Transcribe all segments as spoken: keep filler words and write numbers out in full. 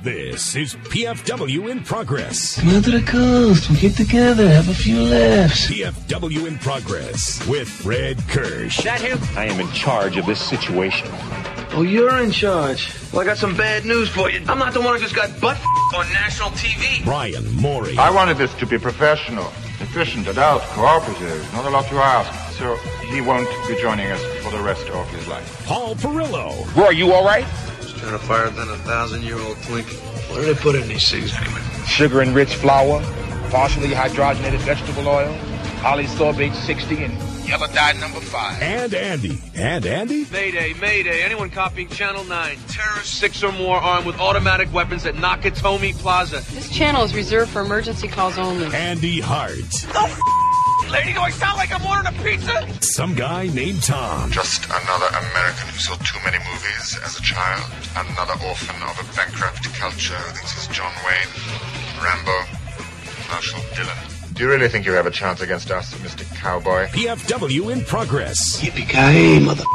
This is P F W in Progress. Come out to the coast. We'll get together, have a few laughs. P F W in Progress with Fred Kirsch. That him? I am in charge of this situation. Oh, you're in charge. Well, I got some bad news for you. I'm not the one who just got butt on national T V. Brian Morey. I wanted this to be professional, efficient, adult, cooperative. Not a lot to ask. So he won't be joining us for the rest of his life. Paul Perillo. Roy, you all right? Just trying to fire than a thousand-year-old twink. What do they put in these things anyway? Sugar-enriched flour, partially hydrogenated vegetable oil, polysorbate sixty, and yellow dye number five. And Andy. And Andy? Mayday, mayday. Anyone copying Channel nine. Terrorists six or more armed with automatic weapons at Nakatomi Plaza. This channel is reserved for emergency calls only. Andy Hart. The f***, lady, do I sound like I'm ordering a pizza? Some guy named Tom. Just another American who saw too many movies as a child. Another orphan of a bankrupt culture. This is John Wayne, Rambo, Marshall Dillon. Do you really think you have a chance against us, Mister Cowboy? P F W in Progress. Yippee-ki-yay, mother...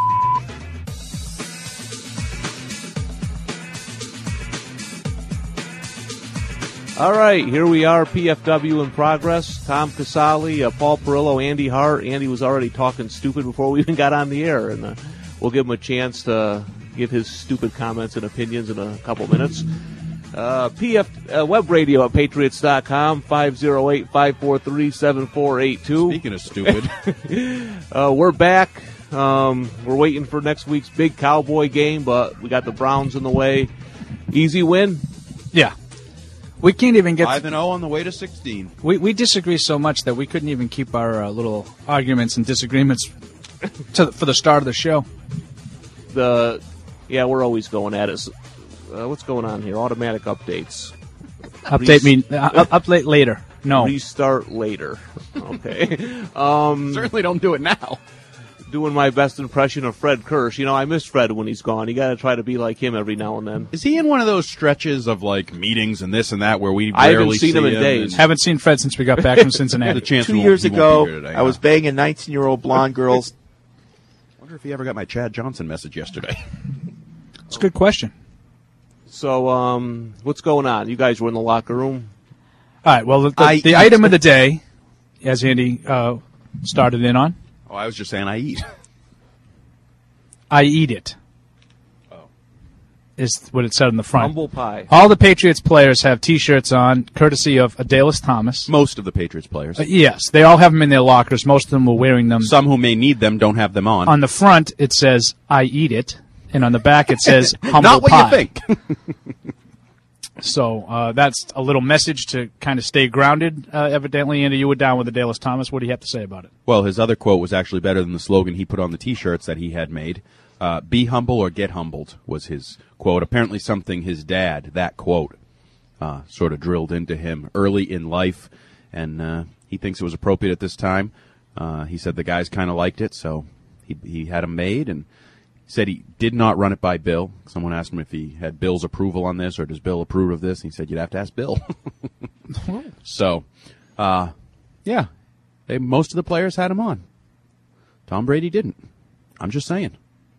All right, here we are, P F W in Progress. Tom Casale, uh, Paul Perillo, Andy Hart. Andy was already talking stupid before we even got on the air, and uh, we'll give him a chance to give his stupid comments and opinions in a couple minutes. Uh, P F uh, web radio at patriots dot com, five oh eight, five four three, seven four eight two. Speaking of stupid. uh, we're back. Um, we're waiting for next week's big Cowboy game, but we got the Browns in the way. Easy win? Yeah. We can't even get five and oh on the way to sixteen. We we disagree so much that we couldn't even keep our uh, little arguments and disagreements to the, for the start of the show. The yeah, we're always going at it. Uh, what's going on here? Automatic updates. Update me. Uh, update later. No. Restart later. Okay. um, Certainly don't do it now. Doing my best impression of Fred Kirsch. You know, I miss Fred when he's gone. You got to try to be like him every now and then. Is he in one of those stretches of like meetings and this and that where we I rarely haven't seen see him in days. Haven't seen Fred since we got back from Cincinnati. chance Two we years won't, ago, today, I was huh? banging nineteen-year-old blonde girls. Wonder if he ever got my Chad Johnson message yesterday. It's a good question. So, um, what's going on? You guys were in the locker room. All right. Well, the, the, the item of the day, as Andy uh, started in on. Oh, I was just saying I eat. I eat it. Oh. Is what it said on the front. Humble pie. All the Patriots players have T-shirts on, courtesy of Adalis Thomas. Most of the Patriots players. Uh, yes, they all have them in their lockers. Most of them were wearing them. Some who may need them don't have them on. On the front, it says, I eat it. And on the back, it says, humble Not what pie. you think. So uh, that's a little message to kind of stay grounded. Uh, evidently, Andy, you were down with the Adalis Thomas. What do you have to say about it? Well, his other quote was actually better than the slogan he put on the T-shirts that he had made. Uh, Be humble or get humbled was his quote. Apparently something his dad, that quote, uh, sort of drilled into him early in life, and uh, he thinks it was appropriate at this time. Uh, he said the guys kind of liked it, so he, he had them made, and said he did not run it by Bill. Someone asked him if he had Bill's approval on this, or does Bill approve of this? And he said, you'd have to ask Bill. so, uh, yeah, they, most of the players had him on. Tom Brady didn't. I'm just saying.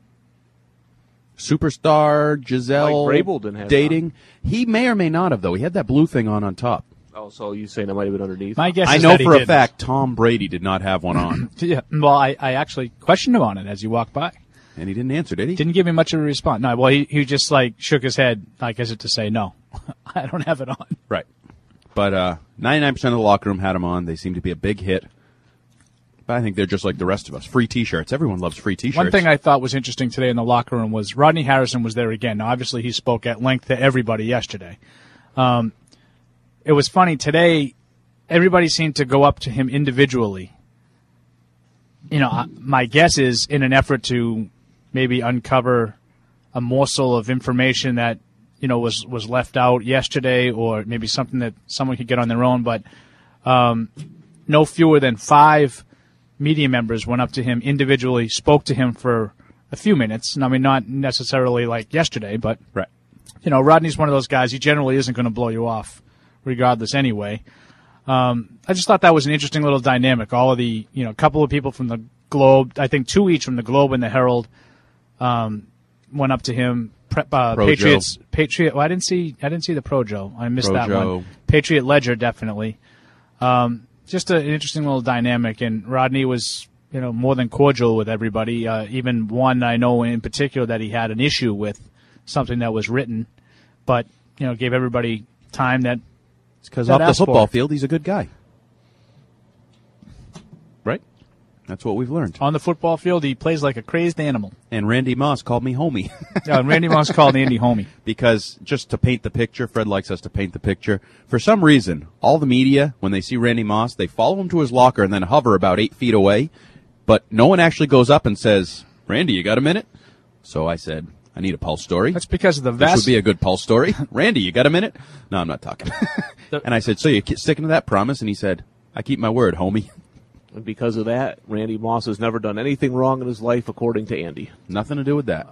Superstar Giselle Mike Vrabel didn't have dating. He may or may not have, though. He had that blue thing on on top. Oh, so you saying it might have been underneath? My guess I is know that he for a didn't. fact Tom Brady did not have one on. Yeah, well, I, I actually questioned him on it as you walked by. And he didn't answer, did he? Didn't give me much of a response. No, well, he, he just, like, shook his head, like, as if to say, no, I don't have it on. Right. But uh, ninety-nine percent of the locker room had them on. They seem to be a big hit. But I think they're just like the rest of us. Free T-shirts. Everyone loves free T-shirts. One thing I thought was interesting today in the locker room was Rodney Harrison was there again. Now, obviously, he spoke at length to everybody yesterday. Um, it was funny. Today, everybody seemed to go up to him individually. You know, my guess is in an effort to maybe uncover a morsel of information that, you know, was, was left out yesterday, or maybe something that someone could get on their own. But um, no fewer than five media members went up to him individually, spoke to him for a few minutes. And I mean, not necessarily like yesterday, but, right. you know, Rodney's one of those guys. He generally isn't going to blow you off regardless anyway. Um, I just thought that was an interesting little dynamic. All of the, you know, a couple of people from the Globe, I think two each from the Globe and the Herald, um, went up to him pre- uh, Pro Patriots. Joe. Patriot. Well, I didn't see. I didn't see the Pro Joe. I missed Pro that Joe. one. Patriot Ledger, definitely. Um, just a, an interesting little dynamic, and Rodney was, you know, more than cordial with everybody. Uh, even one I know in particular that he had an issue with something that was written, but you know, gave everybody time that. It's because that off the asked football for. field, he's a good guy. Right? That's what we've learned. On the football field, he plays like a crazed animal. And Randy Moss called me homie. Yeah, and Randy Moss called Andy homie. Because just to paint the picture, Fred likes us to paint the picture. For some reason, all the media, when they see Randy Moss, they follow him to his locker and then hover about eight feet away. But no one actually goes up and says, Randy, you got a minute? So I said, I need a Pulse story. That's because of the This vast. would be a good Pulse story. Randy, you got a minute? No, I'm not talking. And I said, so you sticking to that promise? And he said, I keep my word, homie. And because of that, Randy Moss has never done anything wrong in his life, according to Andy. Nothing to do with that.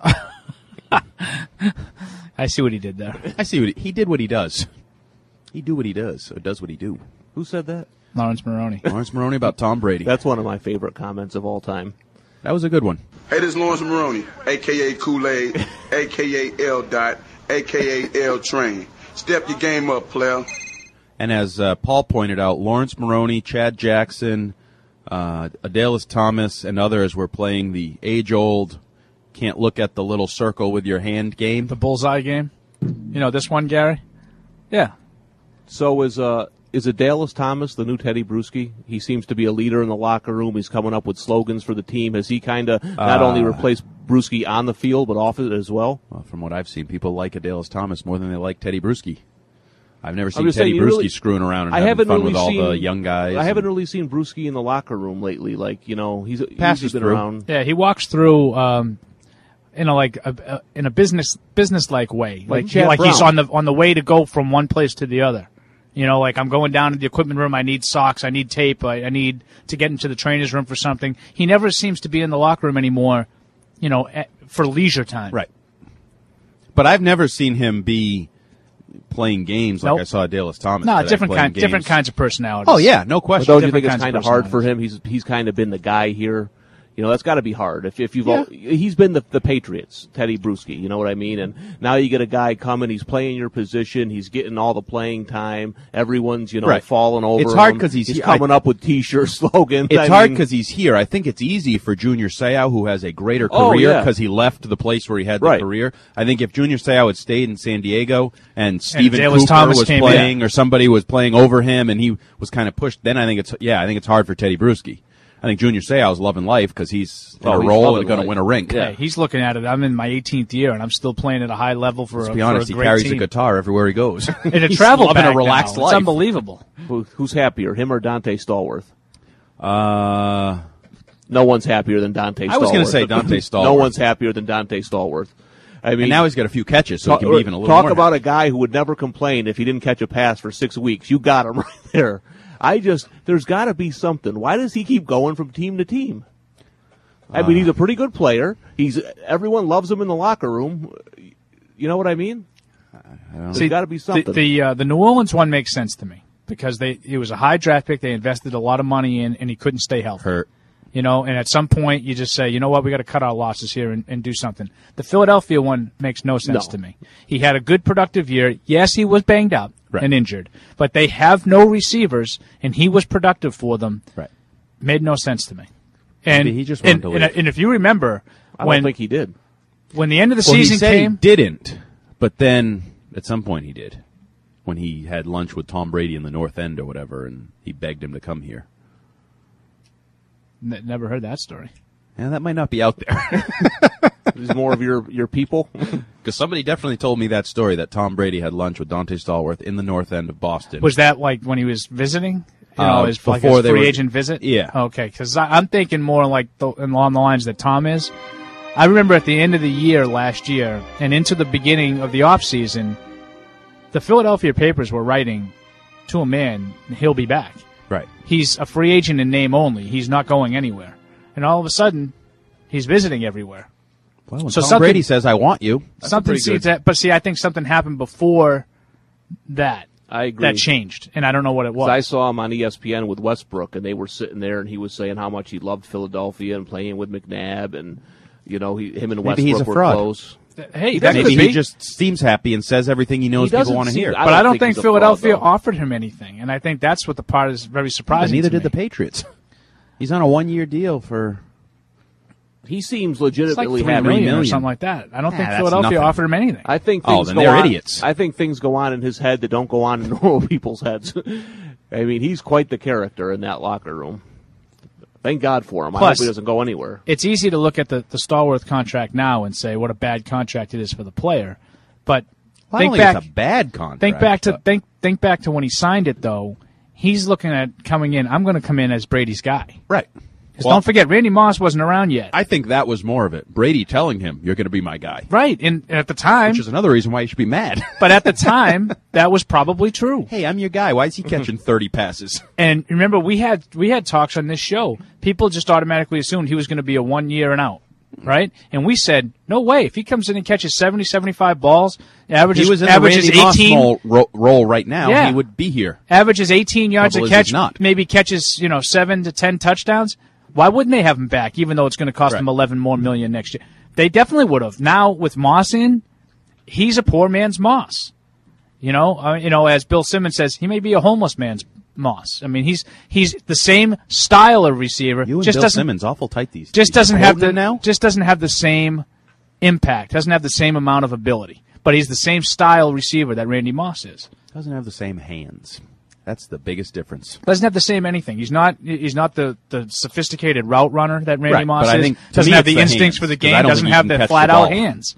I see what he did there. I see what he, he did what he does. He do what he does, or does what he do. Who said that? Lawrence Maroney. Lawrence Maroney about Tom Brady. That's one of my favorite comments of all time. That was a good one. Hey, this is Lawrence Maroney, a k a. Kool-Aid, a k a. L. Dot, a k a. L Train. Step your game up, player. And as uh, Paul pointed out, Lawrence Maroney, Chad Jackson, uh, Adelis Thomas, and others were playing the age-old can't look at the little circle with your hand game. The bullseye game. You know this one, Gary? Yeah. So is uh is Adelis Thomas the new Teddy Bruschi? He seems to be a leader in the locker room. He's coming up with slogans for the team. Has he kind of not Uh, only replaced Bruschi on the field, but off it as well? Well, from what I've seen, people like Adelis Thomas more than they like Teddy Bruschi. I've never I'm seen just Teddy saying, you Bruschi really- screwing around and I having haven't fun really with all seen, the young guys. I haven't and- really seen Bruschi in the locker room lately. Like, you know, he's Passes he's been through. around. Yeah, he walks through um, in a like a, a, in a business business like way, Like like he, Chad like he's Brown. on the on the way to go from one place to the other. You know, like I'm going down to the equipment room. I need socks. I need tape. I, I need to get into the trainer's room for something. He never seems to be in the locker room anymore. You know, at, for leisure time. Right. But I've never seen him be playing games like Nope. I saw Adelis Thomas. No, today different playing kind, different games. kinds of personalities. Oh yeah, no question. But don't you think Different it's kinds of kind of hard for personalities. him? He's he's kind of been the guy here. You know, that's got to be hard. If if you've Yeah. all, he's been the the Patriots, Teddy Bruschi. You know what I mean? And now you get a guy coming. He's playing your position. He's getting all the playing time. Everyone's you know Right. falling over. It's hard him. 'cause he's he's here. coming I- up with T-shirt slogans. It's I hard mean- because he's here. I think it's easy for Junior Seau, who has a greater Oh, career yeah. because he left the place where he had the Right. career. I think if Junior Seau had stayed in San Diego and Stephen Dallas Cooper Thomas was came playing or somebody was playing over him and he was kind of pushed, then I think it's yeah, I think it's hard for Teddy Bruschi. I think Junior Seau's loving life because he's in Oh, a he's role loving and going to life. win a ring. Yeah, he's looking at it. I'm in my eighteenth year, and I'm still playing at a high level for, Let's a, be for honest, a he great carries team. a guitar everywhere he goes. In a He's travel loving bag a relaxed now. life. It's unbelievable. Who, who's happier, him or Dante Stallworth? Uh, No one's happier than Dante Stallworth. I was gonna say Dante Stallworth. No one's happier than Dante Stallworth. I mean, and now he's got a few catches, so talk, he can be even a little talk more. about a guy who would never complain if he didn't catch a pass for six weeks. You got him right there. I just, there's got to be something. Why does he keep going from team to team? I mean, Uh. he's a pretty good player. He's everyone loves him in the locker room. You know what I mean? There's got to be something. The the, uh, the New Orleans one makes sense to me because they it was a high draft pick. They invested a lot of money in, and he couldn't stay healthy. Hurt. You know, and at some point you just say, you know what, we got to cut our losses here and, and do something. The Philadelphia one makes no sense No. to me. He had a good productive year. Yes, he was banged up Right. and injured, but they have no receivers, and he was productive for them. Right. Made no sense to me. And Maybe he just wanted and, to and, leave. and if you remember, I when don't think he did. when the end of the Well, season he said came, he didn't, but then at some point he did when he had lunch with Tom Brady in the North End or whatever, and he begged him to come here. N- never heard that story. And that might not be out there. He's more of your your people. Because somebody definitely told me that story that Tom Brady had lunch with Dante Stallworth in the North End of Boston. Was that like when he was visiting? You Uh, know, his, like before his they free were- agent visit? Yeah. Okay, because I'm thinking more like the, along the lines that Tom is. I remember at the end of the year last year and into the beginning of the offseason, the Philadelphia papers were writing to a man, he'll be back. Right. He's a free agent in name only. He's not going anywhere. And all of a sudden, he's visiting everywhere. Well, when So Tom something- Brady says, I want you, that's something pretty seems good. that, but see, I think something happened before that. I agree. That changed, and I don't know what it was. 'Cause I saw him on E S P N with Westbrook, and they were sitting there, and he was saying how much he loved Philadelphia and playing with McNabb, and you know, he, him and Maybe Westbrook he's a were fraud. close. Hey, that maybe could be. he just seems happy and says everything he knows He people want to seem- hear. I But I don't think think he's a Philadelphia fraud, though. offered him anything, and I think that's what the part is very surprising. Neither to did me. the Patriots. He's on a one-year deal for. He seems It's like legitimately three happy. million or something like that. I don't Nah, think that's Philadelphia nothing. offered him anything. I think Oh, things then go they're on, idiots. I think things go on in his head that don't go on in normal people's heads. I mean, he's quite the character in that locker room. Thank God for him. I Plus- hope he doesn't go anywhere. It's easy to look at the, the Stallworth contract now and say what a bad contract it is for the player, but Well, I think don't back. think it's a bad contract. think back to but- think think back to when he signed it. Though he's looking at coming in. I'm going to come in as Brady's guy. right. 'Cause Well, don't forget, Randy Moss wasn't around yet. I think that was more of it. Brady telling him, "You're going to be my guy," right, and at the time, which is another reason why you should be mad. but at the time, that was probably true. Hey, I'm your guy. Why is he catching thirty passes? And remember, we had we had talks on this show. People just automatically assumed he was going to be a one year and out, right? And we said, no way. If he comes in and catches seventy, seventy-five balls, averages He was in averages the Randy Moss eighteen, role, ro- role right now. Yeah. He would be here. averages eighteen yards a Trouble is catch, he's not. maybe catches you know seven to ten touchdowns. Why wouldn't they have him back? Even though it's going to cost Right. them eleven more million next year, they definitely would have. Now with Moss in, he's a poor man's Moss. You know, uh, you know, as Bill Simmons says, he may be a homeless man's Moss. I mean, he's he's the same style of receiver. You and just Bill doesn't Simmons awful tight these. just days. doesn't have the Quoting him now. just doesn't have the same impact. Doesn't have the same amount of ability. But he's the same style receiver that Randy Moss is. Doesn't have the same hands. That's the biggest difference. Doesn't have the same anything. He's not. He's not the, the sophisticated route runner that Randy Right, Moss but I is. think to Doesn't me have it's the the instincts hands, for the 'cause game. I don't Doesn't think he have can the catch the flat out ball. hands.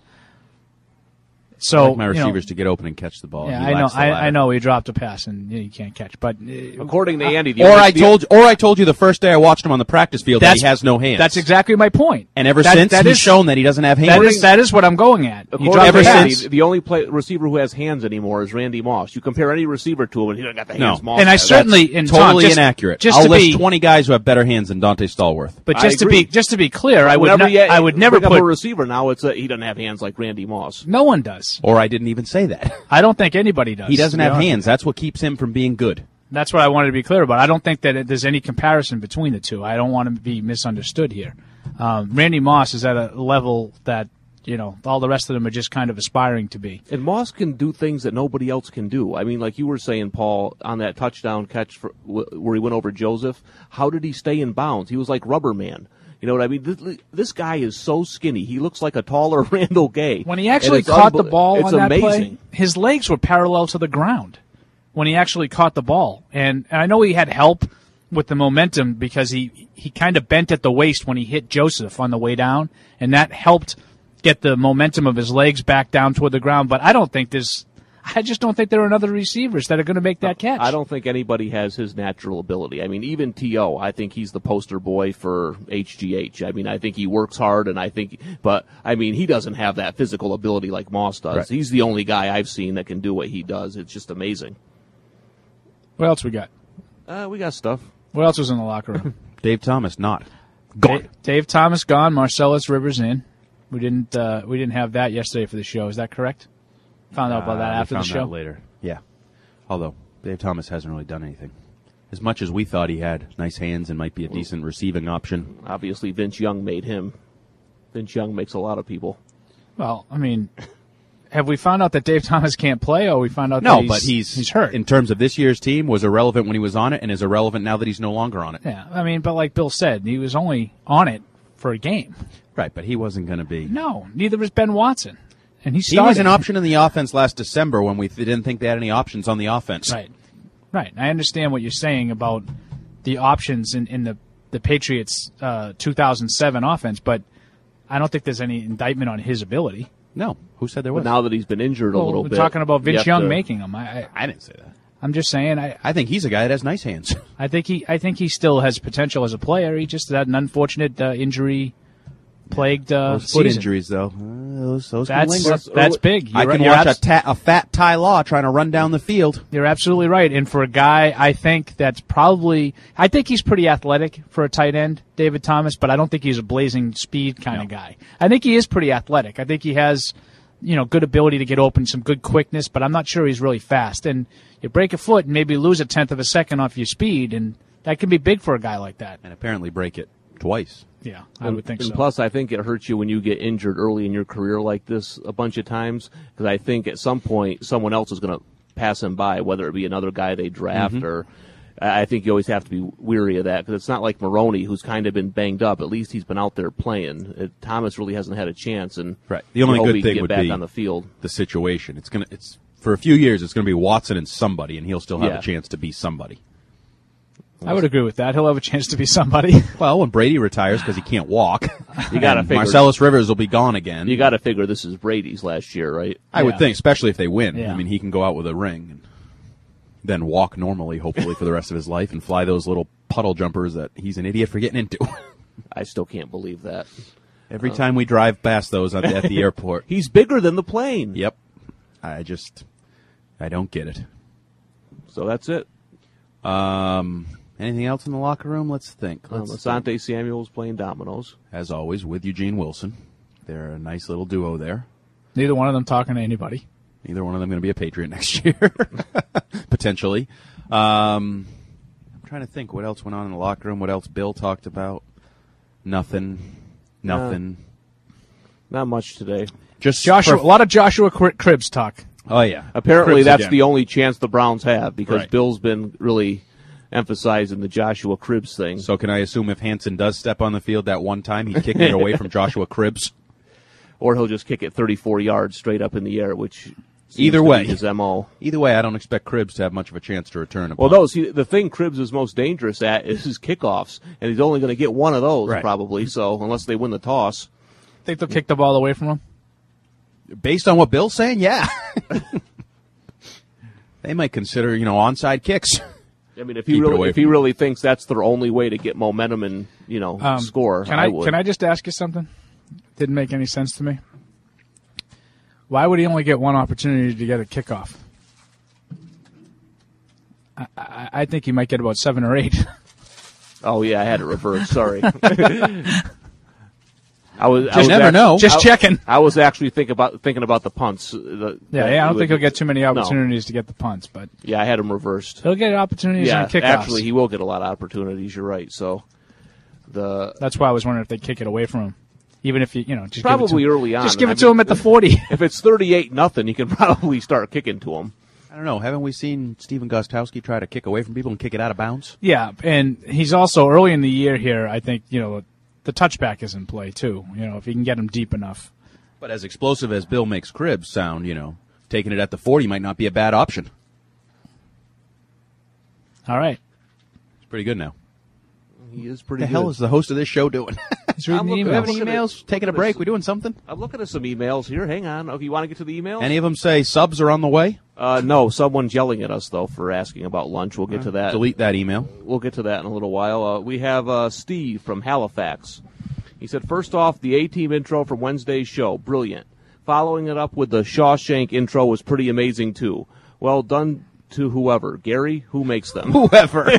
I So like my you know, receivers to get open and catch the ball. Yeah, He I know. lacks the I, latter. I know he dropped a pass and you can't catch. But uh, According to Andy, the Or only- I the- told, or I told you the first day I watched him on the practice field that That's- he has no hands. that's exactly my point. And ever That- since that he's is- shown that he doesn't have hands. That is that is what I'm going at. You According dropped to a Andy, pass. the only play, receiver who has hands anymore is Randy Moss. You compare any receiver to him, and he doesn't got the hands No. Moss And I has. certainly That's in Tom, totally just- inaccurate. just I'll to list be- twenty guys who have better hands than Dante Stallworth. But I just to agree. be just to be clear, I would Whenever not, you- I would never bring up put a receiver now. It's a, he doesn't have hands like Randy Moss. no one does. Or I didn't even say that. I don't think anybody does. He doesn't to be have honest. hands. That's what keeps him from being good. That's what I wanted to be clear about. I don't think that it, there's any comparison between the two. I don't want to be misunderstood here. Um, Randy Moss is at a level that, you know, all the rest of them are just kind of aspiring to be. And Moss can do things that nobody else can do. I mean, like you were saying, Paul, on that touchdown catch for, where he went over Joseph, how did he stay in bounds? He was like Rubber Man. You know what I mean? This, this guy is so skinny. He looks like a taller Randall Gay. When he actually And it's caught the unbe- ball it's on that amazing. play, his legs were parallel to the ground when he actually caught the ball. And, and I know he had help with the momentum because he, he kind of bent at the waist when he hit Joseph on the way down, and that helped get the momentum of his legs back down toward the ground. But I don't think there's I just don't think there are other receivers that are going to make that catch. I don't think anybody has his natural ability. I mean, even T O, I think he's the poster boy for H G H. I mean, I think he works hard, and I think, but I mean, he doesn't have that physical ability like Moss does. Right. He's the only guy I've seen that can do what he does. It's just amazing. What else we got? Uh, we got stuff. What else was in the locker room? Dave Thomas not gone. Dave, Dave Thomas gone. Marcellus Rivers in. We didn't. Uh, we didn't have that yesterday for the show. Is that correct? Found out about that Uh, we after the found show. that later. Yeah. Although Dave Thomas hasn't really done anything. As much as we thought he had nice hands and might be a decent receiving option. Obviously, Vince Young made him. Vince Young makes a lot of people. Well, I mean, have we found out that Dave Thomas can't play, or we found out No, that he's, but he's he's hurt? in terms of this year's team, was irrelevant when he was on it and is irrelevant now that he's no longer on it. Yeah, I mean, but like Bill said, he was only on it for a game. Right, but he wasn't going to be. No, neither was Ben Watson, and he He started. was an option in the offense last December when we th- didn't think they had any options on the offense. Right, right. I understand what you're saying about the options in, in the the Patriots' uh, two thousand seven offense, but I don't think there's any indictment on his ability. No, who said there But was? now that he's been injured a Well, little we're bit, talking about you Vince have Young to- making them. I, I, I didn't say that. I'm just saying. I, I think he's a guy that has nice hands. I think he. I think he still has potential as a player. He just had an unfortunate uh, injury plagued uh, Those foot season. injuries, though, uh, those, those can That's linger. that's big. I You're can right- you're watch a, abs- ta- a fat Ty Law trying to run down the field. You're absolutely right. And for a guy, I think that's probably. I think he's pretty athletic for a tight end, David Thomas. But I don't think he's a blazing speed kind of guy. I think he is pretty athletic. I think he has, you know, good ability to get open, some good quickness. But I'm not sure he's really fast. And you break a foot and maybe lose a tenth of a second off your speed, and that can be big for a guy like that. And apparently break it twice. Yeah, I and, would think and so. Plus, I think it hurts you when you get injured early in your career like this a bunch of times, because I think at some point someone else is going to pass him by, whether it be another guy they draft Mhm. or. I think you always have to be weary of that, because it's not like Maroney, who's kind of been banged up. At least he's been out there playing. It, Thomas really hasn't had a chance, and right. The only you hope good he can thing get would back be on the field. the situation. It's gonna. It's for a few years. It's going to be Watson and somebody, and he'll still have Yeah. a chance to be somebody. I would agree with that. He'll have a chance to be somebody. Well, when Brady retires because he can't walk, You got to figure Marcellus Rivers will be gone again. You got to figure this is Brady's last year, right? I would Yeah. think, especially if they win. Yeah. I mean, he can go out with a ring and then walk normally, hopefully, for the rest of his life and fly those little puddle jumpers that he's an idiot for getting into. I still can't believe that. Every time we drive past those at the, at the airport. He's bigger than the plane. Yep. I just, I don't get it. So that's it. Um, anything else in the locker room? Let's think. Um, Let's Asante Samuel's playing dominoes. As always, with Eugene Wilson. They're a nice little duo there. Neither one of them talking to anybody. Neither one of them going to be a Patriot next year, potentially. Um, I'm trying to think what else went on in the locker room. What else Bill talked about? Nothing. Nothing. Uh, not much today. Just Joshua. for- A lot of Joshua Cri- Cribbs talk. Oh yeah. Apparently, Cribbs that's again. the only chance the Browns have, because Right. Bill's been really emphasizing the Joshua Cribbs thing. So can I assume if Hansen does step on the field that one time, he'd kick it away from Joshua Cribbs? Or he'll just kick it thirty-four yards straight up in the air, which seems Either to way. be his M O. Either way, I don't expect Cribbs to have much of a chance to return. A Well, punt. no, see, the thing Cribbs is most dangerous at is his kickoffs, and he's only going to get one of those Right. probably, so unless they win the toss. Think they'll kick the ball away from him? Based on what Bill's saying, yeah. They might consider, you know, onside kicks. I mean, if he Keep it really away if he from really thinks that's their only way to get momentum and, you know, Um, score, Can I, I, would. can I just ask you something? Didn't make any sense to me. Why would he only get one opportunity to get a kickoff? I, I, I think he might get about seven or eight. Oh yeah, I had it reversed. Sorry. I was. I Just was never act- know. Just I- checking. I was actually thinking about thinking about the punts. The, Yeah, that yeah. I don't would- think he'll get too many No. opportunities to get the punts, but Yeah, I had him reversed. he'll get opportunities Yeah, on kickoffs. actually, he will get a lot of opportunities. You're right. So the That's why I was wondering if they kick it away from him, even if you you know just probably give it to, early on. Just give I it to mean, him at the forty. If it's thirty-eight nothing, you can probably start kicking to him. I don't know. Haven't we seen Stephen Gostkowski try to kick away from people and kick it out of bounds? Yeah, and he's also early in the year here. I think you know the touchback is in play too. You know if he can get him deep enough. But as explosive as Bill makes Cribbs sound, you know, taking it at the forty might not be a bad option. All right, It's pretty good now. He is What pretty. the good. hell is the host of this show doing? he's reading I'm the looking- Do we have emails. any looking at- emails? Taking a looking at break? s- We doing something? I'm looking at some emails here. Hang on. Okay, you want to get to the emails? Any of them say subs are on the way? Uh, no, someone's yelling at us though for asking about lunch. We'll get to that. Delete that email. We'll get to that in a little while. Uh, we have uh, Steve from Halifax. He said, first off, the A-Team intro from Wednesday's show, brilliant. Following it up with the Shawshank intro was pretty amazing, too. Well done to whoever. Gary, who makes them? Whoever.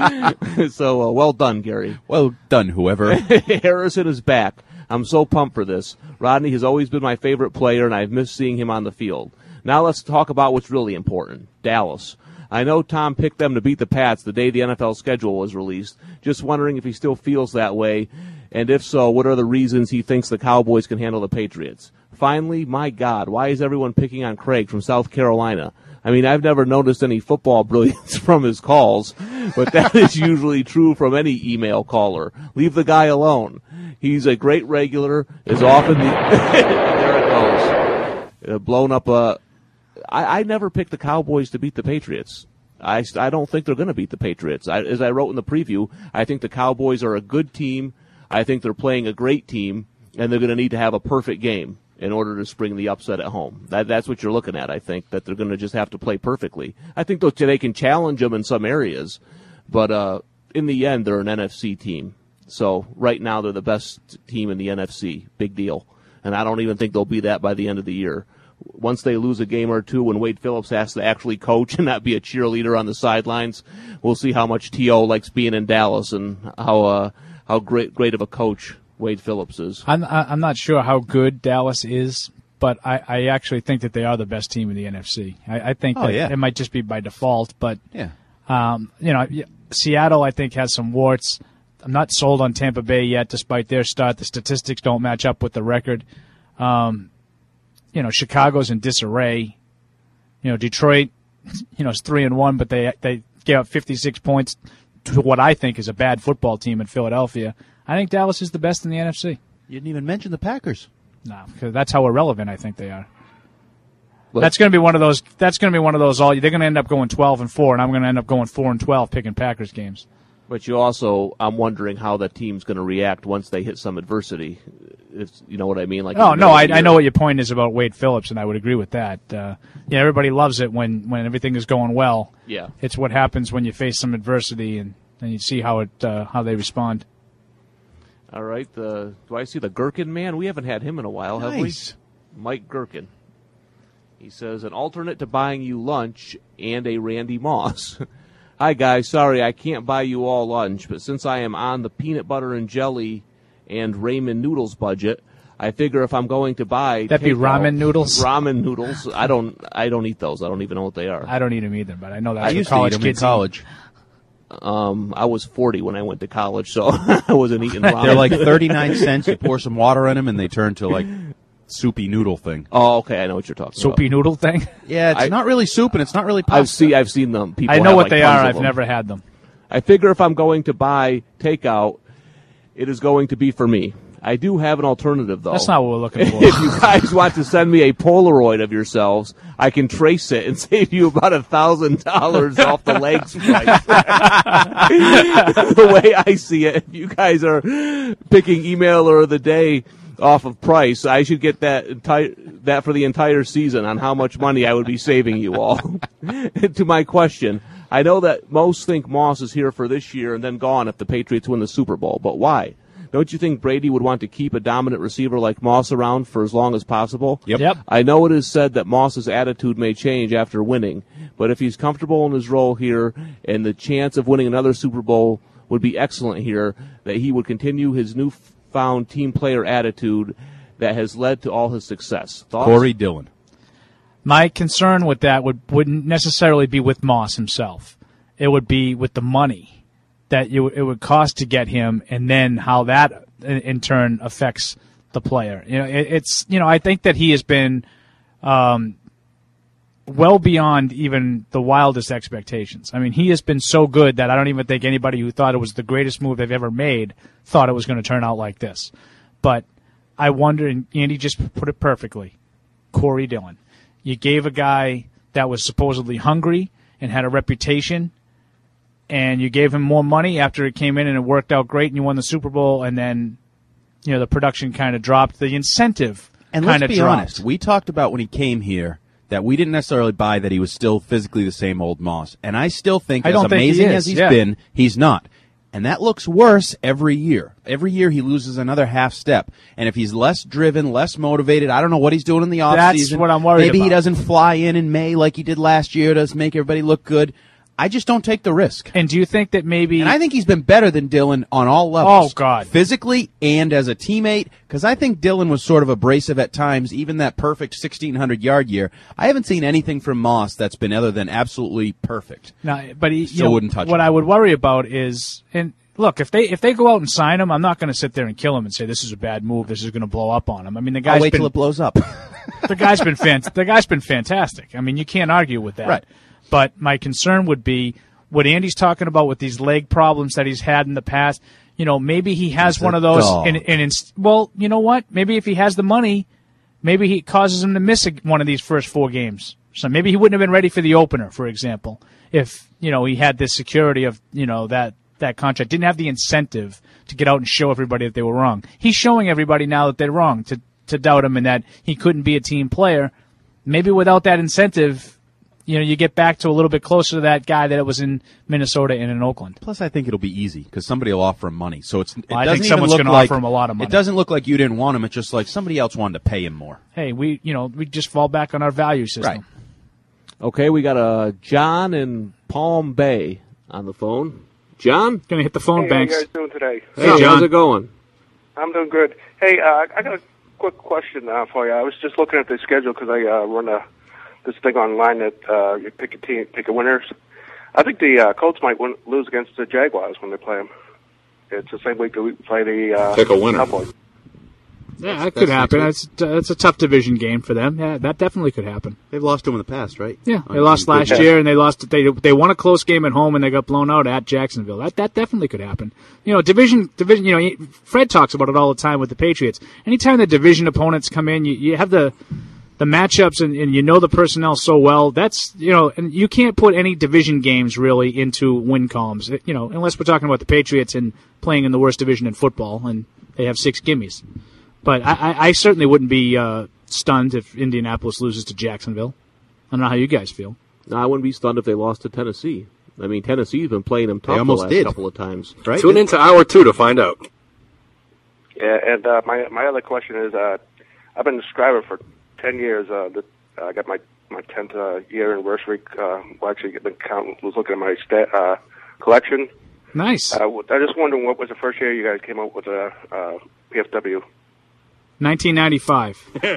so, uh, well done, Gary. Well done, whoever. Harrison is back. I'm so pumped for this. Rodney has always been my favorite player, and I've missed seeing him on the field. Now let's talk about what's really important, Dallas. I know Tom picked them to beat the Pats the day the N F L schedule was released. Just wondering if he still feels that way, and if so, what are the reasons he thinks the Cowboys can handle the Patriots? Finally, my God, why is everyone picking on Craig from South Carolina? I mean, I've never noticed any football brilliance from his calls, but that is usually true from any email caller. Leave the guy alone. He's a great regular, is often the... there it goes. Uh, blown up a... I, I never picked the Cowboys to beat the Patriots. I, I don't think they're going to beat the Patriots. I, as I wrote in the preview, I think the Cowboys are a good team. I think they're playing a great team, and they're going to need to have a perfect game in order to spring the upset at home. That, that's what you're looking at, I think, that they're going to just have to play perfectly. I think though, they can challenge them in some areas, but uh, in the end, they're an N F C team. So right now, they're the best team in the N F C. Big deal. And I don't even think they'll be that by the end of the year. Once they lose a game or two, when Wade Phillips has to actually coach and not be a cheerleader on the sidelines, we'll see how much T O likes being in Dallas and how uh, how great great of a coach Wade Phillips is. I'm I'm not sure how good Dallas is, but I, I actually think that they are the best team in the N F C. I, I think Oh, that yeah. it might just be by default, but Yeah. um, you know, Seattle I think has some warts, I'm not sold on Tampa Bay yet, despite their start. The statistics don't match up with the record. Um, you know, Chicago's in disarray. You know, Detroit, you know, is three and one, but they they gave up fifty-six points to what I think is a bad football team in Philadelphia. I think Dallas is the best in the N F C. You didn't even mention the Packers. No, because that's how irrelevant I think they are. But that's going to be one of those. That's going to be one of those. All they're going to end up going twelve and four, and I'm going to end up going four and twelve, picking Packers games. But you also, I'm wondering how the team's going to react once they hit some adversity. It's, you know what I mean? Like, oh no, I, I know what your point is about Wade Phillips, and I would agree with that. Uh, yeah, everybody loves it when, when everything is going well. Yeah, it's what happens when you face some adversity, and, and you see how it uh, how they respond. All right, the do I see the Gherkin man? We haven't had him in a while, have nice. we? Mike Gherkin. He says, an alternate to buying you lunch and a Randy Moss. Hi, guys. Sorry, I can't buy you all lunch, but since I am on the peanut butter and jelly and ramen noodles budget, I figure if I'm going to buy... That'd be ramen noodles? Ramen noodles. I don't I don't eat those. I don't even know what they are. I don't eat them either, but I know that's I what used college to eat them kids in college. Um, I was forty when I went to college, so I wasn't eating ramen. They're like thirty-nine cents. You pour some water in them, and they turn to like soupy noodle thing. Oh, okay. I know what you're talking Soupy about. noodle thing? Yeah, it's I, not really soup, and it's not really pasta. I've seen, I've seen them. People I know have, what like, they tons are. of I've them. never had them. I figure if I'm going to buy takeout, it is going to be for me. I do have an alternative, though. That's not what we're looking for. If you guys want to send me a Polaroid of yourselves, I can trace it and save you about a thousand dollars off the legs price. The way I see it, if you guys are picking emailer of the day off of price, I should get that entire that for the entire season on how much money I would be saving you all. To my question, I know that most think Moss is here for this year and then gone if the Patriots win the Super Bowl, but why? Don't you think Brady would want to keep a dominant receiver like Moss around for as long as possible? Yep. Yep. I know it is said that Moss's attitude may change after winning, but if he's comfortable in his role here and the chance of winning another Super Bowl would be excellent here, that he would continue his newfound team player attitude that has led to all his success. Thoughts? Corey Dillon. My concern with that would, wouldn't necessarily be with Moss himself. It would be with the money that it, it would cost to get him, and then how that in, in turn affects the player. You know, it, it's you know I think that he has been um, well beyond even the wildest expectations. I mean, he has been so good that I don't even think anybody who thought it was the greatest move they've ever made thought it was going to turn out like this. But I wonder, and Andy just put it perfectly, Corey Dillon. You gave a guy that was supposedly hungry and had a reputation, and you gave him more money after it came in and it worked out great and you won the Super Bowl, and then, you know, the production kind of dropped. The incentive And kind let's of be dropped. honest, we talked about when he came here that we didn't necessarily buy that he was still physically the same old Moss. And I still think, I as don't think he amazing is, as he's yeah. been, he's not. And that looks worse every year. Every year he loses another half step. And if he's less driven, less motivated, I don't know what he's doing in the offseason. That's what I'm worried Maybe about. he doesn't fly in in May like he did last year to make everybody look good. I just don't take the risk. And do you think that maybe... And I think he's been better than Dillon on all levels. Oh, God. Physically and as a teammate, because I think Dillon was sort of abrasive at times, even that perfect sixteen hundred yard year. I haven't seen anything from Moss that's been other than absolutely perfect. No, but he, Still you know, wouldn't touch what him. I would worry about is... and look, if they if they go out and sign him, I'm not going to sit there and kill him and say this is a bad move, this is going to blow up on him. I mean, the guy's I'll wait been, till it blows up. the guy's been fant- the guy's been fantastic. I mean, you can't argue with that. Right. But my concern would be what Andy's talking about with these leg problems that he's had in the past. You know, maybe he has He's one a of those. dog. And, and it's, well, you know what? Maybe if he has the money, maybe he causes him to miss a, one of these first four games. So maybe he wouldn't have been ready for the opener, for example, if, you know, he had this security of, you know, that, that contract, didn't have the incentive to get out and show everybody that they were wrong. He's showing everybody now that they're wrong, to, to doubt him and that he couldn't be a team player. Maybe without that incentive, you know, you get back to a little bit closer to that guy that it was in Minnesota and in Oakland. Plus, I think it'll be easy because somebody will offer him money. So it's it Well, I doesn't think even someone's look gonna like offer him a lot of money. It doesn't look like you didn't want him. It's just like somebody else wanted to pay him more. Hey, we, you know, we just fall back on our value system. Right. Okay, we got a John in Palm Bay on the phone. John? Gonna hit the phone, Hey, Banks. how you guys doing today? Hey, John. How's it going? I'm doing good. Hey, uh, I got a quick question uh, for you. I was just looking at the schedule because I uh, run a this thing online that uh, you pick a team, pick a winners. I think the uh, Colts might win, lose against the Jaguars when they play them. it's the same week that we play the uh, Pick a winner. Cowboys. Yeah, that could happen. That's that's a tough division game for them. Yeah, that definitely could happen. They've lost to him in the past, right? Yeah, they lost last year, and they lost. They they won a close game at home, and they got blown out at Jacksonville. That that definitely could happen. You know, division division. You know, Fred talks about it all the time with the Patriots. Anytime the division opponents come in, you, you have the the matchups, and, and you know the personnel so well. That's you know, and you can't put any division games really into win columns. You know, unless we're talking about the Patriots and playing in the worst division in football, and they have six gimmies. But I, I certainly wouldn't be uh, stunned if Indianapolis loses to Jacksonville. I don't know how you guys feel. No, I wouldn't be stunned if they lost to Tennessee. I mean, Tennessee's been playing them tough They almost the last did. couple of times. Right? Tune into hour two to find out. Yeah, and uh, my my other question is, uh, I've been a subscriber for ten years. Uh, the, uh, I got my my tenth uh, year anniversary. Uh, well, actually, been counting. Was looking at my stat uh, collection. Nice. Uh, I just wondering what was the first year you guys came up with a uh, P F W. nineteen ninety-five.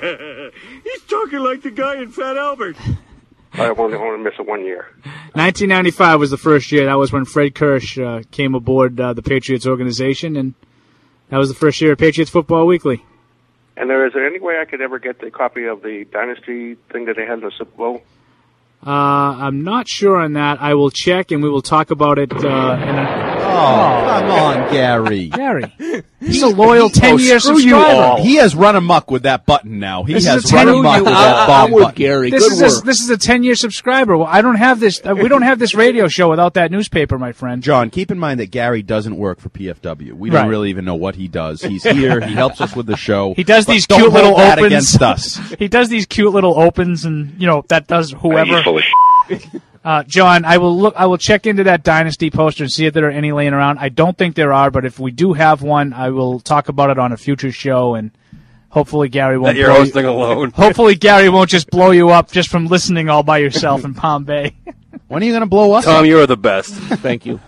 He's talking like the guy in Fat Albert. I only want to miss it one year. nineteen ninety-five was the first year. That was when Fred Kirsch uh, came aboard uh, the Patriots organization, and that was the first year of Patriots Football Weekly. And there is there any way I could ever get the copy of the Dynasty thing that they had in the Super Bowl? Uh, I'm not sure on that. I will check, and we will talk about it. Uh, in a- Oh, come on, Gary. Gary. He's a loyal ten-year screw you subscriber. all. He has run amok with that button now. He This is has a run ten- amok you- with that I'm bomb with button. Gary. This Good is work. a, this is a ten-year subscriber. Well, I don't have this. Uh, we don't have this radio show without that newspaper, my friend. John, keep in mind that Gary doesn't work for P F W. We don't Right. really even know what he does. He's here. He helps us with the show. He does but these don't cute hold little that opens against us. He does these cute little opens, and you know that does whoever. He's full of Uh, John, I will look. I will check into that Dynasty poster and see if there are any laying around. I don't think there are, but if we do have one, I will talk about it on a future show, and hopefully Gary won't. that you're blow you- hosting alone. Hopefully Gary won't just blow you up just from listening all by yourself in Palm Bay. When are you going to blow us Tom, up? you are the best. Thank you.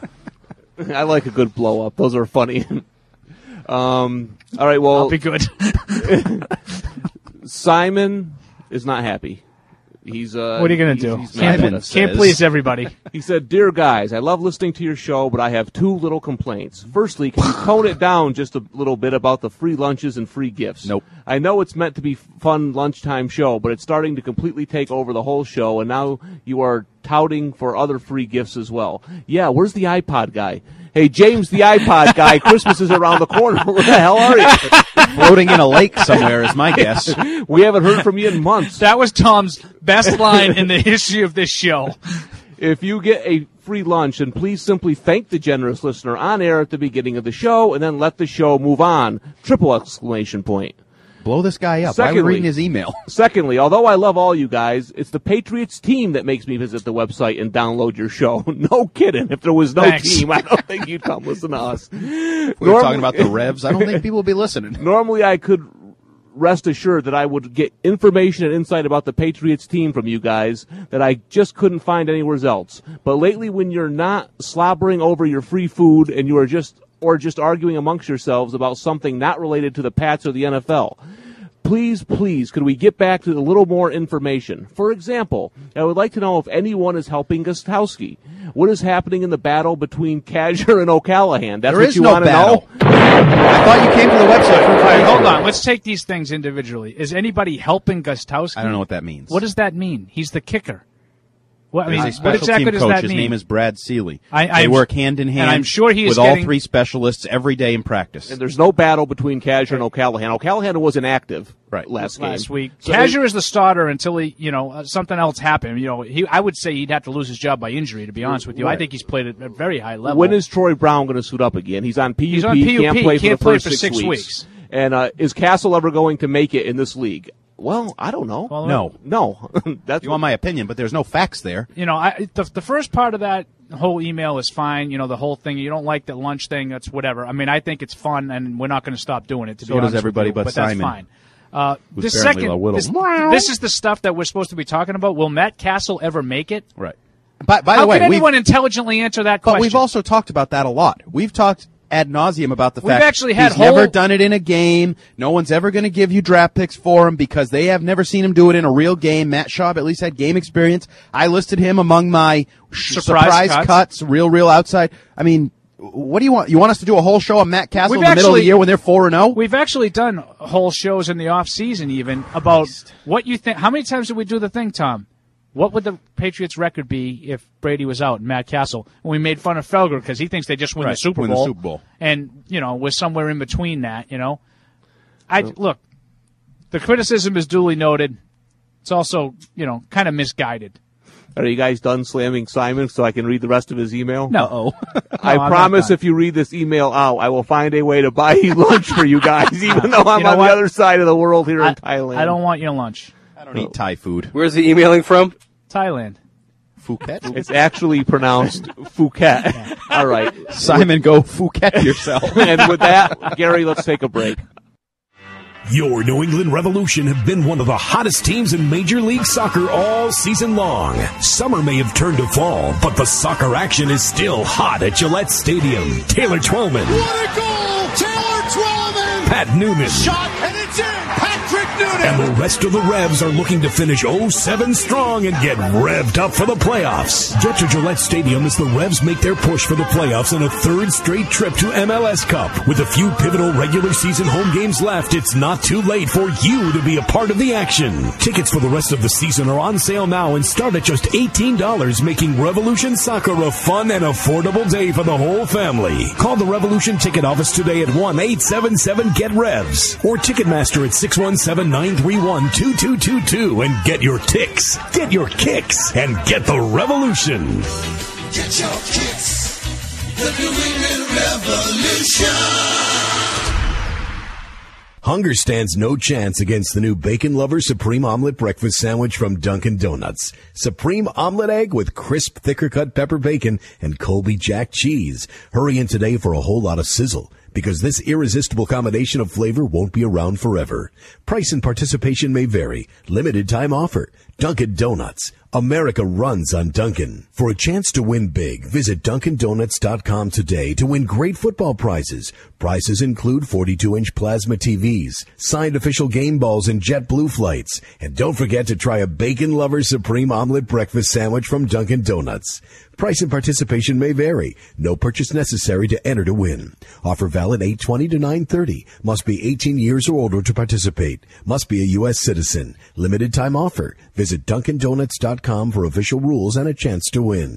I like a good blow up. Those are funny. um, all right, well, I'll be good. Simon is not happy. He's uh, What are you going to he's- do? he's mad Can't, at us. can't please everybody. He said, "Dear guys, I love listening to your show, but I have two little complaints. Firstly, can you tone it down just a little bit about the free lunches and free gifts? Nope. I know it's meant to be fun lunchtime show, but it's starting to completely take over the whole show, and now you are touting for other free gifts as well. Yeah, where's the iPod guy? Hey, James, the iPod guy, Christmas is around the corner. Where the hell are you? Floating in a lake somewhere is my guess. We haven't heard from you in months. That was Tom's best line in the history of this show. If you get a free lunch, then please simply thank the generous listener on air at the beginning of the show, and then let the show move on. Triple exclamation point. Blow this guy up. Why are we Secondly- reading his email? Secondly, although I love all you guys, it's the Patriots team that makes me visit the website and download your show. No kidding. If there was no Thanks. team, I don't think you'd come listen to us. We were talking about the Revs. I don't think people will be listening. Normally, I could rest assured that I would get information and insight about the Patriots team from you guys that I just couldn't find anywhere else. But lately, when you're not slobbering over your free food and you are just or just arguing amongst yourselves about something not related to the Pats or the N F L, please, please, could we get back to a little more information? For example, I would like to know if anyone is helping Gostowski. What is happening in the battle between Kazir and O'Callahan? That's There what is you no want to battle. know? I thought you came to the website. All right, hold on. Let's take these things individually. Is anybody helping Gostowski? I don't know what that means. What does that mean? He's the kicker. What, I There's mean, a what special exactly team does coach. that His mean? name is Brad Seeley. I- they I'm- work hand in hand and I'm sure he is with all getting- three specialists every day in practice. And there's no battle between Kazir and O'Callahan. O'Callahan was inactive Right. last game. last week. So Kazir is the starter until he, you know, uh, something else happened. You know, he, I would say he'd have to lose his job by injury. To be honest with you, I Right. think he's played at a very high level. when is Troy Brown going to suit up again? He's on P U P. He's on P U P, Can't play for can't the play first for six, six weeks. weeks. And uh, is Castle ever going to make it in this league? Well, I don't know. Well, No. No. That's You want my opinion, but there's no facts there. You know, I, the, the first part of that whole email is fine. You know, the whole thing. You don't like the lunch thing. That's whatever. I mean, I think it's fun, and we're not going to stop doing it. To So be does honest everybody with you, but but that's Simon, fine. Uh, who's this apparently second, a little- this, this is the stuff that we're supposed to be talking about. Will Matt Castle ever make it? Right. By, by How the way, could we've- anyone intelligently answer that but question? we've also talked about that a lot. We've talked ad nauseum about the We've fact actually had he's never whole- done it in a game. No one's ever going to give you draft picks for him because they have never seen him do it in a real game. Matt Schaub at least had game experience. I listed him among my sh- Surprise surprise, cuts. cuts, real, real outside. I mean, What do you want? You want us to do a whole show on Matt Castle We've in the actually, middle of the year when they're four and zero? We've actually done whole shows in the off season, even about what you think. How many times did we do the thing, Tom? What would the Patriots' record be if Brady was out and Matt Castle? And we made fun of Felger because he thinks they just win Right, the Super win the Bowl. Super Bowl. And, you know, we're somewhere in between that, you know. I Look, the criticism is duly noted. It's also, you know, kind of misguided. Are you guys done slamming Simon so I can read the rest of his email? No. Uh-oh. I No, I'm promise not done. if you read this email out, I will find a way to buy you lunch for you guys, even though I'm You know on what? the other side of the world here I, in Thailand. I don't want your lunch. I don't eat Thai food. Where's he emailing from? Thailand. Phuket? It's actually pronounced Phuket. All right. Simon, go Phuket yourself. And with that, Gary, let's take a break. Your New England Revolution have been one of the hottest teams in Major League Soccer all season long. Summer may have turned to fall, but the soccer action is still hot at Gillette Stadium. Taylor Twellman. What a goal! Taylor Twellman! Pat Newman. Shot, and it's in! Patrick Noonan! And the rest of the Revs are looking to finish oh seven strong and get revved up for the playoffs. Get to Gillette Stadium as the Revs make their push for the playoffs in a third straight trip to M L S Cup. With a few pivotal regular season home games left, it's not too late for you to be a part of the action. Tickets for the rest of the season are on sale now and start at just eighteen dollars, making Revolution Soccer a fun and affordable day for the whole family. Call the Revolution Ticket Office today at one eight seven seven get revs or Ticketmaster at six one seven, nine three one, two two two two and get your ticks, get your kicks, and get the Revolution. Get your kicks. The New England Revolution. Hunger stands no chance against the new Bacon Lover Supreme Omelet Breakfast Sandwich from Dunkin' Donuts. Supreme omelet egg with crisp, thicker cut pepper bacon and Colby Jack cheese. Hurry in today for a whole lot of sizzle, because this irresistible combination of flavor won't be around forever. Price and participation may vary. Limited time offer. Dunkin' Donuts. America runs on Dunkin'. For a chance to win big, visit Dunkin Donuts dot com today to win great football prizes. Prizes include forty-two inch plasma T Vs, signed official game balls, and JetBlue flights. And don't forget to try a Bacon Lover Supreme Omelet Breakfast Sandwich from Dunkin' Donuts. Price and participation may vary. No purchase necessary to enter to win. Offer valid eight twenty to nine thirty. Must be eighteen years or older to participate. Must be a U S citizen. Limited time offer. Visit Dunkin Donuts dot com for official rules and a chance to win.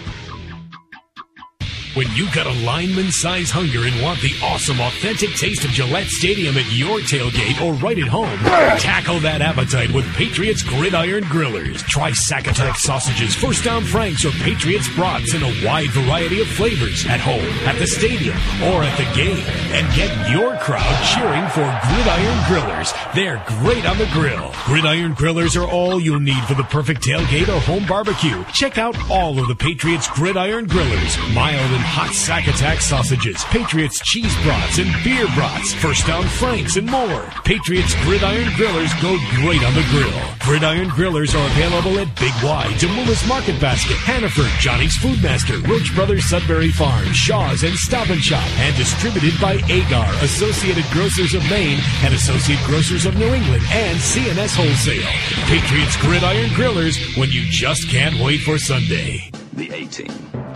When you got a lineman-size hunger and want the awesome, authentic taste of Gillette Stadium at your tailgate or right at home, tackle that appetite with Patriots Gridiron Grillers. Try Sack Attack sausages, First Down Franks, or Patriots brats in a wide variety of flavors at home, at the stadium, or at the game. And get your crowd cheering for Gridiron Grillers. They're great on the grill. Gridiron Grillers are all you'll need for the perfect tailgate or home barbecue. Check out all of the Patriots Gridiron Grillers. Mild and hot Sack Attack sausages, Patriots cheese brats and beer brats, First Down Franks, and more. Patriots Gridiron Grillers go great on the grill. Gridiron Grillers are available at Big Y, Demoulas Market Basket, Hannaford, Johnny's Foodmaster, Roach Brothers Sudbury Farm, Shaw's, and Stop and Shop, and distributed by Agar, Associated Grocers of Maine, and Associate Grocers of New England, and C N S Wholesale. Patriots Gridiron Grillers, when you just can't wait for Sunday. The A-Team.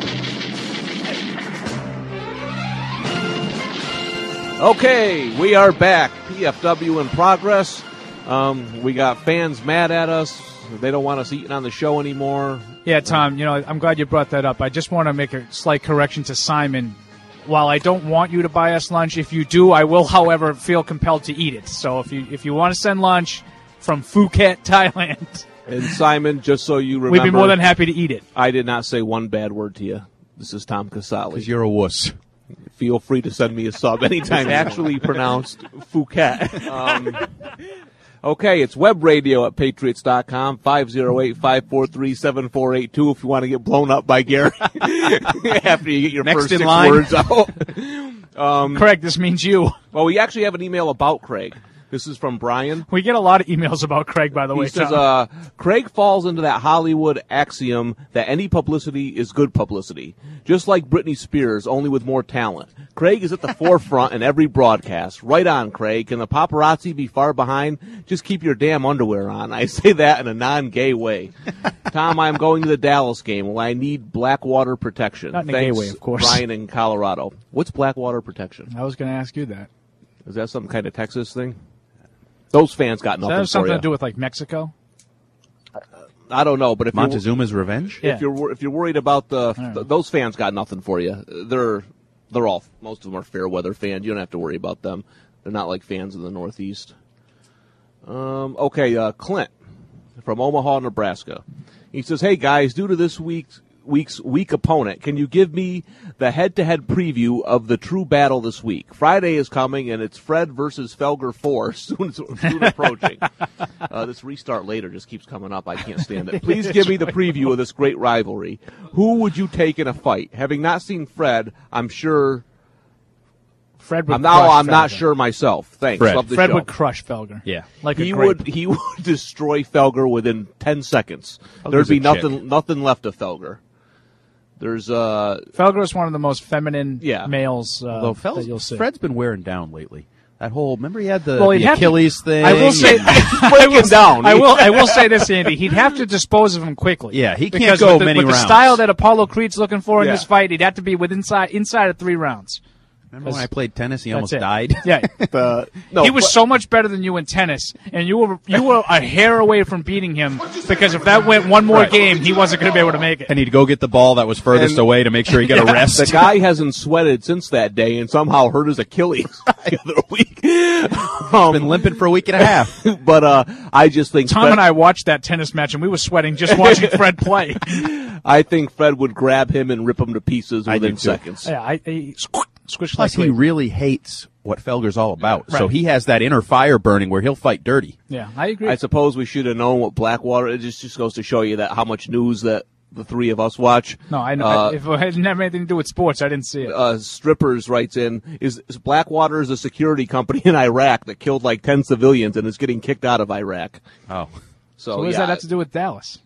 Okay, we are back. P F W in progress. Um, we got fans mad at us. They don't want us eating on the show anymore. Yeah, Tom, you know, I'm glad you brought that up. I just want to make a slight correction to Simon. While I don't want you to buy us lunch, if you do, I will, however, feel compelled to eat it. So if you if you want to send lunch from Phuket, Thailand. And Simon, just so you remember, we'd be more than happy to eat it. I did not say one bad word to you. This is Tom Casale. Because you're a wuss. Feel free to send me a sub anytime. It's actually pronounced Phuket. Um, okay, it's web radio at patriots dot com, five oh eight, five four three, seven four eight two if you want to get blown up by Gary after you get your Next first in six line. words out. Um, Craig, this means you. Well, we actually have an email about Craig, This is from Brian. We get a lot of emails about Craig, by the way. He says, Tom. uh, Craig falls into that Hollywood axiom that any publicity is good publicity. Just like Britney Spears, only with more talent. Craig is at the forefront in every broadcast. Right on, Craig. Can the paparazzi be far behind? Just keep your damn underwear on. I say that in a non-gay way. Tom, I'm going to the Dallas game. Will I need Blackwater protection? Not in a Thanks, gay way, of course. Brian in Colorado. What's Blackwater protection? I was going to ask you that. Is that some kind of Texas thing? Those fans got Does nothing that have something for you. to do with, like, Mexico? I don't know, but if Montezuma's you're, revenge. If you're wor- if you're worried about the th- those fans, got nothing for you. They're they're all most of them are fair weather fans. You don't have to worry about them. They're not like fans in the Northeast. Um, okay, uh, Clint from Omaha, Nebraska. He says, "Hey guys, due to this week's week's weak opponent, can you give me the head-to-head preview of the true battle this week? Friday is coming, and it's Fred versus Felger four soon, soon approaching. Uh, this restart later just keeps coming up. I can't stand it. Please give me the preview of this great rivalry. Who would you take in a fight? Having not seen Fred, I'm sure. Fred would I'm now. crush I'm not Felger. sure myself. Thanks. Fred, Love the Fred show. would crush Felger. Yeah. Like a he grape. would. He would destroy Felger within ten seconds. Felger's There'd be a nothing. chick. Nothing left of Felger. There's uh. Felger is one of the most feminine Yeah. males uh, Although Fel- that you'll see. Fred's been wearing down lately. That whole remember he had the, Well, he'd the have to- Achilles thing. I will say, I will, breaking down. I will, I will say this, Andy. He'd have to dispose of him quickly. Yeah, he can't because go with the, many with rounds. the style that Apollo Creed's looking for in Yeah. this fight, he'd have to be within inside inside of three rounds. Remember when I played tennis? He That's almost it. died. Yeah, Uh, no, he was but- so much better than you in tennis, and you were you were a hair away from beating him because if that went one more Right. game, he wasn't going to be able to make it. And he'd go get the ball that was furthest And- away to make sure he got a rest. The guy hasn't sweated since that day and somehow hurt his Achilles the other week. Um, been limping for a week and a half. But uh, I just think Tom Fred, and I watched that tennis match, and we were sweating just watching Fred play. I think Fred would grab him and rip him to pieces I do within too. seconds. Yeah, I, I squish Plus, like he Creed. really hates what Felger's all about. So Right. he has that inner fire burning where he'll fight dirty. Yeah, I agree. I suppose we should have known what Blackwater. It just just goes to show you that how much news that the three of us watch. no, I know. Uh, if it didn't have anything to do with sports, I didn't see it. uh, Strippers writes in, is, is Blackwater is a security company in Iraq that killed like ten civilians and is getting kicked out of Iraq. Oh. So, so what does yeah, that have to do with Dallas?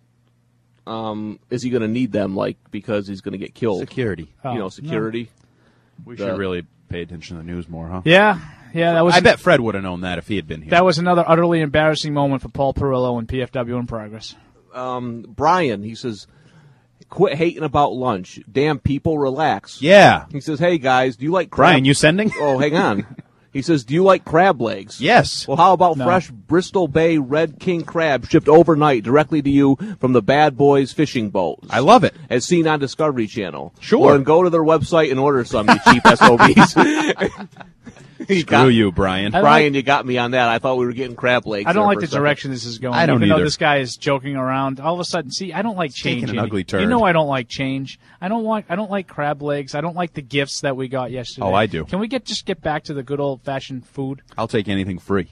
um, is he going to need them like because he's going to get killed? Security. Oh, you know, no. security. We The- should really pay attention to the news more, huh? Yeah, yeah. That was. I bet Fred would have known that if he had been here. that was another utterly embarrassing moment for Paul Perillo and P F W in progress. Um, Brian, he says, quit hating about lunch. Damn people, relax. Yeah. He says, hey guys, do you like crab? Brian, you sending? Oh, hang on. He says, do you like crab legs? Yes. Well, how about No. fresh Bristol Bay Red King crab shipped overnight directly to you from the Bad Boys fishing boats? I love it. As seen on Discovery Channel. Sure. Well, then go to their website and order some, you cheap S O Bs. You Screw got- you, Brian. I Brian, you got me on that. I thought we were getting crab legs. I don't there like for the a second. direction this is going. I don't Even though either. this guy is joking around, all of a sudden, see, I don't like change. taking an Andy. ugly turn. You know, I don't like change. I don't want. I don't like crab legs. I don't like the gifts that we got yesterday. Oh, I do. Can we get just get back to the good old fashioned food? I'll take anything free.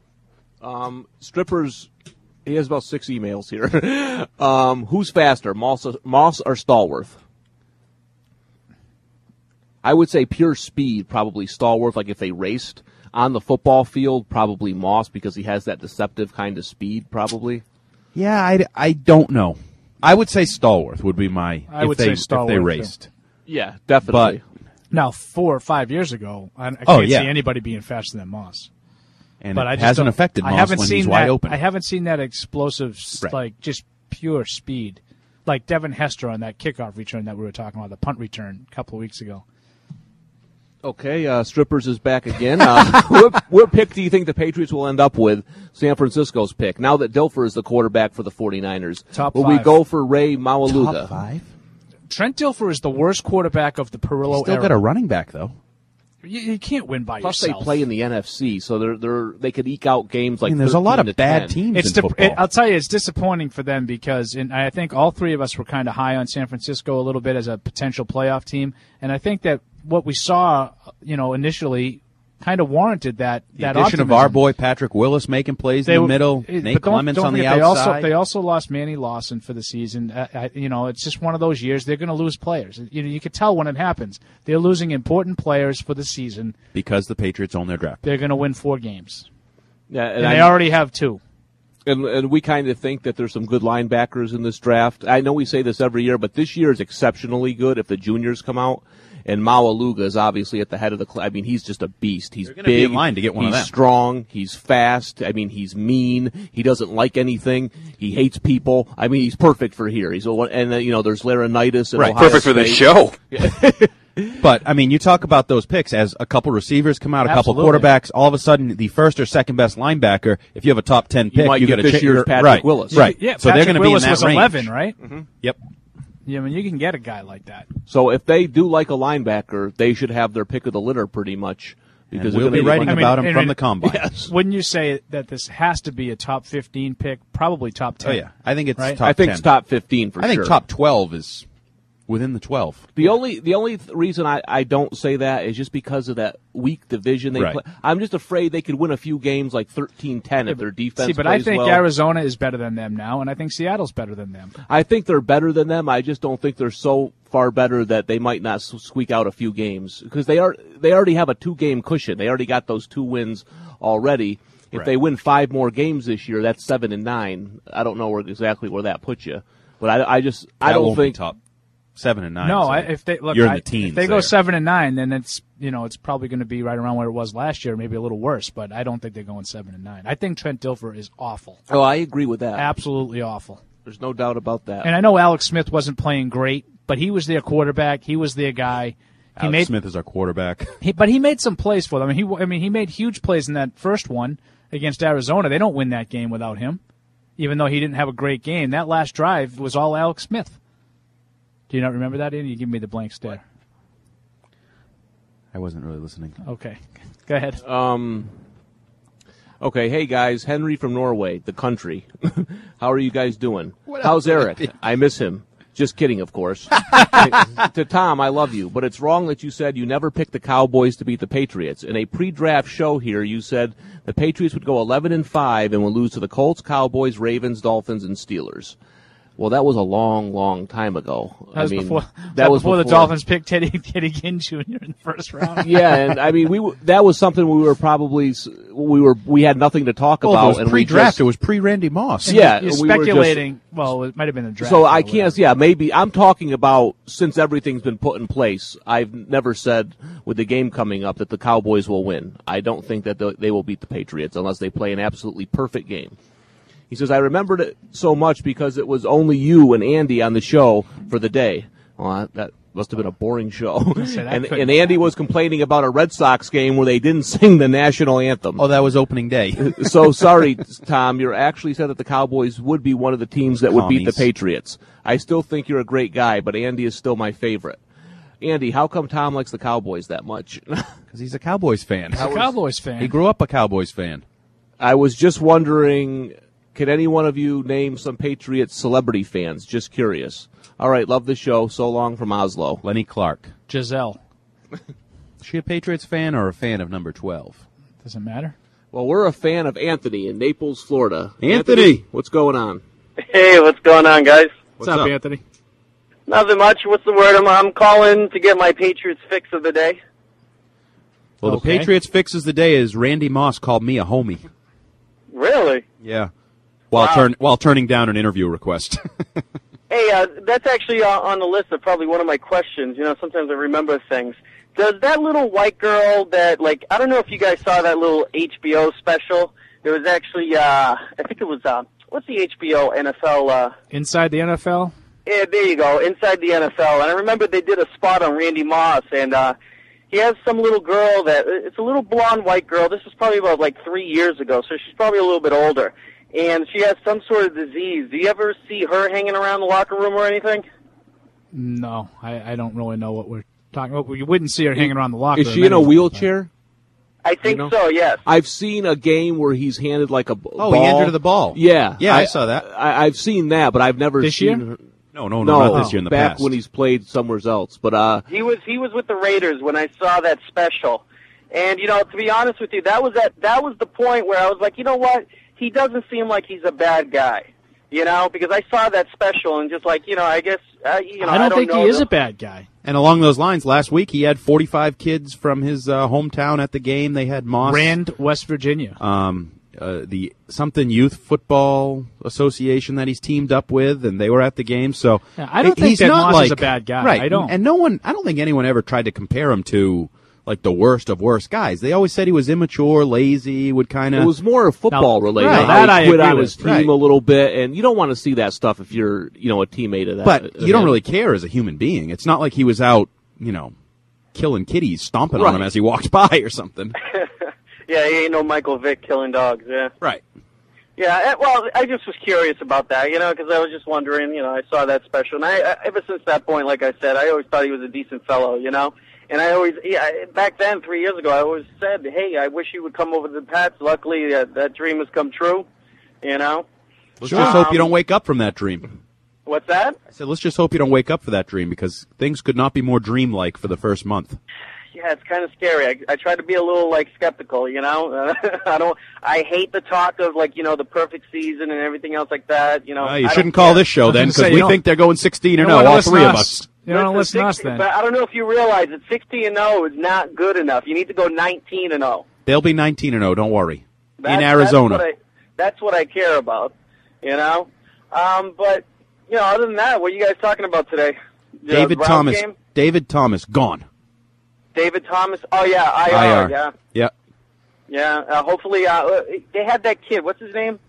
Um, strippers, he has about six emails here. um, who's faster, Moss, Moss or Stallworth? I would say pure speed, probably Stallworth, like if they raced. On the football field, probably Moss because he has that deceptive kind of speed, probably. Yeah, I, I don't know. I would say Stallworth would be my I if would they say if Stallworth, they too. raced. Yeah, definitely. Now, four or five years ago, I, I can't Oh, yeah. see anybody being faster than Moss. And But it I just hasn't don't- affected I Moss haven't when seen he's that, wide open. I haven't seen that explosive, s Right. like just pure speed, like Devin Hester on that kickoff return that we were talking about, the punt return a couple of weeks ago. Okay, uh, Strippers is back again. Uh, what, what pick do you think the Patriots will end up with? San Francisco's pick. Now that Dilfer is the quarterback for the 49ers. Top will we five. go for Ray Mawaluga? Top five? Trent Dilfer is the worst quarterback of the Perillo Still era. got a running back though. You, you can't win by Plus, yourself. they play in the N F C, so they're they're they could eke out games like. I mean, there's a lot thirteen of to bad ten. teams It's in dip- football. it, I'll tell you, it's disappointing for them because in, I think all three of us were kind of high on San Francisco a little bit as a potential playoff team, and I think that what we saw, you know, initially, kind of warranted that. the that addition of optimism. our boy Patrick Willis making plays They in the were- middle, it- Nate but don't- Clements don't on the forget, outside. They also, they also lost Manny Lawson for the season. Uh, I, you know, it's just one of those years. They're going to lose players. You know, you could tell when it happens. They're losing important players for the season. because the Patriots own their draft. They're going to win four games. Yeah, and, and they already have two. And, and we kind of think that there's some good linebackers in this draft. I know we say this every year, but this year is exceptionally good if the juniors come out. And Maualuga is obviously at the head of the class. I mean, he's just a beast. He's big. Be in line to get one he's of them. strong. He's fast. I mean, he's mean. He doesn't like anything. He hates people. I mean, he's perfect for here. He's a, and uh, you know, there's Laurinaitis and right. Ohio Perfect State. for this show. But I mean, you talk about those picks as a couple receivers come out, a Absolutely. couple quarterbacks. All of a sudden, the first or second best linebacker. If you have a top ten pick, you might you get got this ch- year's Patrick right, Willis. Right. Yeah, so Patrick they're going to be in Willis that was range. eleven, right? Mm-hmm. Yep. Yeah, I mean, you can get a guy like that. So if they do like a linebacker, they should have their pick of the litter pretty much. Because And we'll they're be gonna writing I mean, about him I from mean, the combine. Yes. Wouldn't you say that this has to be a top fifteen pick? Probably top ten. Oh yeah, I think it's right? top I think ten. it's top fifteen for I think sure. top twelve is within the twelve. The only the only th- reason I, I don't say that is just because of that weak division they Right. play. I'm just afraid they could win a few games like thirteen ten if their defense See, but plays I think well. Arizona is better than them now, and I think Seattle's better than them. I think they're better than them. I just don't think they're so far better that they might not s- squeak out a few games because they are they already have a two game cushion. They already got those two wins already. If Right. they win five more games this year, that's seven and nine. I don't know where, exactly where that puts you, but I, I just I That don't won't be think top seven and nine. No, so I, if they look, you're in I, the teens. if they go there. seven and nine, then it's you know it's probably going to be right around where it was last year, maybe a little worse. But I don't think they're going seven and nine. I think Trent Dilfer is awful, Oh, I agree with that. absolutely awful. There's no doubt about that. And I know Alex Smith wasn't playing great, but he was their quarterback. He was their guy. He Alex made, Smith is our quarterback. he, but he made some plays for them. I mean, he, I mean, he made huge plays in that first one against Arizona. They don't win that game without him, even though he didn't have a great game. That last drive was all Alex Smith. Do you not remember that, Andy? You give me the blank stare. I wasn't really listening. Okay, go ahead. Um. Okay, hey guys, Henry from Norway, the country. How are you guys doing? How's Eric? I miss him. Just kidding, of course. To Tom, I love you, but it's wrong that you said you never picked the Cowboys to beat the Patriots. In a pre-draft show here, you said the Patriots would go eleven and five and would lose to the Colts, Cowboys, Ravens, Dolphins, and Steelers. Well, that was a long, long time ago. That was I mean, before, that, that was before, before the Dolphins picked Teddy, Teddy Ginn Junior in the first round. Yeah, and I mean, we w- that was something we were probably we were we had nothing to talk Well, about. it was and we pre-draft. just- It was pre-Randy Moss. And Yeah, you're we were just- speculating. well, it might have been a draft. So or I whatever. can't. Yeah, maybe I'm talking about since everything's been put in place. I've never said with the game coming up that the Cowboys will win. I don't think that the, they will beat the Patriots unless they play an absolutely perfect game. He says, I remembered it so much because it was only you and Andy on the show for the day. Well, that must have been a boring show. say, that and, couldn't- and Andy was complaining about a Red Sox game where they didn't sing the national anthem. Oh, that was opening day. So sorry, Tom. You actually said that the Cowboys would be one of the teams that would beat the Commies. Patriots. I still think you're a great guy, but Andy is still my favorite. Andy, how come Tom likes the Cowboys that much? Because he's a Cowboys fan. He's a Cowboys fan. He grew up a Cowboys fan. I was just wondering, could any one of you name some Patriots celebrity fans? Just curious. All right, love the show. So long from Oslo. Lenny Clark. Giselle. Is she a Patriots fan or a fan of number twelve? Doesn't matter. Well, we're a fan of Anthony in Naples, Florida. Anthony! what's going on? Hey, what's going on, guys? What's, up, Anthony? Nothing much. What's the word? I'm, I'm calling to get my Patriots fix of the day. Well, Okay. the Patriots fixes the day is Randy Moss called me a homie. Really? Yeah. While Wow. turn while turning down an interview request. Hey, uh, that's actually uh, on the list of probably one of my questions. You know, sometimes I remember things. Does that little white girl that, like, I don't know if you guys saw that little H B O special. There was actually, uh, I think it was, uh, what's the H B O N F L, uh, Inside the N F L? yeah, there you go, Inside the N F L. And I remember they did a spot on Randy Moss, and uh, he has some little girl that, it's a little blonde white girl. This was probably about, like, three years ago, so she's probably a little bit older. And she has some sort of disease. Do you ever see her hanging around the locker room or anything? No, I, I don't really know what we're talking about. You wouldn't see her hanging around the locker Is room. she in a anyway. wheelchair? I think You know? so, yes. I've seen a game where he's handed like a b- Oh, ball. he handed her the ball. Yeah, Yeah, I saw that. I, I've seen that, but I've never This seen. year? Her. No, no, no, No, not this year in the back past. when he's played somewhere else. But uh, He was he was with the Raiders when I saw that special. And, you know, to be honest with you, that was at, that was the point where I was like, you know what? He doesn't seem like he's a bad guy. You know, because I saw that special and just like, you know, I guess, uh, you know, I don't, I don't think know he is the- a bad guy. And along those lines, last week he had forty-five kids from his uh, hometown at the game. They had Moss. Rand, West Virginia. Um, uh, the something Youth Football Association that he's teamed up with, and they were at the game. So Yeah, I don't he- think he's that not Moss like is a bad guy. right? I don't. And no one, I don't think anyone ever tried to compare him to like the worst of worst guys. They always said he was immature, lazy, would kind of. It was more football related. Right. How That he I quit agree on with. his team Right. a little bit, and you don't want to see that stuff if you're, you know, a teammate of that. But of you don't him. really care as a human being. It's not like he was out, you know, killing kitties, stomping on Right. him as he walked by or something. Yeah, he ain't no Michael Vick killing dogs. Yeah. Right. Yeah. eh, Well, I just was curious about that, you know, because I was just wondering. You know, I saw that special, and I, I ever since that point, like I said, I always thought he was a decent fellow, you know. And I always, yeah, I- back then, three years ago, I always said, "Hey, I wish he would come over to the Pats." Luckily, uh, that dream has come true. You know. Let's just hope you Um, don't wake up from that dream. What's that? I said, let's just hope you don't wake up for that dream because things could not be more dreamlike for the first month. Yeah, it's kind of scary. I, I try to be a little like skeptical, you know. I don't. I hate the talk of like you know the perfect season and everything else like that. You know, Well, you I shouldn't don't call care. this show then I was gonna because say, we you don't- think they're going sixteen and You don't oh, wanna all listen three to of us. us. You don't listen to us sixteen then. But I don't know if you realize that sixteen and oh is not good enough. You need to go nineteen and oh. They'll be nineteen and oh. Don't worry. That's, In Arizona. That's what, I, that's what I care about. You know. Um, but you know, other than that, what are you guys talking about today? The David Browns Thomas. game? David Thomas gone. David Thomas. Oh yeah, I R. I R. Yeah. Yeah. Yeah, uh, hopefully uh, they had that kid. What's his name?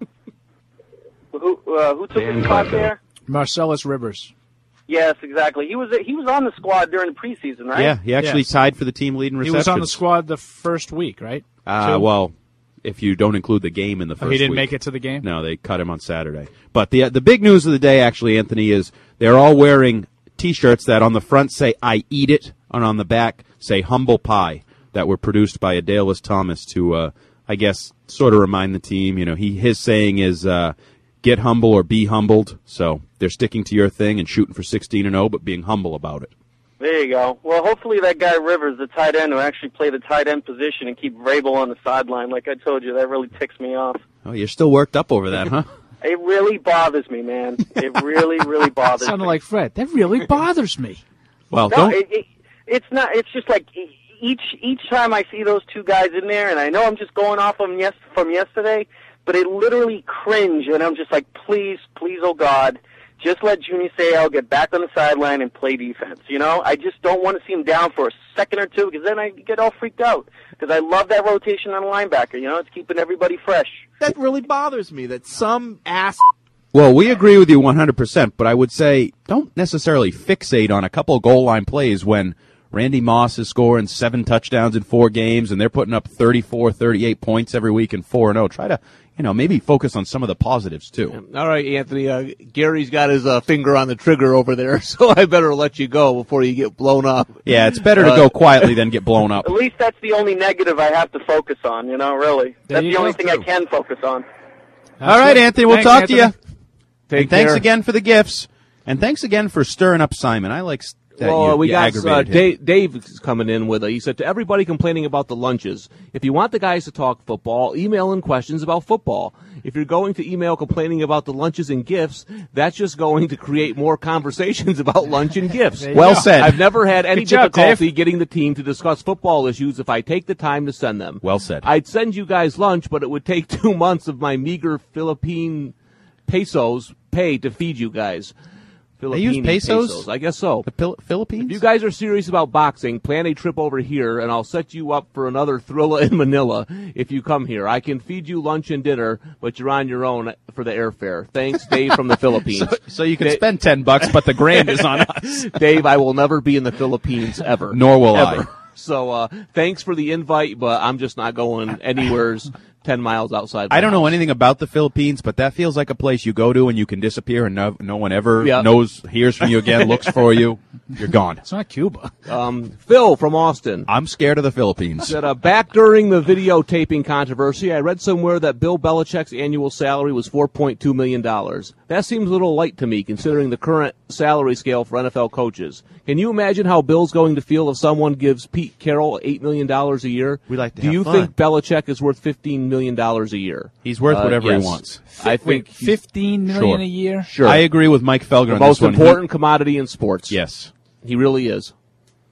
who uh, who took Dan his spot Carter. there? Marcellus Rivers. Yes, exactly. He was he was on the squad during the preseason, right? Yeah, he actually Yes. tied for the team lead in He receptions. was on the squad the first week, right? Uh, Two? well, if you don't include the game in the Oh, first he didn't week. make it to the game? No, they cut him on Saturday. But the the big news of the day, actually, Anthony, is they're all wearing T-shirts that on the front say "I eat it" and on the back say "Humble Pie," that were produced by Adalis Thomas to, uh, I guess, sort of remind the team. You know, he his saying is uh, "Get humble or be humbled." So they're sticking to your thing and shooting for sixteen and oh, but being humble about it. There you go. Well, hopefully that guy Rivers, the tight end, will actually play the tight end position and keep Vrabel on the sideline. Like I told you, that really ticks me off. Oh, you're still worked up over that, huh? It really bothers me, man. It really, really bothers Sounded me. like Fred. That really bothers me. Well, No, don't. it, it, it's not. It's just like e- each each time I see those two guys in there, and I know I'm just going off from yes from yesterday, but I literally cringe, and I'm just like, please, please, oh God, just let Junior Seau get back on the sideline and play defense. You know, I just don't want to see him down for a second or two because then I get all freaked out because I love that rotation on linebacker. You know, it's keeping everybody fresh. That really bothers me that some ass. Well, we agree with you one hundred percent, but I would say don't necessarily fixate on a couple of goal line plays when Randy Moss is scoring seven touchdowns in four games and they're putting up thirty-four, thirty-eight points every week and four and oh. Try to, you know, maybe focus on some of the positives, too. All right, Anthony. Uh, Gary's got his uh, finger on the trigger over there, so I better let you go before you get blown up. Yeah, it's better to Uh, go quietly than get blown up. At least that's the only negative I have to focus on. You know, really, There that's you the only go. thing I can focus on. All right, Anthony, we'll Thanks, talk Anthony. to you. Take and thanks care. again for the gifts. And thanks again for stirring up Simon. I like s- that Well, you, we you got uh, aggravated him. Dave, Dave is coming in with it. He said to everybody complaining about the lunches, if you want the guys to talk football, email in questions about football. If you're going to email complaining about the lunches and gifts, that's just going to create more conversations about lunch and gifts. There you Well go. said. I've never had any Good job, difficulty Dave. getting the team to discuss football issues if I take the time to send them. Well said. I'd send you guys lunch, but it would take two months of my meager Philippine pesos pay to feed you guys. They use Philippine pesos? I guess so. The Pil- Philippines? If you guys are serious about boxing, plan a trip over here, and I'll set you up for another Thrilla in Manila if you come here. I can feed you lunch and dinner, but you're on your own for the airfare. Thanks, Dave from the Philippines. so, so you can Da- spend ten bucks, but the grand is on us. Dave, I will never be in the Philippines ever. Nor will ever. I. So uh, thanks for the invite, but I'm just not going anywheres ten miles outside my I don't know house. anything about the Philippines, but that feels like a place you go to and you can disappear and no, no one ever Yeah. knows, hears from you again, looks for you. You're gone. It's not Cuba. Um, Phil from Austin. I'm scared of the Philippines. Said, uh, back during the videotaping controversy, I read somewhere that Bill Belichick's annual salary was four point two million dollars. That seems a little light to me, considering the current salary scale for N F L coaches. Can you imagine how Bill's going to feel if someone gives Pete Carroll eight million dollars a year? We like to Do have you fun. think Belichick is worth fifteen million dollars a year? He's worth Uh, whatever yes. he wants. I think Wait, fifteen million Sure. a year? Sure. I agree with Mike Felger the on most this one. He- important commodity in sports. yes. He really is.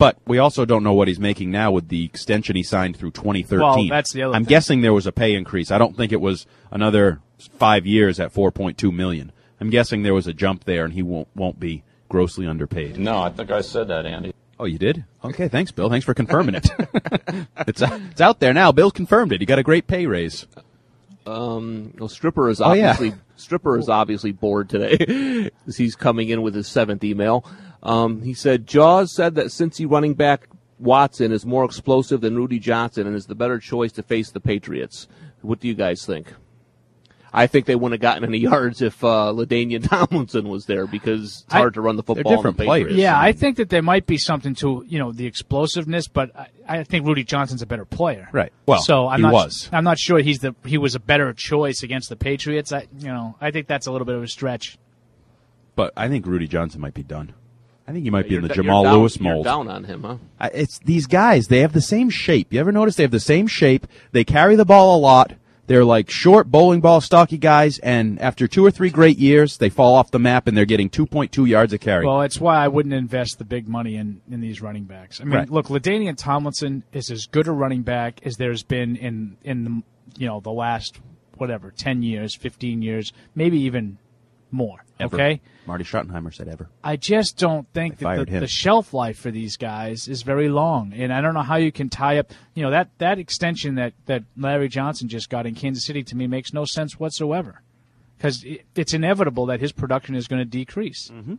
But we also don't know what he's making now with the extension he signed through twenty thirteen. Well, that's the other I'm thing. guessing there was a pay increase. I don't think it was another five years at four point two million dollars. I'm guessing there was a jump there, and he won't won't be grossly underpaid. No, I think I said that, Andy. Oh, you did? Okay, thanks, Bill. Thanks for confirming it. it's it's out there now. Bill confirmed it. He got a great pay raise. Um, well, Stripper is Oh, yeah. obviously Stripper is obviously bored today as he's coming in with his seventh email. Um, he said Jaws said that Cincy running back Watson is more explosive than Rudy Johnson and is the better choice to face the Patriots. What do you guys think? I think they wouldn't have gotten any yards if uh, LaDainian Tomlinson was there because it's hard I, to run the football. different in the Patriots. players. Yeah, I think that there might be something to, you know, the explosiveness, but I, I think Rudy Johnson's a better player. Right. Well, so I'm he not, was. I'm not sure he's the he was a better choice against the Patriots. I, you know, I think that's a little bit of a stretch. But I think Rudy Johnson might be done. I think he might be in You're the da- Jamal you're down- Lewis mold. You're down on him, huh? I, it's these guys. They have the same shape. You ever notice they have the same shape? They carry the ball a lot. They're like short bowling ball stocky guys, and after two or three great years, they fall off the map and they're getting two point two yards a carry. Well, it's why I wouldn't invest the big money in, in these running backs. I mean, Right. look, LaDainian Tomlinson is as good a running back as there's been in in the, you know, the last whatever ten years, fifteen years, maybe even more. Ever. Okay. Marty Schottenheimer said ever. I just don't think They that fired the, him. the shelf life for these guys is very long, and I don't know how you can tie up. You know, that that extension that, that Larry Johnson just got in Kansas City to me makes no sense whatsoever, because it, it's inevitable that his production is going to decrease. Mm-hmm.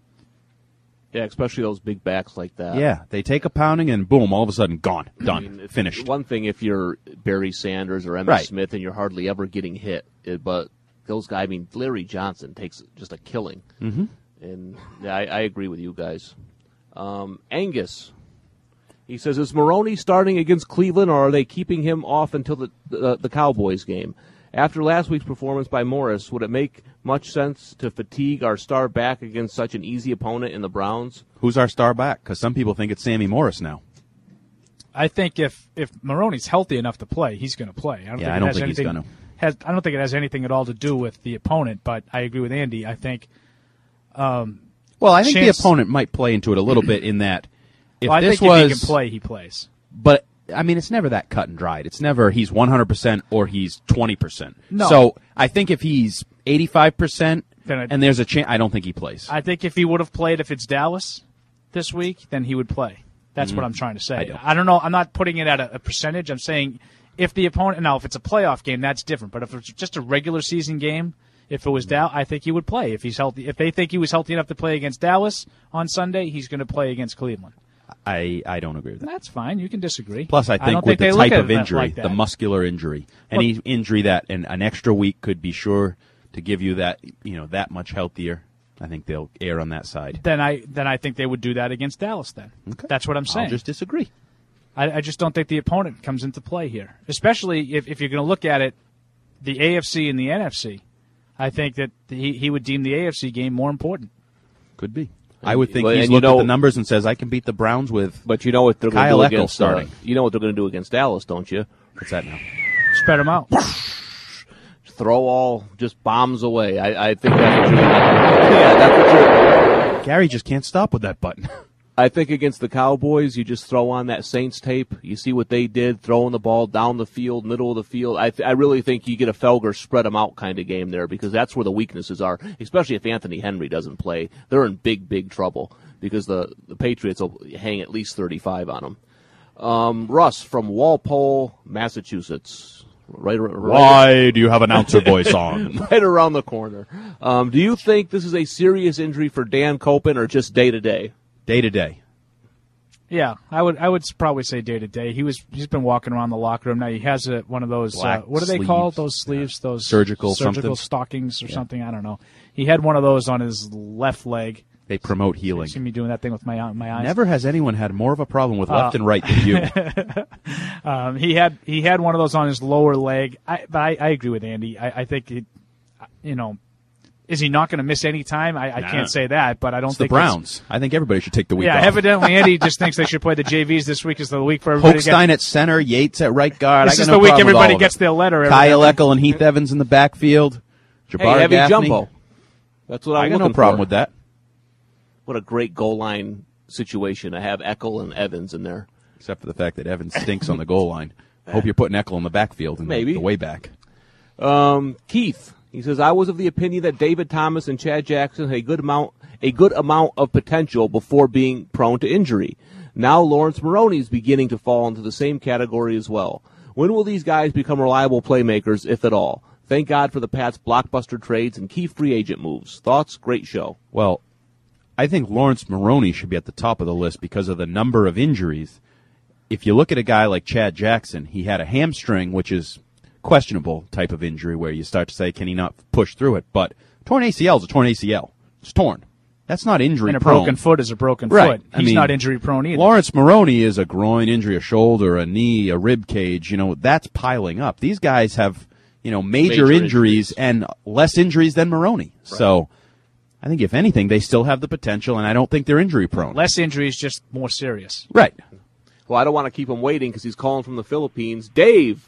Yeah, especially those big backs like that. Yeah, they take a pounding and boom, all of a sudden gone, I done, mean, it's finished. One thing if you're Barry Sanders or Emmitt Right. Smith and you're hardly ever getting hit, it, but those guys, I mean, Larry Johnson takes just a killing. Mm-hmm. And yeah, I, I agree with you guys. Um, Angus, he says, is Maroney starting against Cleveland, or are they keeping him off until the, the the Cowboys game? After last week's performance by Morris, would it make much sense to fatigue our star back against such an easy opponent in the Browns? Who's our star back? Because some people think it's Sammy Morris now. I think if if Maroney's healthy enough to play, he's going to play. I don't Yeah, think I it don't has think he's anything, gonna. Has, I don't think it has anything at all to do with the opponent. But I agree with Andy. I think. Um, Well, I think chance, the opponent might play into it a little bit in that if well, I this think was, if he can play, he plays. But I mean, it's never that cut and dried. It's never he's one hundred percent or he's twenty percent. No. So I think if he's eighty-five percent Then I- and there's a chance, I don't think he plays. I think if he would have played if it's Dallas this week, then he would play. That's Mhm. what I'm trying to say. I don't. I don't know. I'm not putting it at a, a percentage. I'm saying if the opponent now, if it's a playoff game, that's different. But if it's just a regular season game, if it was Dallas, I think he would play if he's healthy. If they think he was healthy enough to play against Dallas on Sunday, he's going to play against Cleveland. I, I don't agree with that. That's fine. You can disagree. Plus, I think don't with think they the look type at of it injury, like the that. muscular injury, any injury that an, an extra week could be sure to give you that, you know, that much healthier, I think they'll err on that side. then I then I think they would do that against Dallas. Then Okay. that's what I'm saying. I'll just disagree. I, I just don't think the opponent comes into play here, especially if, if you're going to look at it, the A F C and the N F C. I think that he, he would deem the A F C game more important. Could be. I would think Well, he's and you looked know- at the numbers and says, I can beat the Browns with But you know what they're going to Kyle do Eckel against starting. Uh, you know what they're going to do against Dallas, don't you? What's that now? Spread them out. Throw all just bombs away. I, I think that's what you're going to Yeah, that's what you're Gary just can't stop with that button. I think against the Cowboys, you just throw on that Saints tape. You see what they did, throwing the ball down the field, middle of the field. I, th- I really think you get a Felger spread them out kind of game there because that's where the weaknesses are, especially if Anthony Henry doesn't play. They're in big, big trouble because the, the Patriots will hang at least thirty-five on them. Um, Russ from Walpole, Massachusetts. Right, right, Why do you have announcer voice on? right around the corner. Um, do you think this is a serious injury for Dan Copen or just day to day? Day to day. Yeah, I would I would probably say day to day. He was he's been walking around the locker room now. He has a, one of those uh, Black what are they sleeves. called? Those sleeves, those Surgical surgical something. stockings or Yeah. something. I don't know. He had one of those on his left leg. They promote You healing. see me doing that thing with my my eyes. Never has anyone had more of a problem with left Uh, and right than you. um, he had he had one of those on his lower leg. I, but I, I agree with Andy. I, I think it, you know, is he not going to miss any time? I, I Nah. can't say that, but I don't It's the think it's- Browns. I think everybody should take the week Yeah, off. evidently Andy just thinks they should play the J Vs this week is the week for everybody. to get- Hochstein at center, Yates at right guard. This I got is no the week problem with everybody all of gets it. their letter, Kyle evidently. Eckel and Heath Evans in the backfield. Jabbar Hey, heavy Gaffney. jumbo. That's what I I'm got no looking problem for. with that. What a great goal line situation to have Eckel and Evans in there. Except for the fact that Evans stinks on the goal line. Hope you're putting Eckel in the backfield and Maybe. the way back. Um, Keith, he says, I was of the opinion that David Thomas and Chad Jackson had a good amount, a good amount of potential before being prone to injury. Now Lawrence Maroney is beginning to fall into the same category as well. When will these guys become reliable playmakers, if at all? Thank God for the Pats' blockbuster trades and key free agent moves. Thoughts? Great show. Well, I think Lawrence Maroney should be at the top of the list because of the number of injuries. If you look at a guy like Chad Jackson, he had a hamstring, which is questionable type of injury where you start to say, can he not push through it? But torn A C L is a torn A C L. It's torn. That's not injury And a prone. broken foot is a broken Right. foot. I He's mean, not injury prone either. Lawrence Maroney is a groin injury, a shoulder, a knee, a rib cage. You know, that's piling up. These guys have, you know, major, Major injuries, injuries. and less injuries than Maroney. Right. So I think, if anything, they still have the potential, and I don't think they're injury prone. Less injuries, just more serious. Right. Well, I don't want to keep him waiting because he's calling from the Philippines. Dave.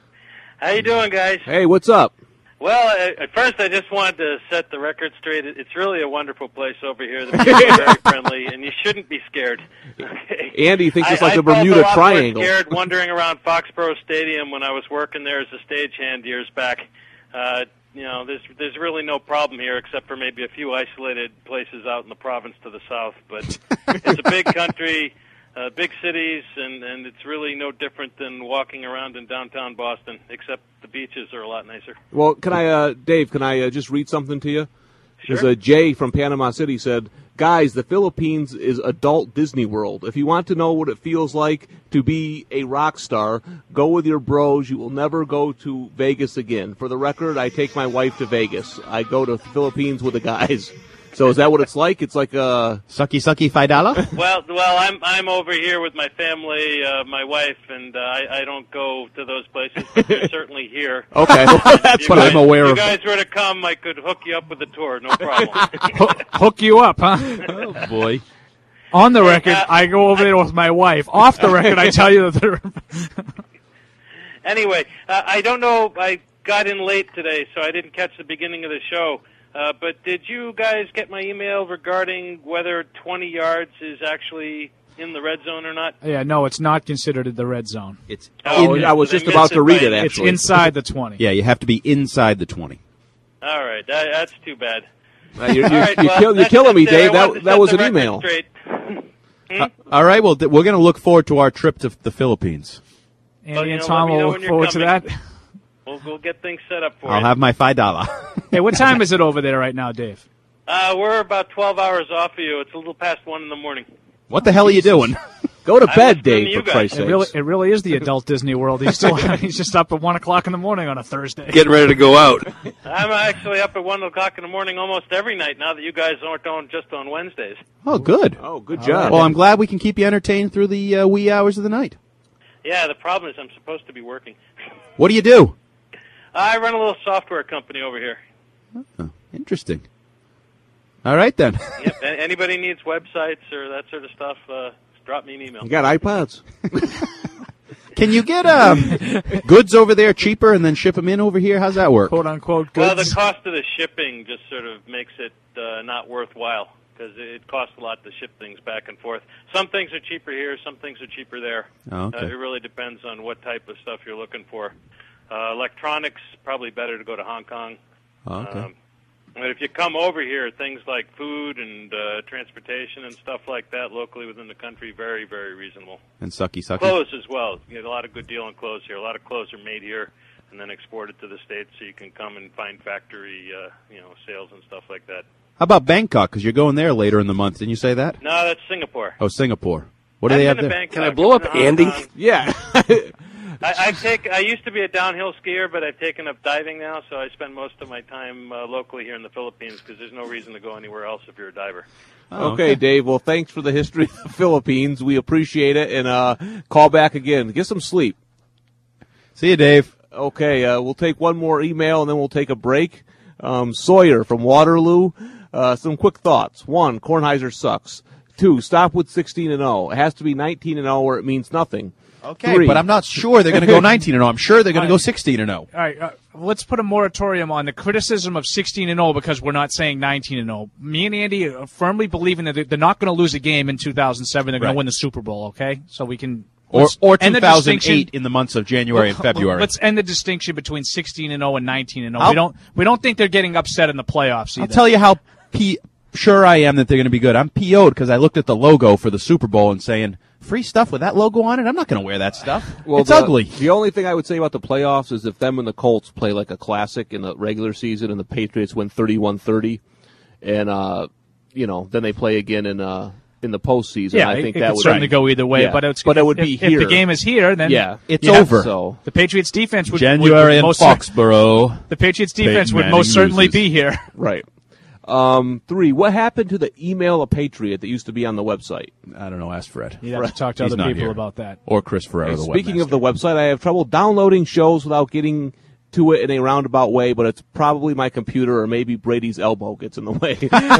How you doing, guys? Hey, what's up? Well, at at first I just wanted to set the record straight. It- It's really a wonderful place over here. The people are very friendly, and you shouldn't be scared. Okay? Andy thinks it's I- like I the felt Bermuda a lot Triangle. More scared wandering around Foxborough Stadium when I was working there as a stagehand years back. Uh, you know, there's there's really no problem here except for maybe a few isolated places out in the province to the south. But it's a big country. Uh, big cities, and, and it's really no different than walking around in downtown Boston, except the beaches are a lot nicer. Well, can I, uh, Dave, can I uh, just read something to you? Sure. There's a Jay from Panama City said, guys, the Philippines is adult Disney World. If you want to know what it feels like to be a rock star, go with your bros. You will never go to Vegas again. For the record, I take my wife to Vegas. I go to the Philippines with the guys. So is that what it's like? It's like a sucky sucky five dollar. Well, well, I'm I'm over here with my family, uh, my wife, and uh, I, I don't go to those places. But they're certainly here. Okay, that's what I'm aware if of. you guys were to come, I could hook you up with a tour, no problem. Hook you up, huh? Oh, boy. On the record, I go over there with my wife. Off the record, I tell you that they're... Anyway, uh, I don't know. I got in late today, so I didn't catch the beginning of the show. Uh, but did you guys get my email regarding whether twenty yards is actually in the red zone or not? Yeah, no, it's not considered the red zone. It's Oh, I was so they just about missed to it read by it, an inch. It's actually. inside the twenty. Yeah, you have to be inside the twenty. All right, that, that's too bad. Uh, you're, you're, All right, you're, well, kill, you're that's killing me, just it. I Dave. wanted That, to that set was the an record email. straight. Uh, all right, well, th- we're going to look forward to our trip to the Philippines. Andy Well, you and know, Tom let me know will when look you're forward to coming. that. We'll, we'll get things set up for I'll you. have my five dollar. Hey, what time is it over there right now, Dave? Uh, we're about twelve hours off of you. It's a little past one in the morning. What the hell are you doing? Go to I bed, was Dave, from you for guys. Christ's It sake. really, it really is the adult Disney World. He's still he's just up at one o'clock in the morning on a Thursday. Getting ready to go out. I'm actually up at one o'clock in the morning almost every night now that you guys aren't on just on Wednesdays. Oh, good. Oh, good job. Well, I'm glad we can keep you entertained through the uh, wee hours of the night. Yeah, the problem is I'm supposed to be working. What do you do? I run a little software company over here. Oh, interesting. All right, then. Yep. a- Anybody needs websites or that sort of stuff, uh, just drop me an email. You got iPods. Can you get um, goods over there cheaper and then ship them in over here? How's that work? Quote unquote goods. Well, the cost of the shipping just sort of makes it uh, not worthwhile because it costs a lot to ship things back and forth. Some things are cheaper here, some things are cheaper there. Oh, okay. Uh, it really depends on what type of stuff you're looking for. Uh, electronics, probably better to go to Hong Kong. Oh, okay. Um, but if you come over here, things like food and uh, transportation and stuff like that locally within the country, very, very reasonable. And sucky sucky. Clothes as well. You get a lot of good deal on clothes here. A lot of clothes are made here and then exported to the States, so you can come and find factory, uh, you know, sales and stuff like that. How about Bangkok? Because you're going there later in the month. Didn't you say that? No, that's Singapore. Oh, Singapore. What do I've they have been to there? Bangkok. Can I blow up I've been to Andy? Hong Kong. Yeah. I, I take. I used to be a downhill skier, but I've taken up diving now, so I spend most of my time uh, locally here in the Philippines because there's no reason to go anywhere else if you're a diver. Oh, okay, Dave. Well, thanks for the history of the Philippines. We appreciate it. And uh, call back again. Get some sleep. See you, Dave. Okay, uh, we'll take one more email and then we'll take a break. Um, Sawyer from Waterloo. Uh, some quick thoughts. One, Kornheiser sucks. Two, stop with sixteen and oh. It has to be nineteen and oh or it means nothing. Okay, Three. but I'm not sure they're going to go nineteen and oh. I'm sure they're going to go sixteen and oh. All right, uh, let's put a moratorium on the criticism of sixteen and oh because we're not saying nineteen and oh. Me and Andy are firmly believing that they're not going to lose a game in two thousand seven. They're going Right. to win the Super Bowl, okay? So we can... Or, or end the two thousand eight distinction- in the months of January and February. Let's end the distinction between sixteen and oh and nineteen and oh. I'll- We don't we don't think they're getting upset in the playoffs either. I'll tell you how P- sure I am that they're going to be good. I'm P O'd because I looked at the logo for the Super Bowl and saying, free stuff with that logo on it? I'm not going to wear that stuff. Well, it's the, ugly. The only thing I would say about the playoffs is if them and the Colts play like a classic in the regular season and the Patriots win thirty-one thirty, and, uh, you know, then they play again in uh, in the postseason. Yeah, I think it, that it could would certainly be, go either way, yeah. but, it's, but if, it would if, be if here. the game is here, then yeah, it's yeah, over. So the Patriots defense would January would, would in most Foxborough. The Patriots defense Peyton would Manning most certainly loses. be here. Right. Um, three, what happened to the email a Patriot that used to be on the website? I don't know. Ask Fred. You'd have to talk to He's other not people here. about that. Or Chris Ferrero, Hey, the speaking webmaster. of the website, I have trouble downloading shows without getting to it in a roundabout way, but it's probably my computer or maybe Brady's elbow gets in the way.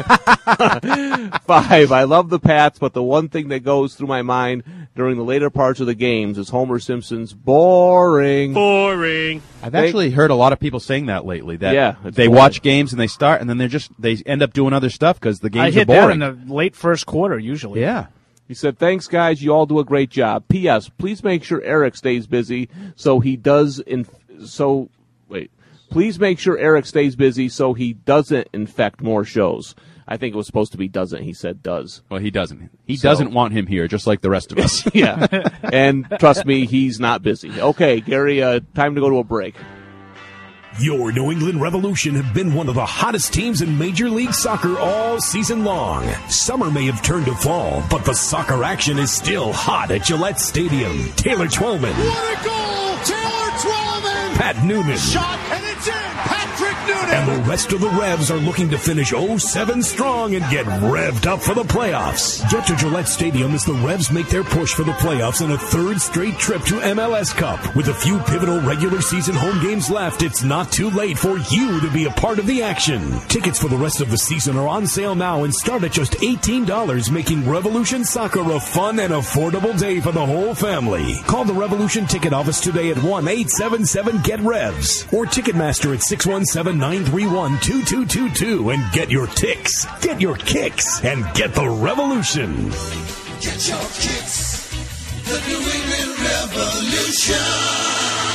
Five, I love the Pats, but the one thing that goes through my mind during the later parts of the games is Homer Simpson's boring. Boring. I've actually heard a lot of people saying that lately. That Yeah, it's they boring. watch games and they start, and then they're just they end up doing other stuff because the I games hit are boring. that in the late first quarter usually. Yeah. He said, thanks, guys. You all do a great job. P S. Please make sure Eric stays busy so he does in so wait. Please make sure Eric stays busy so he doesn't infect more shows. I think it was supposed to be doesn't. He said does. Well, he doesn't. He So- doesn't want him here, just like the rest of us. Yeah. And trust me, he's not busy. Okay, Gary, uh, time to go to a break. Your New England Revolution have been one of the hottest teams in Major League Soccer all season long. Summer may have turned to fall, but the soccer action is still hot at Gillette Stadium. Taylor Twellman, What a goal! Taylor Twellman! Pat Noonan, Shot, and it's in! Patrick Noonan! and the rest of the Revs are looking to finish oh seven strong and get revved up for the playoffs. Get to Gillette Stadium as the Revs make their push for the playoffs in a third straight trip to M L S Cup. With a few pivotal regular season home games left, it's not too late for you to be a part of the action. Tickets for the rest of the season are on sale now and start at just eighteen dollars, making Revolution Soccer a fun and affordable day for the whole family. Call the Revolution Ticket Office today at one eight seven seven get revs or Ticketmaster at six one seven, nine three one, two two two two and get your ticks, get your kicks, and get the Revolution. Get your kicks. The New England Revolution.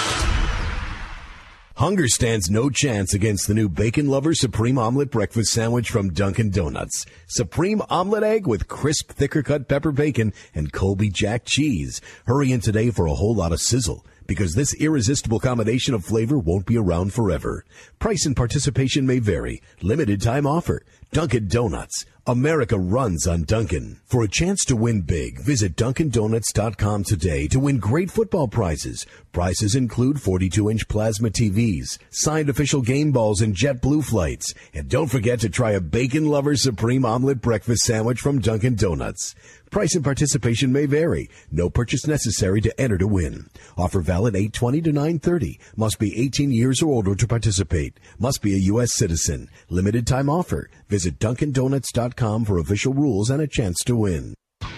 Hunger stands no chance against the new Bacon Lover Supreme Omelet Breakfast Sandwich from Dunkin' Donuts. Supreme Omelet Egg with crisp, thicker cut pepper bacon and Colby Jack cheese. Hurry in today for a whole lot of sizzle, because this irresistible combination of flavor won't be around forever. Price and participation may vary. Limited time offer. Dunkin' Donuts. America runs on Dunkin'. For a chance to win big, visit Dunkin Donuts dot com today to win great football prizes. Prizes include forty-two inch plasma T Vs, signed official game balls, and JetBlue flights. And don't forget to try a Bacon Lover Supreme Omelet Breakfast Sandwich from Dunkin' Donuts. Price and participation may vary. No purchase necessary to enter to win. Offer valid eight twenty to nine thirty. Must be eighteen years or older to participate. Must be a U S citizen. Limited time offer. Visit Dunkin Donuts dot com for official rules and a chance to win.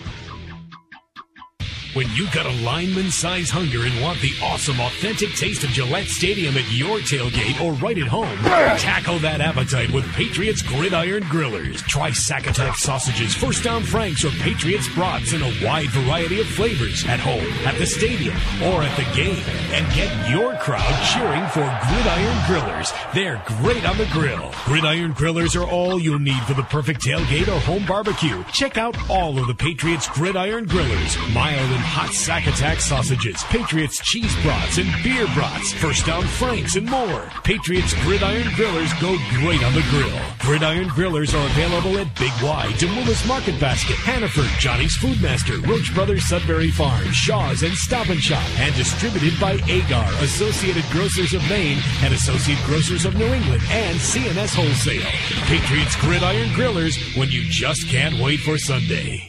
When you've got a lineman-size hunger and want the awesome, authentic taste of Gillette Stadium at your tailgate or right at home, tackle that appetite with Patriots Gridiron Grillers. Try Sack Attack sausages, First Down Franks, or Patriots brats in a wide variety of flavors at home, at the stadium, or at the game. And get your crowd cheering for Gridiron Grillers. They're great on the grill. Gridiron Grillers are all you'll need for the perfect tailgate or home barbecue. Check out all of the Patriots Gridiron Grillers. Mild and hot Sack Attack sausages, Patriots cheese brats and beer brats, First Down Franks, and more. Patriots Gridiron Grillers go great on the grill. Gridiron Grillers are available at Big Y, Demoulas Market Basket, Hannaford, Johnny's Foodmaster, Roach Brothers Sudbury Farm, Shaw's, and Stop and Shop, and distributed by Agar, Associated Grocers of Maine, and Associate Grocers of New England, and C N S Wholesale. Patriots Gridiron Grillers, when you just can't wait for Sunday.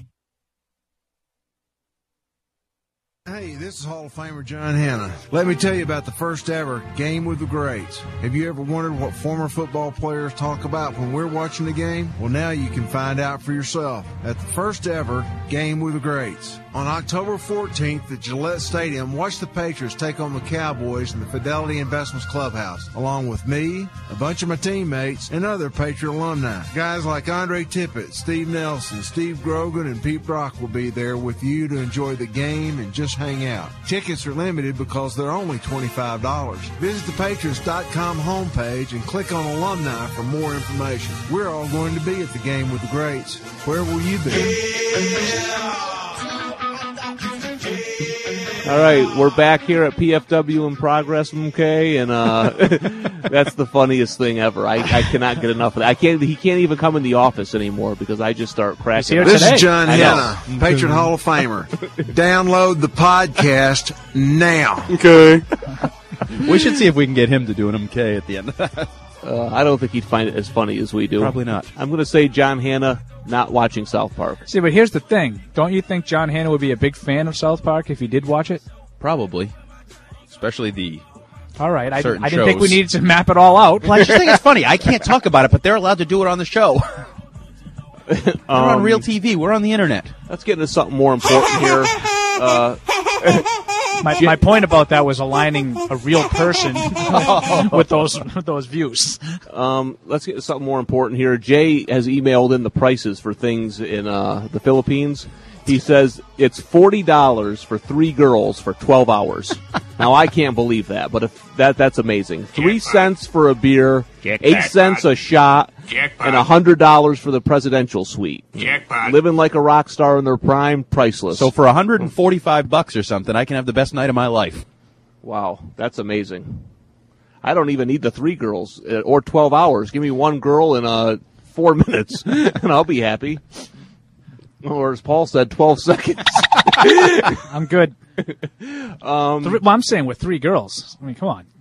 Hey, this is Hall of Famer John Hanna. Let me tell you about the first ever Game with the Greats. Have you ever wondered what former football players talk about when we're watching the game? Well, now you can find out for yourself at the first ever Game with the Greats. On October fourteenth at Gillette Stadium, watch the Patriots take on the Cowboys in the Fidelity Investments Clubhouse, along with me, a bunch of my teammates, and other Patriot alumni. Guys like Andre Tippett, Steve Nelson, Steve Grogan, and Pete Brock will be there with you to enjoy the game and just hang out. Tickets are limited because they're only twenty-five dollars. Visit the Patriots dot com homepage and click on Alumni for more information. We're all going to be at the game with the greats. Where will you be? All right, we're back here at P F W in progress, M K, and uh, that's the funniest thing ever. I, I cannot get enough of that. I can't. He can't even come in the office anymore because I just start cracking. This today. is John Hanna, Patriot Hall of Famer. Download the podcast now. Okay. We should see if we can get him to do an M K at the end of that. Uh, I don't think he'd find it as funny as we do. Probably not. I'm going to say John Hanna not watching South Park. See, but here's the thing. Don't you think John Hanna would be a big fan of South Park if he did watch it? Probably. Especially the All right. I, I didn't shows. think we needed to map it all out. Well, I just think it's funny. I can't talk about it, but they're allowed to do it on the show. We're um, on real T V. We're on the Internet. Let's get into something more important here. Uh, my, my point about that was aligning a real person with those with those views. Um, let's get to something more important here. Jay has emailed in the prices for things in uh, the Philippines. He says it's forty dollars for three girls for twelve hours. Now, I can't believe that, but if that that's amazing. Three cents for a beer, Jackpot. eight cents a shot, Jackpot. and one hundred dollars for the presidential suite. Jackpot. Living like a rock star in their prime, priceless. So for one hundred forty-five bucks or something, I can have the best night of my life. Wow, that's amazing. I don't even need the three girls uh, or twelve hours. Give me one girl in uh, four minutes, and I'll be happy. Or as Paul said, twelve seconds. I'm good. Um, Three, well, I'm saying with three girls. I mean, come on.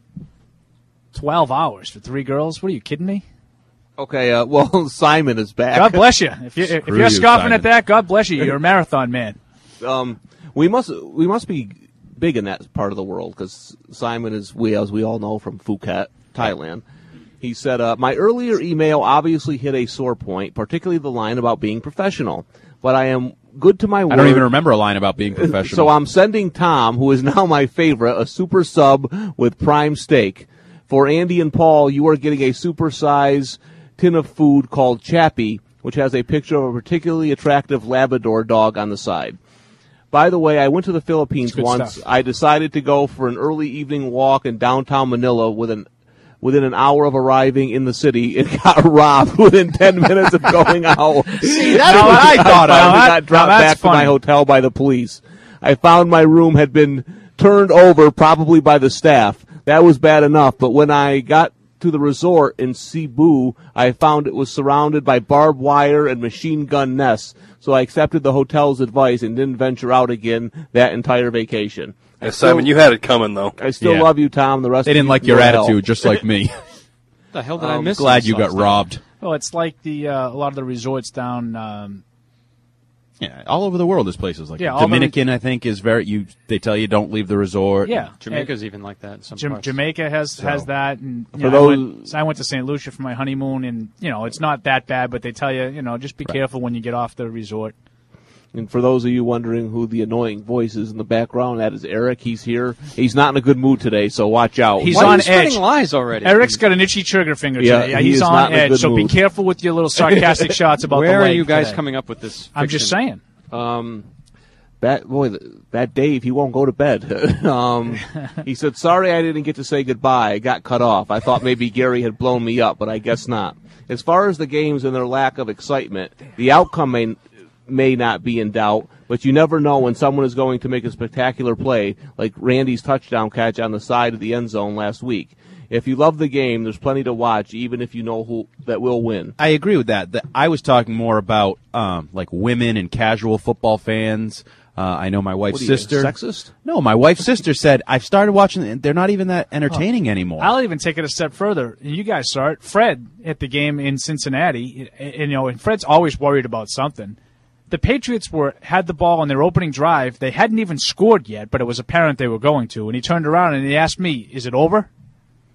twelve hours for three girls? What are you kidding me? Okay, uh, well, Simon is back. God bless you. If, you, if you're you, scoffing Simon. at that, God bless you. You're a marathon man. Um, we must we must be big in that part of the world because Simon is, we as we all know, from Phuket, Thailand. He said, uh, my earlier email obviously hit a sore point, particularly the line about being professional. But I am good to my word. I don't even remember a line about being professional. So I'm sending Tom, who is now my favorite, a super sub with prime steak. For Andy and Paul, you are getting a super-size tin of food called Chappie, which has a picture of a particularly attractive Labrador dog on the side. By the way, I went to the Philippines once. Stuff. I decided to go for an early evening walk in downtown Manila with an Within an hour of arriving in the city, it got robbed within ten minutes of going out. See, that's what I thought I of. finally That- got dropped now that's back to my funny. hotel by the police. I found my room had been turned over, probably by the staff. That was bad enough, but when I got to the resort in Cebu, I found it was surrounded by barbed wire and machine gun nests, so I accepted the hotel's advice and didn't venture out again that entire vacation. Yeah, Simon, you had it coming, though. I still Yeah. love you, Tom. The rest They of didn't you like your go to hell. attitude, just like me. The hell did I I'm miss? glad in you got South robbed. Well, it's like the uh, a lot of the resorts down. Um, Yeah, all over the world there's places like Yeah, that. all the re- Dominican, I think, is very. You they tell you don't leave the resort. yeah, Jamaica's and even like that. In some Jam- parts. Jamaica has So- has that, and you For know, I, those- went, so I went to Saint Lucia for my honeymoon, and you know it's not that bad, but they tell you, you know, just be careful when you get off the resort. And for those of you wondering who the annoying voice is in the background, that is Eric. He's here. He's not in a good mood today, so watch out. He's Why on are you spreading edge. lies already? Eric's got an itchy trigger finger Yeah, today. Yeah, he he's is on not in a edge, good so be mood. careful with your little sarcastic shots about Where the are leg you guys today. coming up with this? I'm just fiction? saying. Um, that boy, th- that Dave, he won't go to bed. um, he said, "Sorry, I didn't get to say goodbye. I got cut off. I thought maybe Gary had blown me up, but I guess not. As far as the games and their lack of excitement, the outcome may may not be in doubt, but you never know when someone is going to make a spectacular play, like Randy's touchdown catch on the side of the end zone last week. If you love the game, there's plenty to watch, even if you know who that will win." I agree with that. The- I was talking more about um, like women and casual football fans. Uh, I know my wife's What are you, sister. sexist? No, my wife's sister said I've started watching. and They're not even that entertaining anymore. I'll even take it a step further. And you guys saw it. Fred at the game in Cincinnati, and, and, you know, and Fred's always worried about something. The Patriots were had the ball on their opening drive. They hadn't even scored yet, but it was apparent they were going to. And he turned around and he asked me, "Is it over?"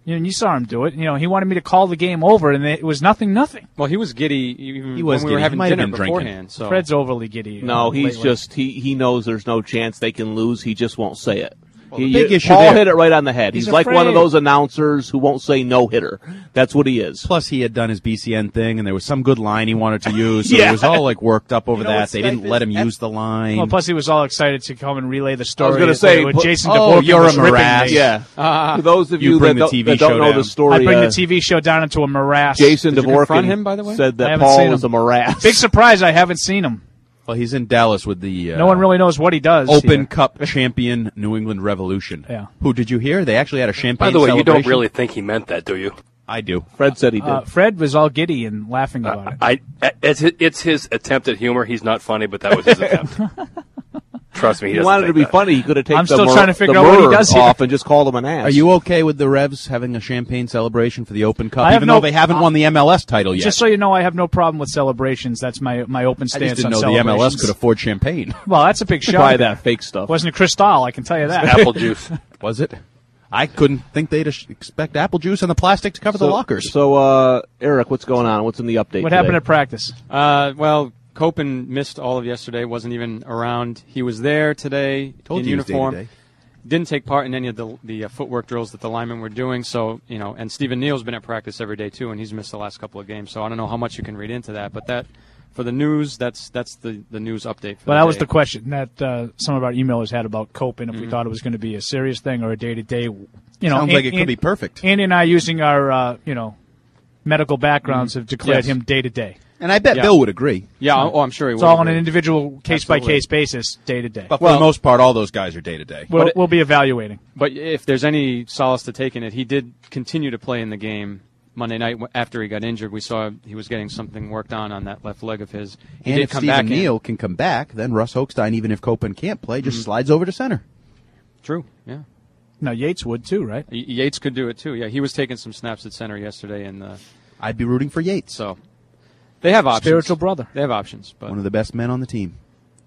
You know, you saw him do it. You know, he wanted me to call the game over, and it was nothing, nothing. Well, he was giddy even He was when we giddy. were having He might have dinner been drinking. beforehand. So Fred's overly giddy. No, uh, he's lately. just he he knows there's no chance they can lose. He just won't say it. Well, he, the big you- issue Paul there- hit it right on the head. He's, He's like one of afraid. those announcers who won't say no hitter. That's what he is. Plus, he had done his B C N thing, and there was some good line he wanted to use, so Yeah. it was all like worked up over You know that. what They didn't Skype let is? him use the line. Well, plus he was all excited to come and relay the story. I was going to say, with but- Jason oh, DeVorkin you're a was ripping morass. me. Yeah. Uh, For those of You you, bring that, the T V don't, that don't show know down. the story, I bring uh, the T V show down into a morass. Jason Did you confront DeVorkin him, by the way? said I that haven't Paul seen was him. a morass. Big surprise, I haven't seen him. Well, he's in Dallas with the uh, No one really knows what he does. Open here. Cup champion New England Revolution. Yeah. Who did you hear? They actually had a champagne By the way, you don't celebration. really think he meant that, do you? I do. Fred said he did. Uh, Fred was all giddy and laughing about it. I, it's, it's his attempt at humor. He's not funny, but that was his attempt. Trust me, he he doesn't wanted to think be that. funny. He could have taken I'm the, still mur- trying to figure the out what he mur does here. off and just called him an ass. Are you okay with the Revs having a champagne celebration for the Open Cup, I have even no- though they haven't won the M L S title yet? Just so you know, I have no problem with celebrations. That's my my open I stance just didn't on know the M L S celebrations. could afford champagne. Well, that's a big show. Buy that fake stuff. Wasn't it Cristal? I can tell you that. Apple juice. Was it? I couldn't think they'd ex- expect apple juice and the plastic to cover so, the lockers. So, uh, Eric, what's going on? What's in the update What today? happened at practice? Uh, well, Copen missed all of yesterday. Wasn't even around. He was there today Told in you he was uniform. day-to-day. Didn't take part in any of the the uh, footwork drills that the linemen were doing. So you know, and Stephen Neal's been at practice every day too, and he's missed the last couple of games. So I don't know how much you can read into that, but that for the news, that's that's the, the news update. For Well, the that was day. the question that uh, some of our emailers had about Copen, if we Mhm. thought it was going to be a serious thing or a day-to-day. You know, Sounds like it could be perfect. Andy and I, using our uh, you know medical backgrounds, have declared Yes. him day-to-day. And I bet Yeah. Bill would agree. Yeah, oh, I'm sure he It's would all on agree. an individual case-by-case basis, day-to-day. But for Well- the most part, all those guys are day to day. We'll, but it- we'll be evaluating. But if there's any solace to take in it, he did continue to play in the game Monday night w- after he got injured. We saw he was getting something worked on on that left leg of his. He And did if come Stephen back in. Neal can come back, then Russ Hochstein, even if Copen can't play, just Mhm. slides over to center. True, yeah. Now Yates would too, right? Y- Yates could do it too. Yeah, he was taking some snaps at center yesterday, and uh, I'd be rooting for Yates. so they have options. Spiritual brother. They have options, but One of the best men on the team.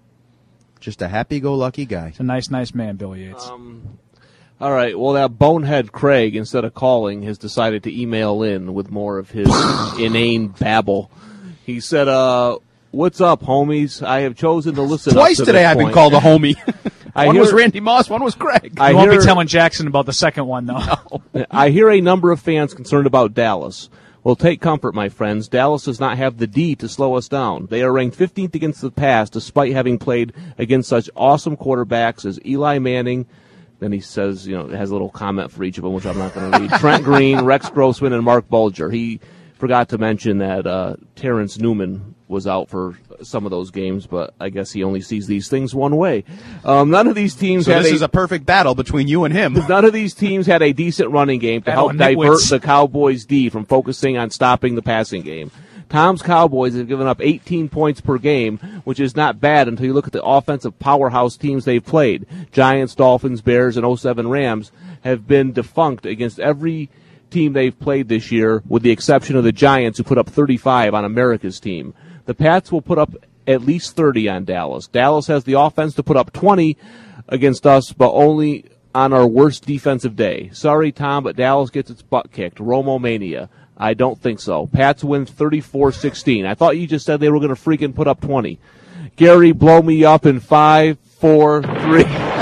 Just a happy-go-lucky guy. He's a nice, nice man, Billy Yates. Um, all right. Well, that bonehead Craig, instead of calling, has decided to email in with more of his inane babble. He said, uh, "What's up, homies? I have chosen to listen up Twice to today this I've been point. called a homie. I one hear- was Randy Moss, one was Craig. I I won't hear- be telling Jackson about the second one, though. I hear a number of fans concerned about Dallas. Well, take comfort, my friends. Dallas does not have the D to slow us down. They are ranked fifteenth against the pass, despite having played against such awesome quarterbacks as Eli Manning." Then he says, you know, has a little comment for each of them, which I'm not going to read. Trent Green, Rex Grossman, and Mark Bulger. He forgot to mention that uh, Terrence Newman was out for some of those games, but I guess he only sees these things one way. Um, none of these teams So had this a, is a perfect battle between you and him. None of these teams had a decent running game to Battle help of divert nitwits. the Cowboys' D from focusing on stopping the passing game. Tom's Cowboys have given up eighteen points per game, which is not bad until you look at the offensive powerhouse teams they've played. Giants, Dolphins, Bears, and oh seven Rams have been defunct against every team they've played this year, with the exception of the Giants, who put up thirty-five on America's team. The Pats will put up at least thirty on Dallas. Dallas has the offense to put up twenty against us, but only on our worst defensive day. Sorry, Tom, but Dallas gets its butt kicked. Romo mania. I don't think so. Pats win thirty-four sixteen. I thought you just said they were going to freaking put up twenty. Gary, blow me up in five, four, three.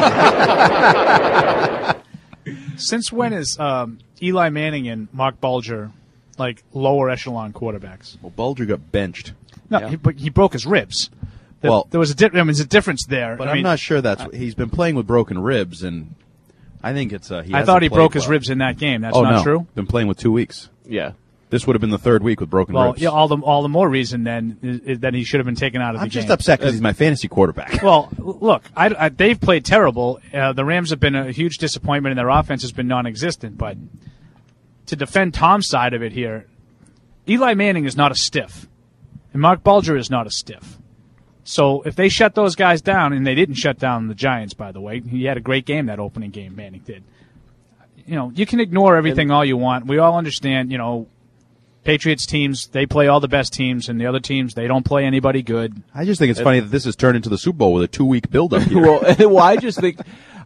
Since when is um, Eli Manning and Mark Bulger like lower echelon quarterbacks? Well, Bulger got benched. No, Yeah. he, but he broke his ribs. There, Well- there was a di- I mean, there's a difference there. But I I'm mean, not sure that's. He's been playing with broken ribs, and I think it's. Uh, he I hasn't thought he played broke his well. ribs in that game. That's oh not no, true. been playing with two weeks. Yeah. This would have been the third week with broken Well, ribs. yeah, all the all the more reason then is, is that he should have been taken out of I'm the just game. upset because he's my fantasy quarterback. Well, look, I, I, they've played terrible. Uh, the Rams have been a huge disappointment, and their offense has been non-existent. But to defend Tom's side of it here, Eli Manning is not a stiff, and Mark Bulger is not a stiff. So if they shut those guys down, and they didn't shut down the Giants, by the way, he had a great game that opening game. Manning did. You know, you can ignore everything all you want. We all understand. You know, Patriots teams, they play all the best teams, and the other teams, they don't play anybody good. I just think it's funny that this has turned into the Super Bowl with a two week build-up here. well, well, I just think,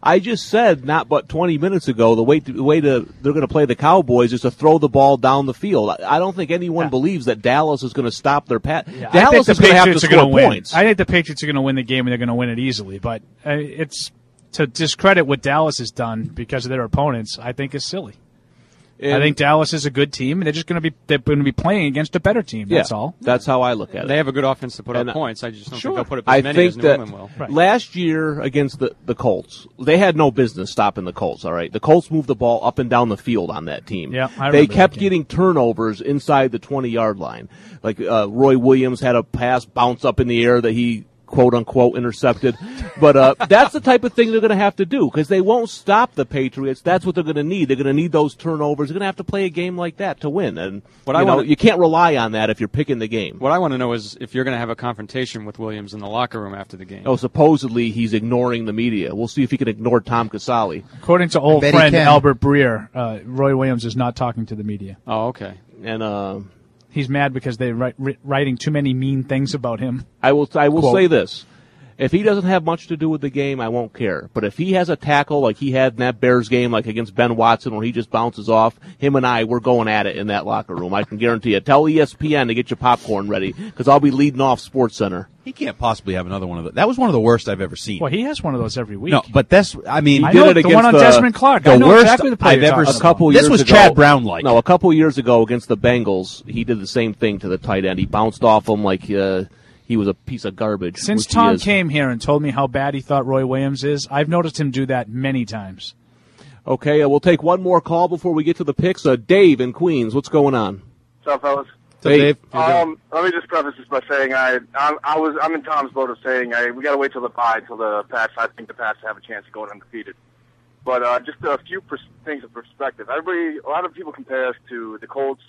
I just said not but twenty minutes ago the way to, the way to, they're going to play the Cowboys is to throw the ball down the field. I, I don't think anyone yeah. believes that Dallas is going to stop their pass. Yeah, Dallas is going to have to score points. I think the Patriots are going to win the game, and they're going to win it easily. But uh, it's to discredit what Dallas has done because of their opponents, I think is silly. And I think Dallas is a good team, and they're just going to be they're going to be playing against a better team. That's yeah, all. That's how I look at it. They have a good offense to put and up points. I just don't sure. think they'll put up as I many think as New that England will. Right. Last year against the, the Colts, they had no business stopping the Colts, all right? The Colts moved the ball up and down the field on that team. Yeah, I they remember kept that game. getting turnovers inside the twenty-yard line. Like uh, Roy Williams had a pass bounce up in the air that he quote-unquote intercepted. But uh, that's the type of thing they're going to have to do because they won't stop the Patriots. That's what they're going to need. They're going to need those turnovers. They're going to have to play a game like that to win. And what you, I know, wanna, you can't rely on that if you're picking the game. What I want to know is if you're going to have a confrontation with Williams in the locker room after the game. Oh, supposedly he's ignoring the media. We'll see if he can ignore Tom Casale. According to old friend Albert Breer, uh, Roy Williams is not talking to the media. Oh, okay. And uh, he's mad because they're write, writing too many mean things about him. I will. I will Quote. say this. If he doesn't have much to do with the game, I won't care. But if he has a tackle like he had in that Bears game, like against Ben Watson, where he just bounces off, him and I, we're going at it in that locker room. I can guarantee you. Tell E S P N to get your popcorn ready, because I'll be leading off SportsCenter. He can't possibly have another one of those. That was one of the worst I've ever seen. Well, he has one of those every week. No, but that's, I mean, I he did know, it the against one on the, Desmond Clark. the I know worst exactly the play I've you're ever talking seen. A couple This years was ago, Chad Brown-like. No, a couple years ago against the Bengals, he did the same thing to the tight end. He bounced off him like uh, he was a piece of garbage. Since Tom came here and told me how bad he thought Roy Williams is, I've noticed him do that many times. Okay, uh, we'll take one more call before we get to the picks. Uh, Dave in Queens, what's going on? What's up, fellas? What's up, Dave? Um, let me just preface this by saying I, I, I was, I'm in Tom's boat of saying I, we got to wait till the bye, till the Pats. I think the Pats have a chance of going undefeated. But uh, just a few pers- things of perspective. Everybody, a lot of people compare us to the Colts,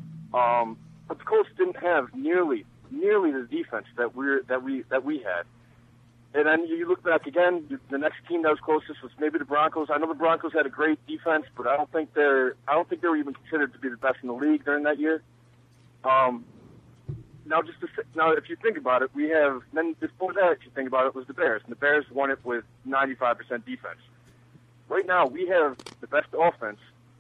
um, but the Colts didn't have nearly, nearly the defense that we're that we that we had. And then you look back again, the next team that was closest was maybe the Broncos. I know the Broncos had a great defense, but I don't think they're, I don't think they were even considered to be the best in the league during that year. Um, now, just to, now, if you think about it, we have then before that, if you think about it, was the Bears, and the Bears won it with ninety-five percent defense. Right now, we have the best offense.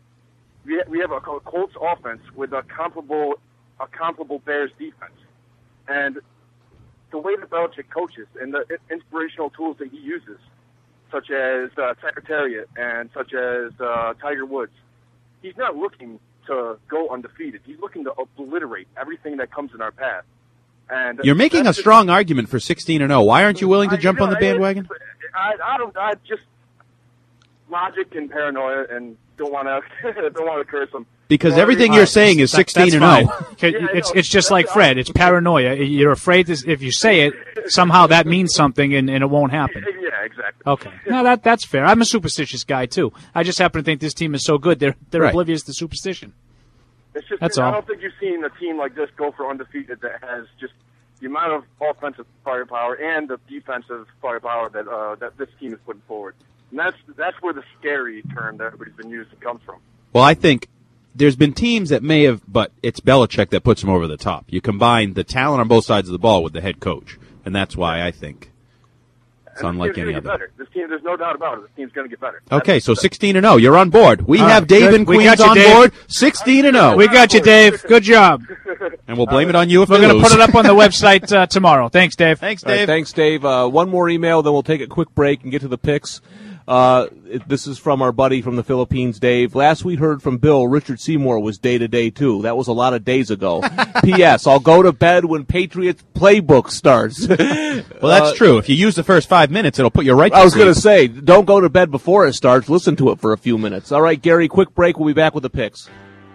We ha- we have a Colts offense with a comparable a comparable Bears defense, and the way that Belichick coaches and the inspirational tools that he uses, such as uh, Secretariat and such as uh, Tiger Woods, he's not looking to go undefeated. He's looking to obliterate everything that comes in our path. And You're making a strong argument for sixteen and oh. Why aren't you willing to I, jump you know, on the bandwagon? I, I don't. I just logic and paranoia, and don't want to don't want to curse him. Because everything you're saying is sixteen and oh. It's it's just like Fred. It's paranoia. You're afraid that if you say it, somehow that means something, and, and it won't happen. Yeah, exactly. Okay, no, that that's fair. I'm a superstitious guy too. I just happen to think this team is so good they're they're Right. oblivious to superstition. It's just, That's I all. don't think you've seen a team like this go for undefeated that has just the amount of offensive firepower and the defensive firepower that uh, that this team is putting forward. And that's that's where the scary term that everybody's been using comes from. Well, I think there's been teams that may have, but it's Belichick that puts them over the top. You combine the talent on both sides of the ball with the head coach, and that's why I think it's And unlike this team's any gonna get other. better. This team, there's no doubt about it. This team's going to get better. Okay, so sixteen and oh. You're on board. We All have right, Dave good. in We Queens got you, on Dave. board. sixteen and oh. We got you, Dave. Good job. And we'll blame it on you if We're they going to lose. put it up on the website uh, tomorrow. Thanks, Dave. Thanks, All right, Dave. thanks, Dave. Uh, one more email, then we'll take a quick break and get to the picks. Uh, it, this is from our buddy from the Philippines, Dave. Last we heard from Bill, Richard Seymour was day-to-day, too. That was a lot of days ago. P S. I'll go to bed when Patriots playbook starts. Well, that's Uh, true. If you use the first five minutes, it'll put you right to I was sleep. going to say, don't go to bed before it starts. Listen to it for a few minutes. All right, Gary, quick break. We'll be back with the picks.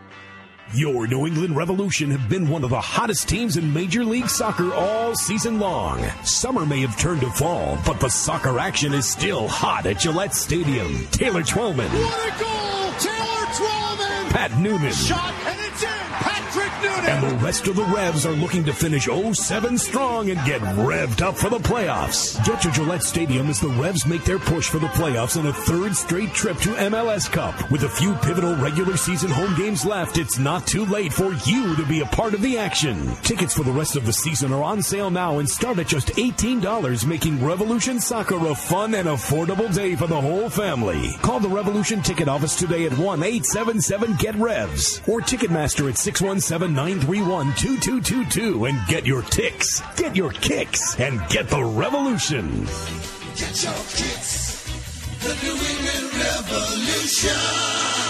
Your New England Revolution have been one of the hottest teams in Major League Soccer all season long. Summer may have turned to fall, but the soccer action is still hot at Gillette Stadium. Taylor Twellman. What a goal! Taylor Twellman! Pat Noonan. Shot, and it's in! Patrick Noonan. And the rest of the Revs are looking to finish oh seven strong and get revved up for the playoffs. Get to Gillette Stadium as the Revs make their push for the playoffs in a third straight trip to M L S Cup. With a few pivotal regular season home games left, it's not too late for you to be a part of the action. Tickets for the rest of the season are on sale now and start at just eighteen dollars, making Revolution Soccer a fun and affordable day for the whole family. Call the Revolution Ticket Office today at one eight seven seven get revs or Ticketmaster at six one seven, nine three one, two two two two and get your ticks, get your kicks, and get the revolution. Get your kicks. The New England Revolution.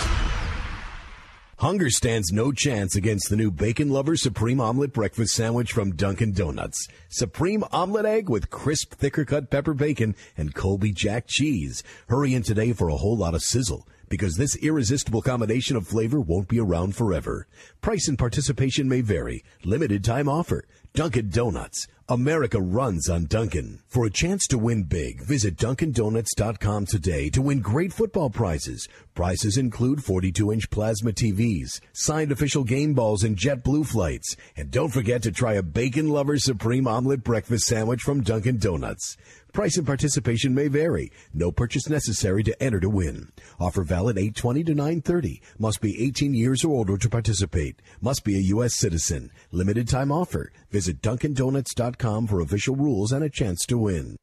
Hunger stands no chance against the new Bacon Lover Supreme Omelet Breakfast Sandwich from Dunkin' Donuts. Supreme Omelet Egg with crisp, thicker-cut pepper bacon and Colby Jack cheese. Hurry in today for a whole lot of sizzle, because this irresistible combination of flavor won't be around forever. Price and participation may vary. Limited time offer. Dunkin' Donuts. America runs on Dunkin'. For a chance to win big, visit Dunkin Donuts dot com today to win great football prizes. Prizes include forty-two inch plasma T Vs, signed official game balls, and JetBlue flights. And don't forget to try a Bacon Lover Supreme Omelet Breakfast Sandwich from Dunkin' Donuts. Price and participation may vary. No purchase necessary to enter to win. Offer valid eight twenty to nine thirty. Must be eighteen years or older to participate. Must be a U S citizen. Limited time offer. Visit Dunkin Donuts dot com for official rules and a chance to win.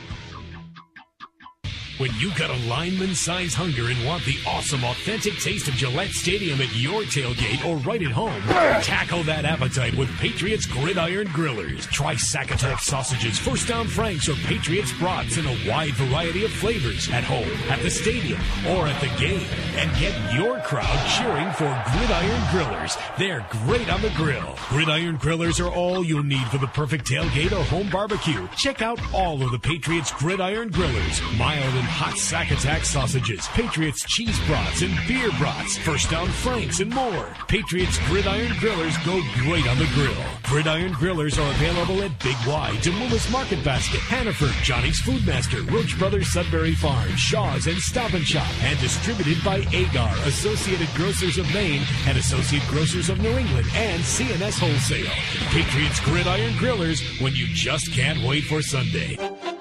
When you got a lineman-size hunger and want the awesome, authentic taste of Gillette Stadium at your tailgate or right at home, tackle that appetite with Patriots Gridiron Grillers. Try Sack-Attack sausages, First Down Franks, or Patriots brats in a wide variety of flavors at home, at the stadium, or at the game. And get your crowd cheering for Gridiron Grillers. They're great on the grill. Gridiron Grillers are all you'll need for the perfect tailgate or home barbecue. Check out all of the Patriots Gridiron Grillers. Mild and hot Sack-Attack sausages, Patriots cheese brats and beer brats, First Down Franks, and more. Patriots Gridiron Grillers go great on the grill. Gridiron Grillers are available at Big Y, Demoulas Market Basket, Hannaford, Johnny's Foodmaster, Roach Brothers Sudbury Farm, Shaw's, and Stop and Shop, and distributed by Agar, Associated Grocers of Maine, and Associate Grocers of New England, and C N S Wholesale. Patriots Gridiron Grillers, when you just can't wait for Sunday.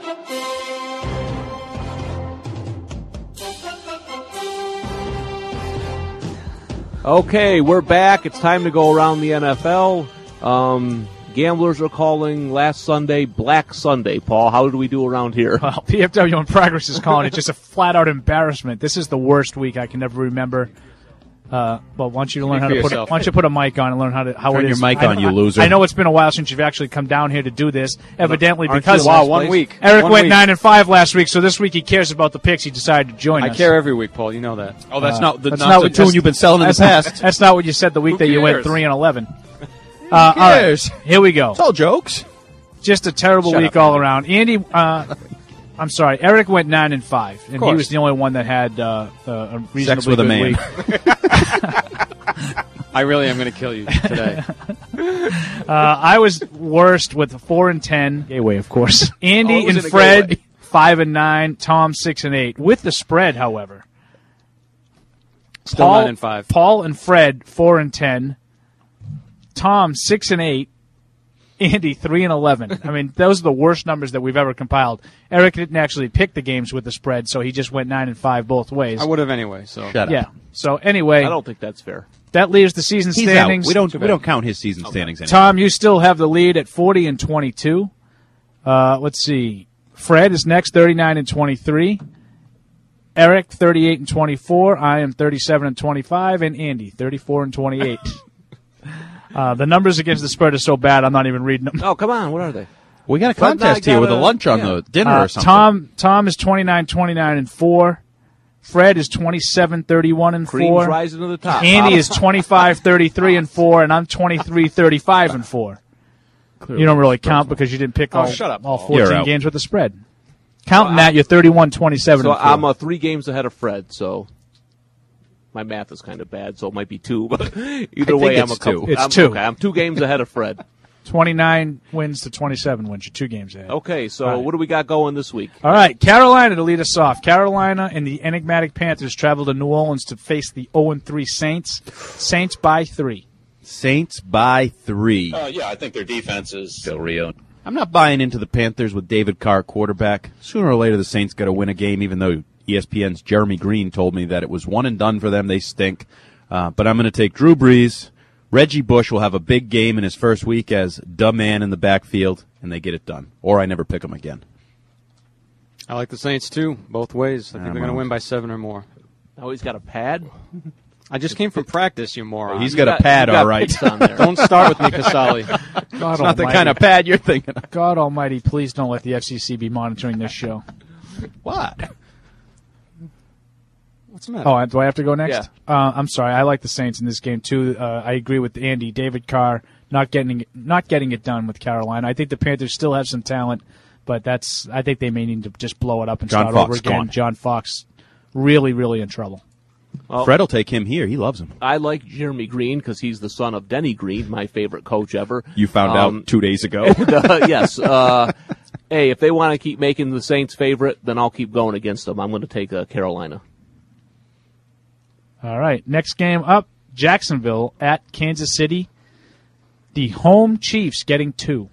Okay, we're back. It's time to go around the N F L. Um, gamblers are calling last Sunday Black Sunday. Paul, how did we do around here? Well, P F W in Progress is calling it just a flat-out embarrassment. This is the worst week I can ever remember. Uh, well, why don't you learn Speak how for to put it, yourself. why don't you put a mic on and learn how to how Turn it your is. mic I on, know- you loser. I know it's been a while since you've actually come down here to do this, evidently Aren't because you wow, one week. Eric One went week. nine and five last week, so this week he cares about the picks. He decided to join I us. care every week, Paul. You know that. Oh, that's Uh, not the, that's not not the what- tune that's- you've been selling in the That's, past. that's not what you said the week Who that you went cares? three and eleven. Uh, all right, cares? here we go. It's all jokes. Just a terrible Shut week up, all Andy. around. Andy, uh, I'm sorry, Eric went nine and five, and he course. was the only one that had uh, a reasonably Sex with a good man. week. I really am going to kill you today. Uh, I was worst with four and ten. Gateway, of course. Andy Oh, it was and in a Fred gateway. five and nine. Tom six and eight with the spread, however. Still Paul, nine and five. Paul and Fred four and ten. Tom six and eight. Andy three and eleven. I mean, those are the worst numbers that we've ever compiled. Eric didn't actually pick the games with the spread, so he just went nine and five both ways. I would have anyway. So Shut up. Yeah. So anyway, I don't think that's fair. that leaves the season He's standings. out. We don't we don't count his season standings anymore. Tom, you still have the lead at forty and twenty-two. Uh, let's see. Fred is next, thirty-nine and twenty-three. Eric, thirty-eight and twenty-four. I am thirty-seven and twenty-five, and Andy, thirty-four and twenty-eight. uh, the numbers against the spread are so bad, I'm not even reading them. Oh, come on. What are they? We got a But now I contest here with a gotta- lunch on yeah. the dinner Uh, or something. Tom, Tom is twenty-nine, twenty-nine, and four. Fred is twenty-seven, thirty-one, and Cream's four. rising to the top. Andy Bob. is twenty-five, thirty-three, and four, and I'm twenty-three, thirty-five, and four. Clearly You don't really count because you didn't pick Oh, all, shut up, all Paul. fourteen You're out. games with the spread. Counting that, you're thirty-one, twenty-seven, So and four. I'm uh, three games ahead of Fred, so my math is kind of bad, so it might be two. But either I way, think I'm a it's couple. two. It's I'm, two. Okay, I'm two games ahead of Fred. twenty-nine wins to twenty-seven wins. You're two games ahead. Okay, so All right. what do we got going this week? All right, Carolina to lead us off. Carolina and the enigmatic Panthers travel to New Orleans to face the oh and three Saints. Saints by three. Saints by three. Uh, yeah, I think their defense is Del Rio. I'm not buying into the Panthers with David Carr quarterback. Sooner or later, the Saints got to win a game, even though E S P N's Jeremy Green told me that it was one and done for them. They stink. Uh, but I'm going to take Drew Brees. Reggie Bush will have a big game in his first week as dumb man in the backfield, and they get it done. Or I never pick them again. I like the Saints, too, both ways. I think I'm they're going to out. win by seven or more. Oh, he's got a pad? I just came from practice, you moron. He's got, got a pad, all right. Don't start with me, Casali. God It's not the almighty. kind of pad you're thinking of. God almighty, please don't let the F C C be monitoring this show. What? What's the matter? Oh, do I have to go next? Yeah. Uh, I'm sorry. I like the Saints in this game, too. Uh, I agree with Andy. David Carr not getting not getting it done with Carolina. I think the Panthers still have some talent, but that's I think they may need to just blow it up and John start Fox over again. gone. John Fox really, really in trouble. Well, Fred will take him here. He loves him. I like Jeremy Green because he's the son of Denny Green, my favorite coach ever. You found Um, out two days ago. and, uh, yes. Uh, hey, if they want to keep making the Saints favorite, then I'll keep going against them. I'm going to take uh, Carolina. All right. Next game up, Jacksonville at Kansas City. The home Chiefs getting two.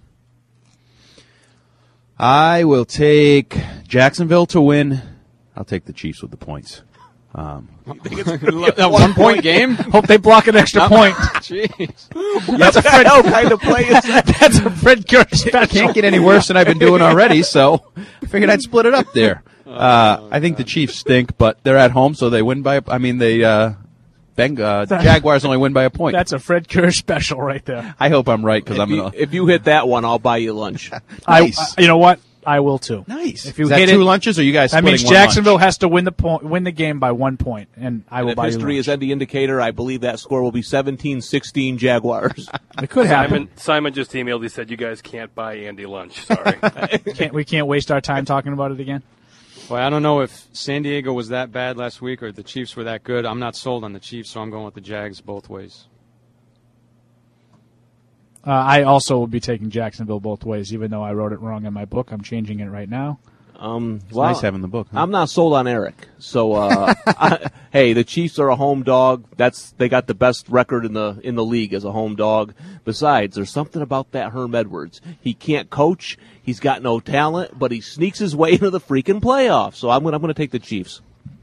I will take Jacksonville to win. I'll take the Chiefs with the points. Um, That one-point game? Hope they block an extra point. Jeez. That's a Fred hell kind of play is that? That's a Fred Kerr special. Can't get any worse than I've been doing already, so I figured I'd split it up there. Uh, I think the Chiefs stink, but they're at home, so they win by. I mean, they uh, Beng, uh, Jaguars only win by a point. That's a Fred Kerr special right there. I hope I'm right because If I'm you, gonna. if you hit that one, I'll buy you lunch. Nice. I, I- you know what? I will too. Nice. If you Is that hit two it, lunches, or you guys? that splitting means one Jacksonville lunch? has to win the point, win the game by one point, and I And will if buy you history lunch. is any indicator, I believe that score will be seventeen sixteen Jaguars. It could happen. Simon, Simon just emailed. He said you guys can't buy Andy lunch. Sorry. Can't, we can't waste our time talking about it again. Boy, I don't know if San Diego was that bad last week or the Chiefs were that good. I'm not sold on the Chiefs, so I'm going with the Jags both ways. Uh, I also will be taking Jacksonville both ways, even though I wrote it wrong in my book. I'm changing it right now. Um, It's nice having the book. Huh? I'm not sold on Eric. So, uh, I, hey, the Chiefs are a home dog. That's they got the best record in the in the league as a home dog. Besides, there's something about that Herm Edwards. He can't coach. He's got no talent, but he sneaks his way into the freaking playoffs. So I'm gonna I'm gonna take the Chiefs.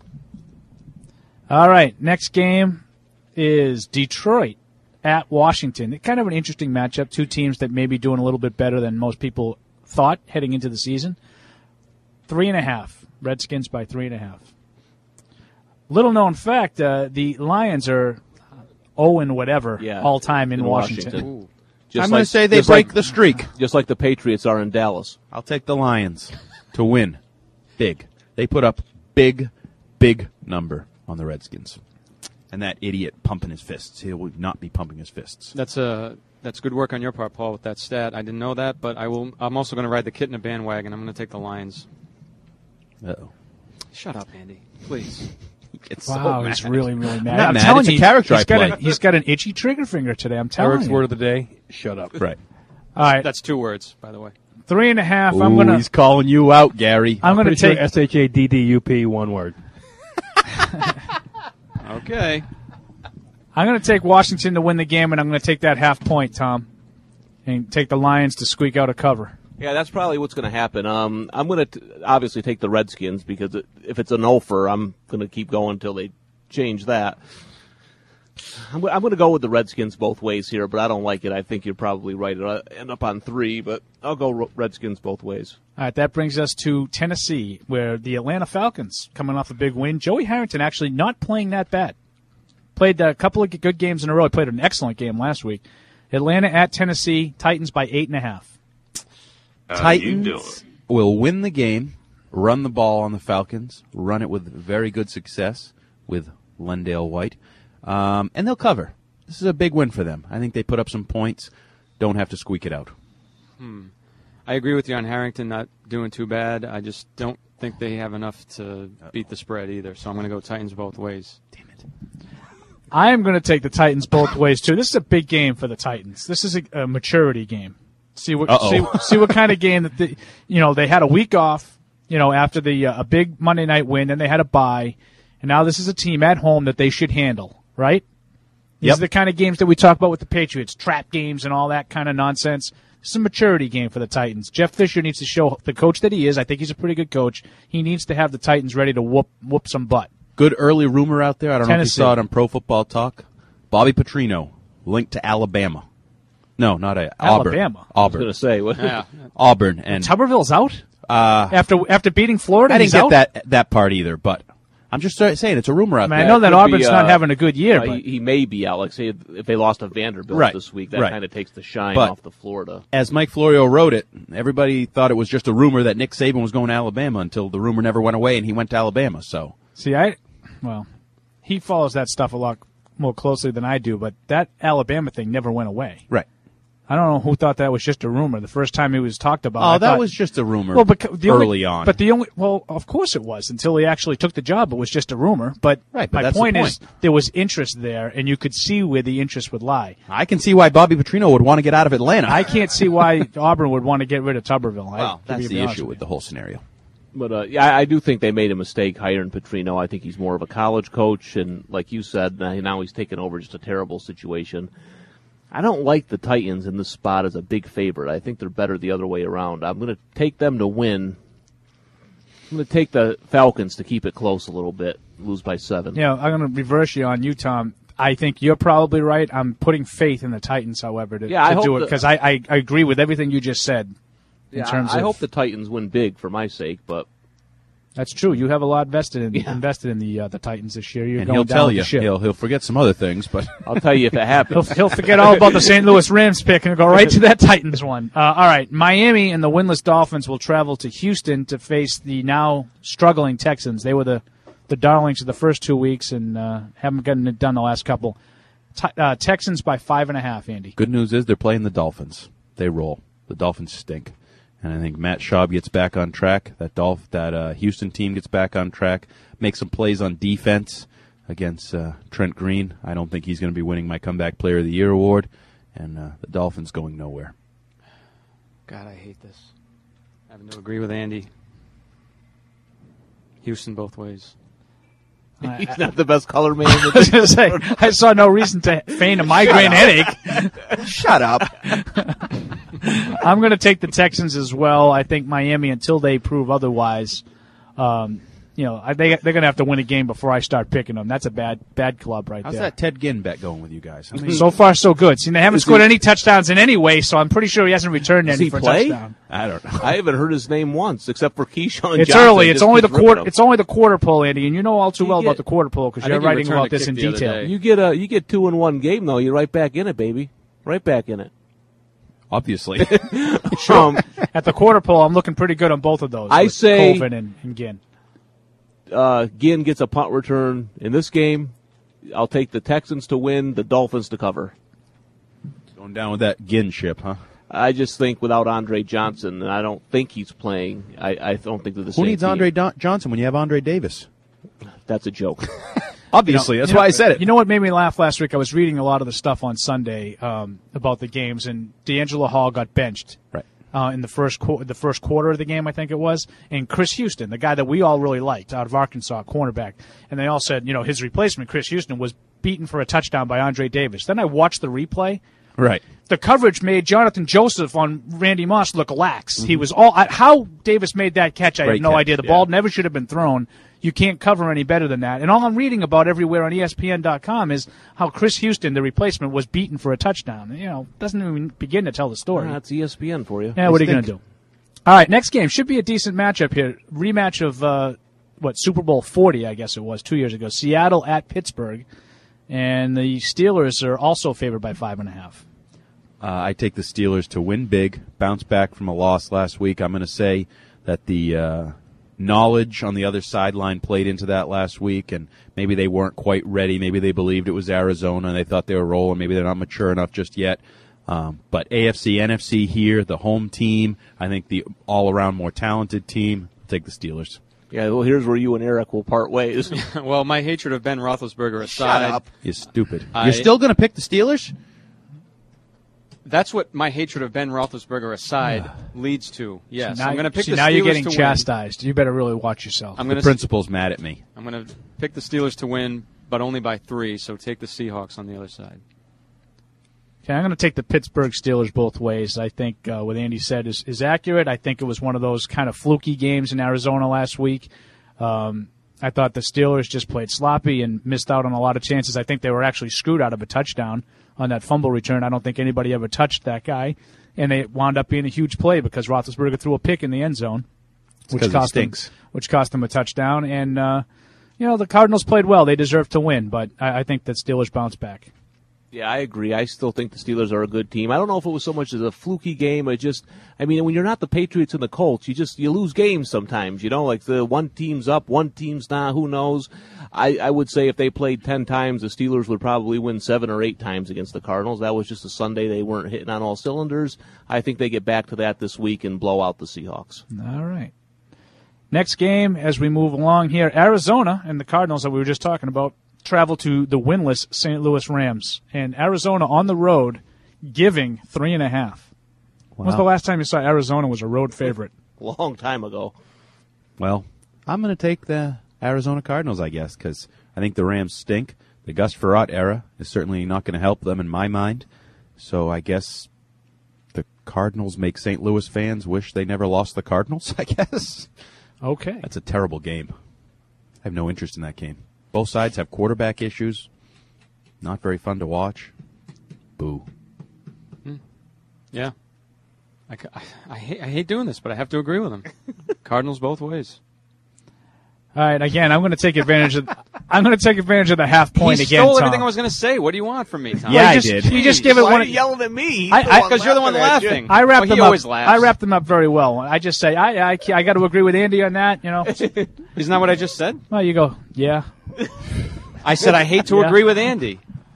All right, next game is Detroit at Washington. Kind of an interesting matchup. Two teams that may be doing a little bit better than most people thought heading into the season. Three and a half. Redskins by three and a half. Little known fact, uh, the Lions are oh and whatever Yeah, all time in, in Washington. Washington. Just I'm going like- to say they just break like- the streak. Just like the Patriots are in Dallas. I'll take the Lions to win. Big. They put up big, big number on the Redskins. And that idiot pumping his fists. He will not be pumping his fists. That's a that's good work on your part, Paul, with that stat. I didn't know that, but I will. I'm also going to ride the kit in a bandwagon. I'm going to take the Lions. Uh-oh. Shut up, Andy. Please. It's Wow, so he's mad. really, really mad. I'm not I'm mad. telling It's a you, character he's I got play. A, he's got an itchy trigger finger today. I'm telling Eric's you. word of the day: shut up. Right. All right, That's two words, by the way. three and a half. I'm Ooh, gonna. he's calling you out, Gary. I'm gonna take. S H A D D U P, one word. Okay. I'm gonna take Washington to win the game, and I'm gonna take that half point, Tom, and take the Lions to squeak out a cover. Yeah, that's probably what's going to happen. Um, I'm going to obviously take the Redskins because it, if it's an offer, I'm going to keep going until they change that. I'm, I'm going to go with the Redskins both ways here, but I don't like it. I think you're probably right. It'll end up on three, but I'll go Redskins both ways. All right, that brings us to Tennessee, where the Atlanta Falcons, coming off a big win. Joey Harrington actually not playing that bad. Played a couple of good games in a row. He played an excellent game last week. Atlanta at Tennessee, Titans by eight and a half. Titans will win the game, run the ball on the Falcons, run it with very good success with Lendale White, um, and they'll cover. This is a big win for them. I think they put up some points, don't have to squeak it out. Hmm. I agree with you on Harrington not doing too bad. I just don't think they have enough to beat the spread either, so I'm going to go Titans both ways. Damn it. I am going to take the Titans both ways, too. This is a big game for the Titans. This is a, a maturity game. See what see, see what kind of game that the, you know they had a week off, you know, after the uh, a big Monday night win, and they had a bye, and now this is a team at home that they should handle, right? These Yep. are the kind of games that we talk about with the Patriots, trap games and all that kind of nonsense. It's a maturity game for the Titans. Jeff Fisher needs to show the coach that he is. I think he's a pretty good coach. He needs to have the Titans ready to whoop whoop some butt. Good early rumor out there. I don't Tennessee. know if you saw it on Pro Football Talk. Bobby Petrino linked to Alabama. No, not a, Auburn. Alabama. Auburn. I was going to say. What? Yeah. Auburn. And Tuberville's out? uh, After after beating Florida, I didn't he's get out? that that part either, but I'm just saying it's a rumor out I mean, there. I know that Could Auburn's be, not uh, having a good year, uh, but he, he may be out. Like, say, if they lost to Vanderbilt Right, this week, that right. kind of takes the shine But- off the Florida. As Mike Florio wrote it, everybody thought it was just a rumor that Nick Saban was going to Alabama until the rumor never went away and he went to Alabama. So see, I well, he follows that stuff a lot more closely than I do, but that Alabama thing never went away. right. I don't know who thought that was just a rumor. The first time it was talked about, Oh, I that thought- was just a rumor. well, because the early only, on. But the only well, of course it was until he actually took the job. It was just a rumor. But, Right, but my that's the point, point. is there was interest there, and you could see where the interest would lie. I can see why Bobby Petrino would want to get out of Atlanta. I can't see why Auburn would want to get rid of Tuberville. I, well, to that's be the honest issue with with the whole scenario. But uh, yeah, I I do think they made a mistake hiring Petrino. I think he's more of a college coach, and like you said, now now he's taken over just a terrible situation. I don't like the Titans in this spot as a big favorite. I think they're better the other way around. I'm going to take them to win. I'm going to take the Falcons to keep it close a little bit, lose by seven. Yeah, I'm going to reverse you on you, Tom. I think you're probably right. I'm putting faith in the Titans, however, to, Yeah, I to hope do it the- because I, I, I agree with everything you just said. In Yeah, terms I, I of, hope the Titans win big for my sake, but that's true. You have a lot vested in Yeah. invested in the uh, the Titans this year. You're And going he'll down tell with you. the ship. He'll, he'll forget some other things, but I'll tell you if it He'll, happens. he'll forget all about the Saint Louis Rams pick and go right to that Titans one. Uh, all right, Miami and the winless Dolphins will travel to Houston to face the now struggling Texans. They were the, the darlings of the first two weeks and uh, haven't gotten it done the last couple. T- uh, Texans by five and a half, Andy. good news is they're playing the Dolphins. They roll. The Dolphins stink. And I think Matt Schaub gets back on track. That Dolph, that uh, Houston team gets back on track. Make some plays on defense against uh, Trent Green. I don't think he's going to be winning my Comeback Player of the Year award. And uh, the Dolphins going nowhere. God, I hate this. Having to agree with Andy. Houston both ways. He's not the best color man. I was going to say, I saw no reason to feign a migraine headache. Shut up. I'm going to take the Texans as well. I think Miami, until they prove otherwise, um, you know, I- they they're going to have to win a game before I start picking them. That's a bad bad club right How's there. that Ted Ginn bet going with you guys? How many- So far, so good. See, they haven't Is scored he- any touchdowns in any way, so I'm pretty sure he hasn't returned Does any he for play? a touchdown. I don't know. I haven't heard his name once, except for Keyshawn It's Johnson. early. It's Just only the keeps ripping quarter. him. It's only the quarter pole, Andy, and you know all too You well get- about the quarter pole because I you're think he writing returned about a this kick in the other detail. day. You get a you get two in one game though. You're right back in it, baby. Right back in it. Obviously. Um, At the quarter pole, I'm looking pretty good on both of those. I with say- Colvin and, and Ginn. uh, Ginn gets a punt return in this game. I'll take the Texans to win, the Dolphins to cover. Going down with that Ginn ship, huh? I just think without Andre Johnson, and I don't think he's playing. I, I don't think they're the Who same needs team. Andre Don- Johnson when you have Andre Davis? That's a joke. Obviously, You know- that's you why know- I said it. You know what made me laugh last week? I was reading a lot of the stuff on Sunday um, about the games, and D'Angelo Hall got benched Right. uh, in the first qu- the first quarter of the game, I think it was. And Chris Houston, the guy that we all really liked out of Arkansas, cornerback, and they all said, you know, his replacement, Chris Houston, was beaten for a touchdown by Andre Davis. Then I watched the replay. Right. The coverage made Jonathan Joseph on Randy Moss look lax. Mm-hmm. He was all I, how Davis made that catch. I Great have no catch, idea. The yeah. ball never should have been thrown. You can't cover any better than that. And all I'm reading about everywhere on E S P N dot com is how Chris Houston, the replacement, was beaten for a touchdown. You know, doesn't even begin to tell the story. Ah, that's E S P N for you. Yeah, what are you going to do? All right, next game should be a decent matchup here. Rematch of uh, what Super Bowl forty, I guess it was two years ago. Seattle at Pittsburgh, and the Steelers are also favored by five and a half. Uh, I take the Steelers to win big, bounce back from a loss last week. I'm going to say that the uh, knowledge on the other sideline played into that last week, and maybe they weren't quite ready. Maybe they believed it was Arizona, and they thought they were rolling. Maybe they're not mature enough just yet. Um, but A F C, N F C here, the home team, I think the all-around more talented team, take the Steelers. Yeah, well, here's where you and Eric will part ways. Well, my hatred of Ben Roethlisberger aside, You're stupid. I- You're still going to pick the Steelers? that's what my hatred of Ben Roethlisberger aside leads to. Yes, See, now, I'm going to pick see, the now Steelers you're getting to win. chastised. You better really watch yourself. I'm The going to principal's mad at me. I'm going to pick the Steelers to win but only by three. So take the Seahawks on the other side. Okay, I'm going to take the Pittsburgh Steelers both ways. I think uh, what Andy said is, is accurate. I think it was one of those kind of fluky games in Arizona last week. Um, I thought the Steelers just played sloppy and missed out on a lot of chances. I think they were actually screwed out of a touchdown on that fumble return. I don't think anybody ever touched that guy. And it wound up being a huge play because Roethlisberger threw a pick in the end zone, which cost him, which cost him a touchdown. And, uh, you know, the Cardinals played well. They deserved to win, but I, I think that Steelers bounced back. Yeah, I agree. I still think the Steelers are a good team. I don't know if it was so much as a fluky game. I just, I mean, when you're not the Patriots and the Colts, you just, you lose games sometimes, you know, like the one team's up, one team's not, who knows. I, I would say if they played ten times, the Steelers would probably win seven or eight times against the Cardinals. That was just a Sunday. They weren't hitting on all cylinders. I think they get back to that this week and blow out the Seahawks. All right. Next game, as we move along here, Arizona and the Cardinals that we were just talking about travel to the winless Saint Louis Rams. And Arizona on the road giving three and a half. Wow. When was the last time you saw Arizona was a road favorite? Long time ago. Well, I'm going to take the Arizona Cardinals, I guess, because I think the Rams stink. The Gus Frerotte era is certainly not going to help them in my mind. So I guess the Cardinals make Saint Louis fans wish they never lost the Cardinals, I guess. Okay. That's a terrible game. I have no interest in that game. Both sides have quarterback issues. Not very fun to watch. Boo. Hmm. Yeah. I, I, I, hate, I hate doing this, but I have to agree with him. Cardinals both ways. All right, again, I'm going to take advantage of. I'm going to take advantage of the half point he again. Stole Tom. everything I was going to say. What do you want from me, Tom? Yeah, well, I just, did. You just give it Why one. are you yelling at me? Because you're the one laughing. I wrapped well, them he up. always laughs. I wrapped them up very well. I just say I I, I got to agree with Andy on that. You know, isn't that what I just said? Well, you go. Yeah. I said I hate to yeah. agree with Andy.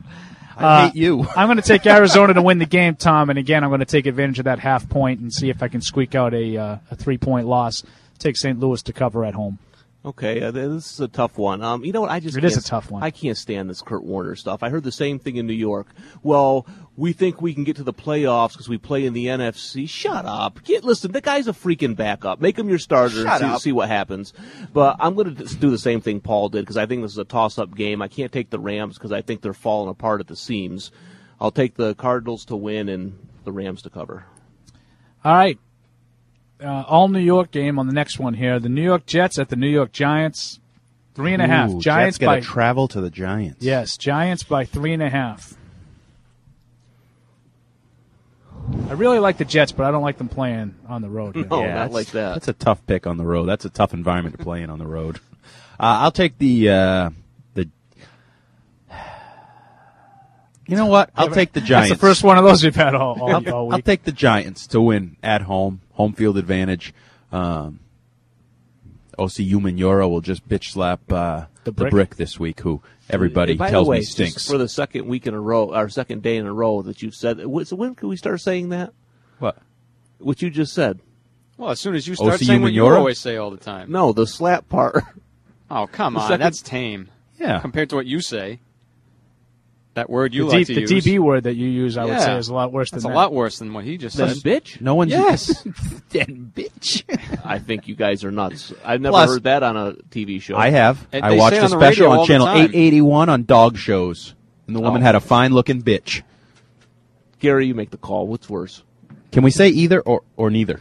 I uh, hate you. I'm going to take Arizona to win the game, Tom, and again, I'm going to take advantage of that half point and see if I can squeak out a uh, a three point loss. Take Saint Louis to cover at home. Okay, uh, this is a tough one. Um, you know what? I just it can't, is a tough one. I can't stand this Kurt Warner stuff. I heard the same thing in New York. Well, we think we can get to the playoffs because we play in the N F C. Shut up! Get, listen, the guy's a freaking backup. Make him your starter Shut and up. see, see what happens. But I'm going to do the same thing Paul did because I think this is a toss-up game. I can't take the Rams because I think they're falling apart at the seams. I'll take the Cardinals to win and the Rams to cover. All right. Uh, all New York game on the next one here. The New York Jets at the New York Giants. Three and a half. Ooh, Giants Jets by gotta travel to the Giants. Yes, Giants by three and a half. I really like the Jets, but I don't like them playing on the road. No, yeah, not like that. That's a tough pick on the road. That's a tough environment to play in on the road. Uh, I'll take the uh, the. You know what? I'll take the Giants. That's the first one of those we've had all, all, I'll, all week. I'll take the Giants to win at home, home field advantage. Um, O C Umenyiora will just bitch slap uh, the, the brick. brick this week, who everybody Hey, by tells the way, me stinks. just for the second week in a row, or second day in a row that you've said. So when can we start saying that? What? What you just said. Well, as soon as you start O C saying what you Umenyiora? always say all the time. No, the slap part. Oh, come The on. second- That's tame. Yeah. Compared to what you say. That word you the like D, to the use. D B word that you use, I would Yeah. say, is a lot worse than That's that. a lot worse than what he just Then said. bitch? No one's Yes. then bitch. I think you guys are nuts. I've never Plus- heard that on a T V show. I have. And I they watched say a on the special radio all on the channel time. eight eighty-one on dog shows, and the woman Oh. had a fine-looking bitch. Gary, you make the call. What's worse? Can we say either or, or neither?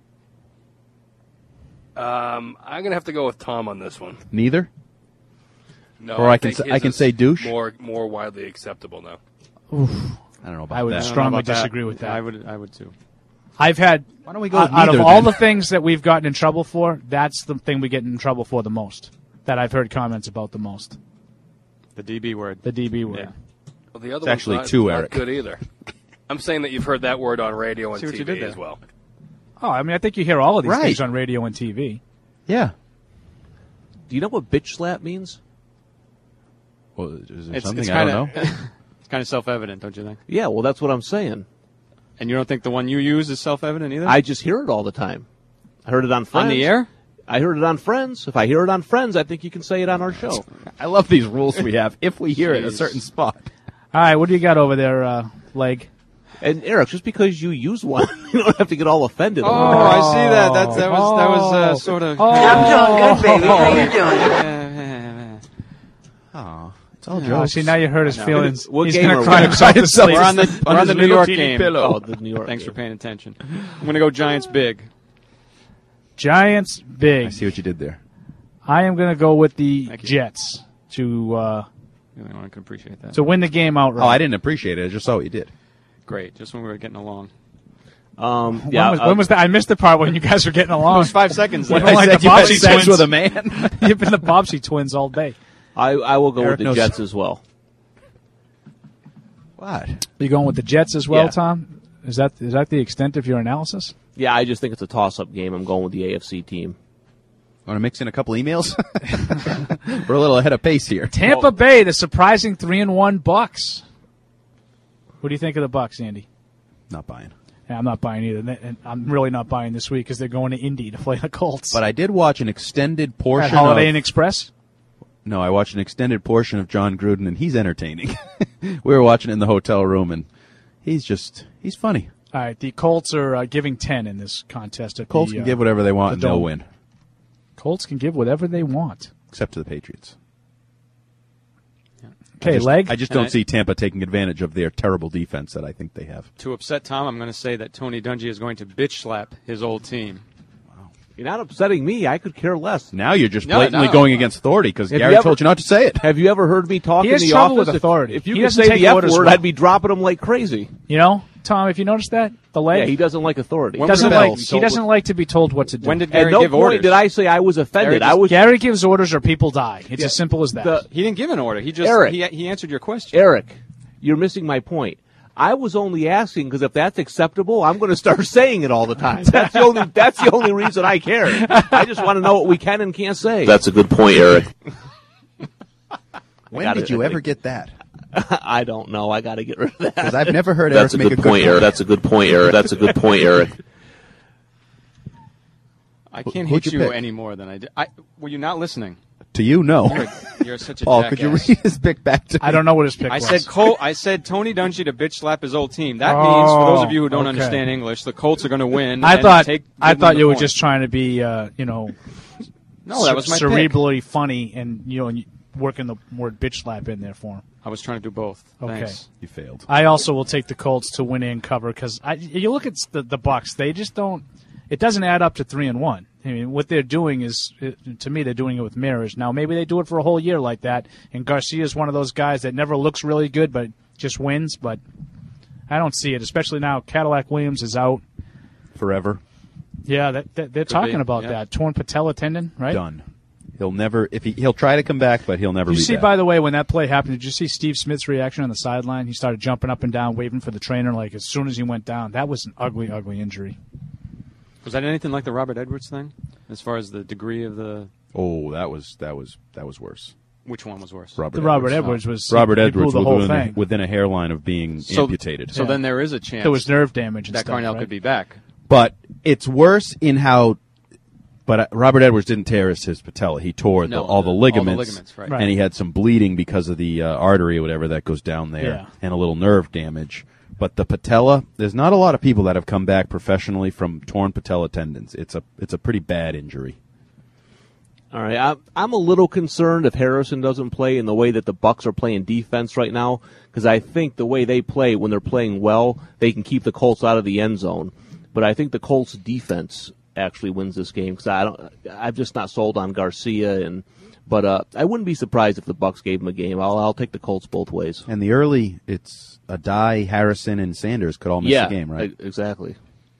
Um, I'm gonna have to go with Tom on this one. Neither? No, Or I can think say- his I can is say douche? More more widely acceptable now. Oof. I don't know about I would that. I don't know strongly about that. disagree with that. I would, I would too. I've had Why don't we go out, with out of neither, all then? the things that we've gotten in trouble for, that's the thing we get in trouble for the most. That I've heard comments about the most. The D B word. The D B word. Yeah. Well, the other It's one's actually not, two, not Eric. good either. I'm saying that you've heard that word on radio and See what T you V did there. as well. Oh, I mean, I think you hear all of these Right. things on radio and T V. Yeah. Do you know what bitch slap means? Well, is there It's, something it's I kinda, don't know? It's kind of self-evident, don't you think? Yeah, well, that's what I'm saying. And you don't think the one you use is self-evident either? I just hear it all the time. I heard it on Friends. On the air? I heard it on Friends. If I hear it on Friends, I think you can say it on our show. I love these rules we have. If we hear it at a Jeez. certain spot. All right, what do you got over there, uh, Leg? And Eric, just because you use one, you don't have to get all offended. Oh, over it. I see that. That, that was, that was uh, Oh. sort of... Oh. I'm doing good, baby. How you doing? Oh, It's all Oh, jokes. see, now you hurt his I know. feelings. What He's game going are to we cry on? himself to sleep. We're on the, we're on the New little York teeny game. pillow. Oh, the New York Thanks game. for paying attention. I'm going to go Giants big. Giants big. I see what you did there. I am going to go with the Thank you. Jets to uh, The only one I can appreciate that. to win the game outright. Oh, I didn't appreciate it. I just saw what you did. Great. Just when we were getting along. Um, When, yeah, was, uh, when was that? I missed the part when you guys were getting along. It was five seconds. When there. like said the you had Bobbsey sex twins. with a man. You've been the Bobbsey twins all day. I, I will go Eric with the knows- Jets as well. What? You going with the Jets as well, Yeah. Tom? Is that is that the extent of your analysis? Yeah, I just think it's a toss-up game. I'm going with the A F C team. Want to mix in a couple emails? We're a little ahead of pace here. Tampa Bay, the surprising three and one Bucks. What do you think of the Bucks, Andy? Not buying. Yeah, I'm not buying either. And I'm really not buying this week because they're going to Indy to play the Colts. But I did watch an extended portion At Holiday of... Inn Express? No, I watched an extended portion of John Gruden, and he's entertaining. We were watching it in the hotel room, and he's just, he's funny. All right, the Colts are uh, giving ten in this contest. At Colts the, can uh, give whatever they want, the and they'll Dome. win. Colts can give whatever they want. Except to the Patriots. Okay, I just, leg? I just And don't I- see Tampa taking advantage of their terrible defense that I think they have. To upset Tom, I'm going to say that Tony Dungy is going to bitch slap his old team. You're not upsetting me. I could care less. Now you're just No, blatantly no. going against authority because Have Gary you ever- told you not to say it. Have you ever heard me talk He in has the trouble office? with If- authority. If, you He could doesn't say take the F orders word, well. I'd be dropping them like crazy. You know, Tom, if you noticed that, the leg? Yeah, he doesn't like authority. When doesn't was like, that? he doesn't like to be told what to do. When did At Gary no give point orders? did I say I was offended. Gary I just- was Gary gives orders or people die. It's Yeah. as simple as that. The- He didn't give an order. He just Eric. he, he answered your question. Eric. You're missing my point. I was only asking because if that's acceptable, I'm going to start saying it all the time. That's the only. That's the only reason I care. I just want to know what we can and can't say. That's a good point, Eric. When gotta- did you ever get that? I don't know. I got to get rid of that. Because I've never heard That's a Eric make good a point, good Eric. That's a good point, Eric. That's a good point, Eric. I can't Who'd hit you you pick? any more than I did. I, were you not listening? To you, no. You're, you're such a Paul, jackass. could you read his pick back to me? I don't know what his pick I was. said Col- I said Tony Dungy to bitch slap his old team. That Oh, means, for those of you who don't okay. understand English, the Colts are going to win. I and thought take, I give thought them you the were point. just trying to be, uh, you know, No, that was my pick. cerebrally funny, and you know, and you- working the word bitch slap in there for him. I was trying to do both. Okay. Thanks. You failed. I also will take the Colts to win and cover because you look at the the Bucks; they just don't. It doesn't add up to three and one. I mean, what they're doing is, it, to me, they're doing it with mirrors. Now, maybe they do it for a whole year like that, and Garcia is one of those guys that never looks really good, but just wins. But I don't see it, especially now. Cadillac Williams is out. Forever. Yeah, that, that, they're Could talking be, about yeah. that torn patella tendon, right? Done. He'll never, if he, he'll try to come back, but he'll never Did you be see, back. by the way, when that play happened, did you see Steve Smith's reaction on the sideline? He started jumping up and down, waving for the trainer, like as soon as he went down. That was an ugly, ugly injury. Was that anything like the Robert Edwards thing, as far as the degree of the? Oh, that was that was that was worse. Which one was worse? Robert The Robert Edwards. Edwards was Robert he blew Edwards the was whole within, a, thing. within a hairline of being So- amputated. So then there is a chance There was nerve damage and that stuff, Carnell right? could be back. But it's worse in how. But uh, Robert Edwards didn't tear his, his patella. He tore No, the, all, the- the all the ligaments, ligaments, right. and he had some bleeding because of the uh, artery or whatever that goes down there, Yeah. and a little nerve damage. But the patella, there's not a lot of people that have come back professionally from torn patella tendons. It's a it's a pretty bad injury. All right, I'm, I'm a little concerned if Harrison doesn't play in the way that the Bucks are playing defense right now, because I think the way they play when they're playing well, they can keep the Colts out of the end zone. But I think the Colts defense actually wins this game because I don't. I'm just not sold on Garcia, and but uh, I wouldn't be surprised if the Bucks gave him a game. I'll I'll take the Colts both ways. And the early, it's Adai, Harrison, and Sanders could all miss yeah, the game, right? e- exactly.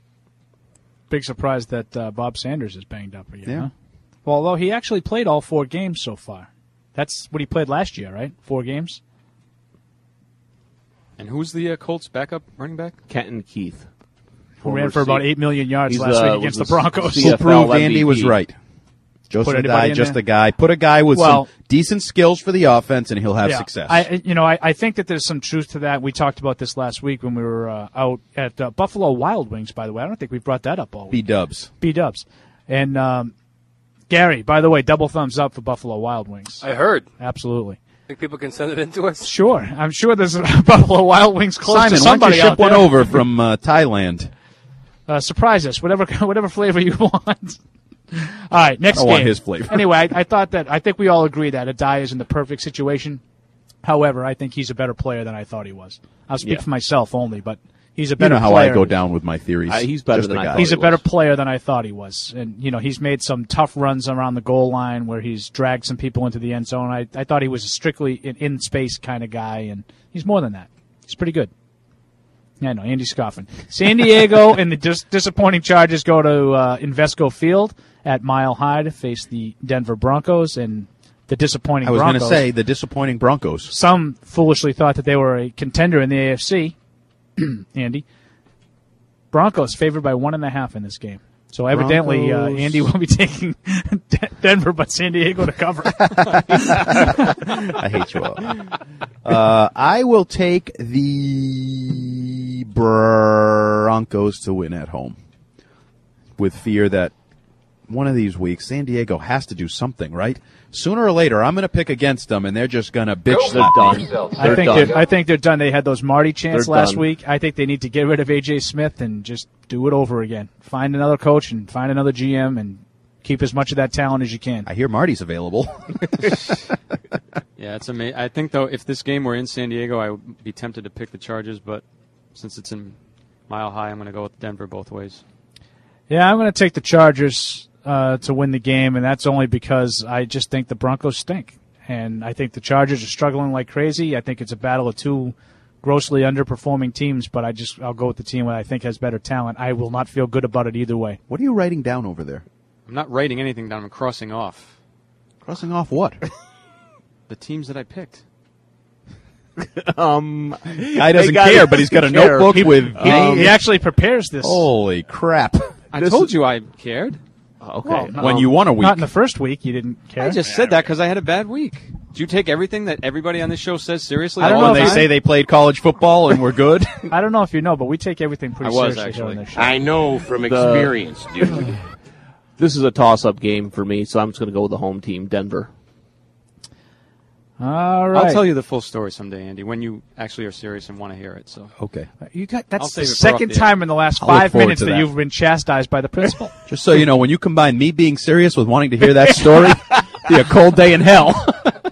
Big surprise that uh, Bob Sanders is banged up again. Yeah. Huh? Well, although he actually played all four games so far. That's what he played last year, right? Four games. And who's the uh, Colts backup running back? Kenton Keith, Who ran for about eight million yards He's, last uh, week against the was the Broncos. C Who F L proved M V P. Andy was right. Joseph Put anybody Adai, in just there? a guy. Put a guy with Well, some decent skills for the offense, and he'll have Yeah. success. I, you know, I, I think that there's some truth to that. We talked about this last week when we were uh, out at uh, Buffalo Wild Wings. By the way, I don't think we've brought that up all week. B Dubs. B Dubs, and um, Gary. By the way, double thumbs up for Buffalo Wild Wings. I heard. Absolutely. Think people can send it in to us? Sure, I'm sure there's a Buffalo Wild Wings close Simon, to why don't somebody you ship out there. one over from uh, Thailand? Uh, surprise us, whatever whatever flavor you want. All right, next I don't game. want his flavor. Anyway, I, I thought that I think we all agree that Adai is in the perfect situation. However, I think he's a better player than I thought he was. I'll speak Yeah. for myself only, but he's a You better know how player. I go down with my theories. Uh, he's better Just than the I guy. thought He's a he better was. player than I thought he was. And, you know, he's made some tough runs around the goal line where he's dragged some people into the end zone. I, I thought he was a strictly in, in space kind of guy, and he's more than that. He's pretty good. Yeah, no, Andy's scoffing. San Diego and the dis- disappointing Chargers go to uh, Invesco Field at Mile High to face the Denver Broncos, and the disappointing I was going Broncos. to say the disappointing Broncos. Some foolishly thought that they were a contender in the A F C. Andy. Broncos favored by one and a half in this game. So evidently, uh, Broncos. Andy will be taking De- Denver, but San Diego to cover. I hate you all. Uh, I will take the Broncos to win at home, with fear that one of these weeks San Diego has to do something, right? Sooner or later, I'm going to pick against them, and they're just going to bitch They're slap done. me. I They're think done. they're, I think they're done. They had those Marty chants They're last done. week. I think they need to get rid of A J Smith and just do it over again. Find another coach and find another G M and keep as much of that talent as you can. I hear Marty's available. Yeah, it's amazing. I think, though, if this game were in San Diego, I would be tempted to pick the Chargers, but since it's in Mile High, I'm going to go with Denver both ways. Yeah, I'm going to take the Chargers uh, to win the game, and that's only because I just think the Broncos stink. And I think the Chargers are struggling like crazy. I think it's a battle of two grossly underperforming teams, but I just I'll go with the team that I think has better talent. I will not feel good about it either way. What are you writing down over there? I'm not writing anything down. I'm crossing off Crossing off what? the teams that I picked. um, Guy doesn't guy care, but he's got a care. notebook He, with. he, um, he actually prepares this. Holy crap! I told you I cared. Okay. Well, no, When you won a week. Not in the first week, you didn't care. I just said that because I had a bad week. Do you take everything that everybody on this show says seriously? I don't all know the When they if time? say they played college football and we're good. I don't know if you know, but we take everything pretty I was, seriously here on actually. this show. I know from experience, dude. This is a toss-up game for me, so I'm just going to go with the home team, Denver. All right. I'll tell you the full story someday, Andy, when you actually are serious and want to hear it. So Okay. You got I'll that's save the it for off second the air. time in the last I'll look five forward minutes to that, that. you've been chastised by the principal. Just so you know, when you combine me being serious with wanting to hear that story, be a cold day in hell.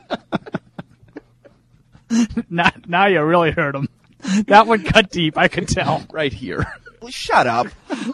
now, now you really hurt him. That one cut deep. I could tell. Right here. Shut up.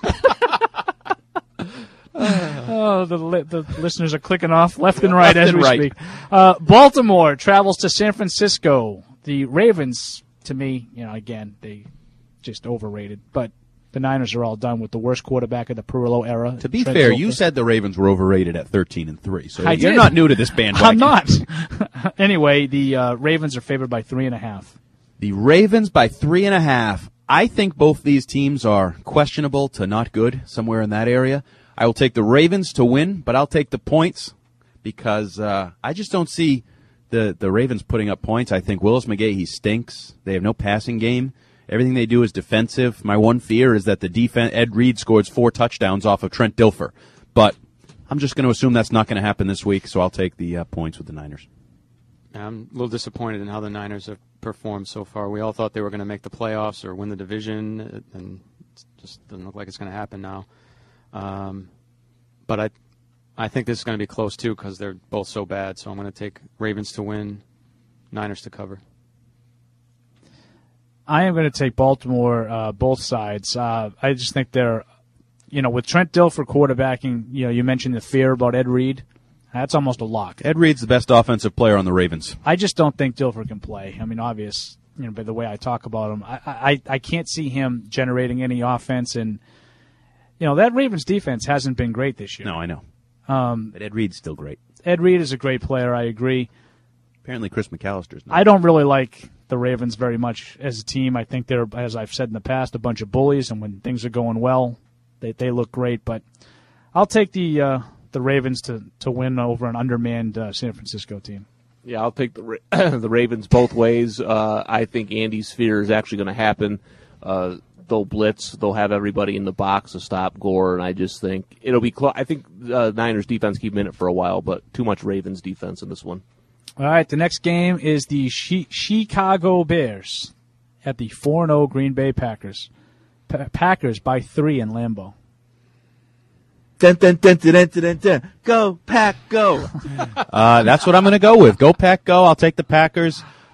Oh, the li- the listeners are clicking off left and right Left as and we right. speak. Uh, Baltimore travels to San Francisco. The Ravens, to me, you know, again, they just overrated. But the Niners are all done with the worst quarterback of the Perillo era. To be Trent fair, Dilfer. you said the Ravens were overrated at thirteen and three, so I you're did. not new to this bandwagon. I'm not. Anyway, the uh, Ravens are favored by three and a half. The Ravens by three and a half. I think both these teams are questionable to not good, somewhere in that area. I will take the Ravens to win, but I'll take the points because uh, I just don't see the, the Ravens putting up points. I think Willis McGahee, he stinks. They have no passing game. Everything they do is defensive. My one fear is that the defense, Ed Reed scores four touchdowns off of Trent Dilfer. But I'm just going to assume that's not going to happen this week, so I'll take the uh, points with the Niners. I'm a little disappointed in how the Niners have performed so far. We all thought they were going to make the playoffs or win the division, and it just doesn't look like it's going to happen now. Um, but I, I think this is going to be close too because they're both so bad. So I'm going to take Ravens to win, Niners to cover. I am going to take Baltimore, uh, both sides. Uh, I just think they're, you know, with Trent Dilfer quarterbacking, you know, you mentioned the fear about Ed Reed. That's almost a lock. Ed Reed's the best offensive player on the Ravens. I just don't think Dilfer can play. I mean, obvious, you know, by the way I talk about him, I, I, I can't see him generating any offense. And, you know, that Ravens defense hasn't been great this year. No, I know. Um, But Ed Reed's still great. Ed Reed is a great player. I agree. Apparently Chris McAllister's not. I don't really like the Ravens very much as a team. I think they're, as I've said in the past, a bunch of bullies, and when things are going well, they they look great. But I'll take the uh, the Ravens to, to win over an undermanned uh, San Francisco team. Yeah, I'll take the Ra- the Ravens both ways. Uh, I think Andy's fear is actually going to happen. Uh, they'll blitz. They'll have everybody in the box to stop Gore, and I just think it'll be close. I think uh, Niners defense keep in it for a while, but too much Ravens defense in this one. All right, the next game is the Chi- Chicago Bears at the four and oh Green Bay Packers. Pa- Packers by three in Lambeau. Dun, dun, dun, dun, dun, dun, dun. Go, Pack, go. Uh, that's what I'm going to go with. Go Pack, go. I'll take the Packers.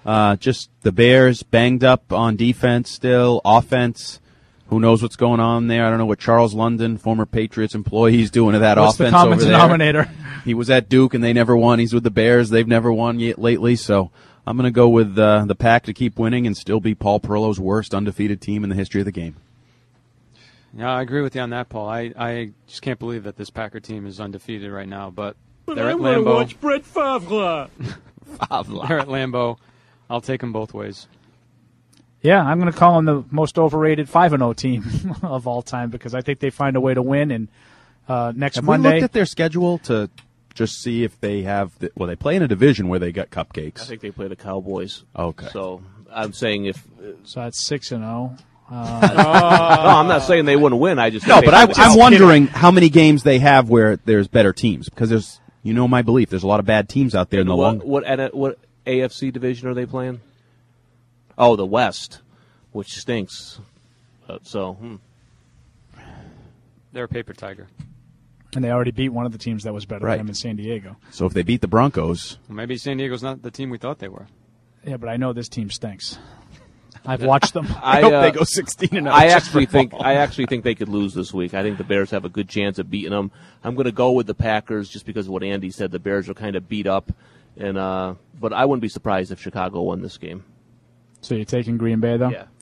Uh, just the Bears banged up on defense still, offense. Who knows what's going on there? I don't know what Charles London, former Patriots employee, is doing to that What's offense the common over there. denominator? He was at Duke, and they never won. He's with the Bears. They've never won yet lately, so I'm going to go with uh, the Pack to keep winning and still be Paul Perillo's worst undefeated team in the history of the game. Yeah, I agree with you on that, Paul. I, I just can't believe that this Packer team is undefeated right now, but, But they're I at want to Lambeau. watch Brett Favre. They're at Lambeau. I'll take them both ways. Yeah, I'm going to call them the most overrated five and oh team of all time because I think they find a way to win. And uh, next Have Monday, we looked at their schedule to just see if they have the, well, they play in a division where they got cupcakes. I think they play the Cowboys. Okay. So I'm saying if so that's six and zero. Uh, no, I'm not saying they wouldn't win. I just No, think but they I, have- I'm wondering how many games they have where there's better teams because there's, you know, my belief. There's a lot of bad teams out there in the long. what what, at a, what A F C division are they playing? Oh, the West, which stinks. Uh, so hmm. They're a paper tiger. and they already beat one of the teams that was better Right. than them in San Diego. So if they beat the Broncos, Well, maybe San Diego's not the team we thought they were. Yeah, but I know this team stinks. I've watched them. I, hope uh, they go sixteen and oh I just actually for think fun. I actually think they could lose this week. I think the Bears have a good chance of beating them. I'm going to go with the Packers just because of what Andy said. The Bears are kind of beat up, and uh, but I wouldn't be surprised if Chicago won this game. So you're taking Green Bay, though? Yeah.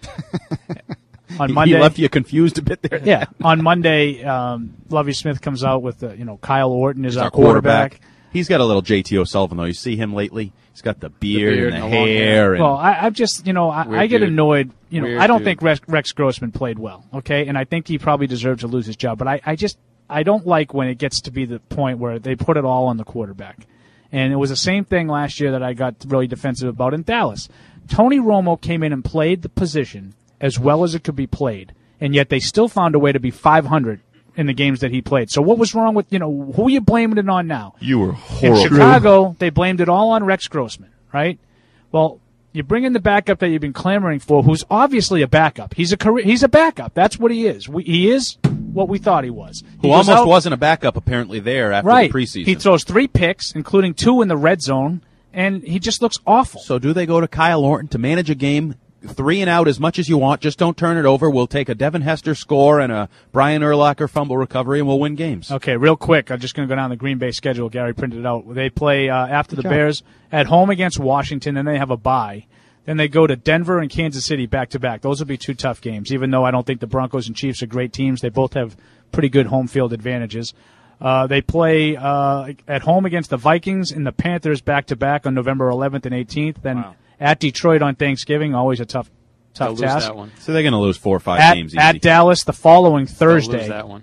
On He- Monday, he left you confused a bit there. Yeah, on Monday, um, Lovie Smith comes out with the, you know, Kyle Orton is He's our quarterback. He's got a little J T O'Sullivan, though. You see him lately? He's got the beard, beard and the and the long hair. hair. And Well, I, I've just, you know, I, Weird I get dude. annoyed. You know, Weird I don't dude. think Rex, Rex Grossman played well, okay? And I think he probably deserved to lose his job. But I, I just, I don't like when it gets to be the point where they put it all on the quarterback. And it was the same thing last year that I got really defensive about in Dallas. Tony Romo came in and played the position as well as it could be played, and yet they still found a way to be five hundred in the games that he played. So what was wrong with, you know, who are you blaming it on now? you were In horrible. Chicago, they blamed it all on Rex Grossman, right? Well, you bring in the backup that you've been clamoring for, who's obviously a backup. He's a career, he's a backup. That's what he is. We, he is what we thought he was. He Who goes almost out- wasn't a backup apparently there after right. the preseason. He throws three picks, including two in the red zone, and he just looks awful. So do they go to Kyle Orton to manage a game three and out as much as you want? Just don't turn it over. We'll take a Devin Hester score and a Brian Urlacher fumble recovery, and we'll win games. Okay, real quick, I'm just going to go down the Green Bay schedule. Gary printed it out. They play uh, after Good the job. Bears at home against Washington, then they have a bye. Then they go to Denver and Kansas City back to back. Those will be two tough games. Even though I don't think the Broncos and Chiefs are great teams, they both have pretty good home field advantages. Uh, they play uh, at home against the Vikings and the Panthers back to back on November eleventh and eighteenth. Then Wow. at Detroit on Thanksgiving, always a tough, They'll tough lose task. that one. So they're going to lose four or five At, games easy. at Dallas the following They'll Thursday. lose that one.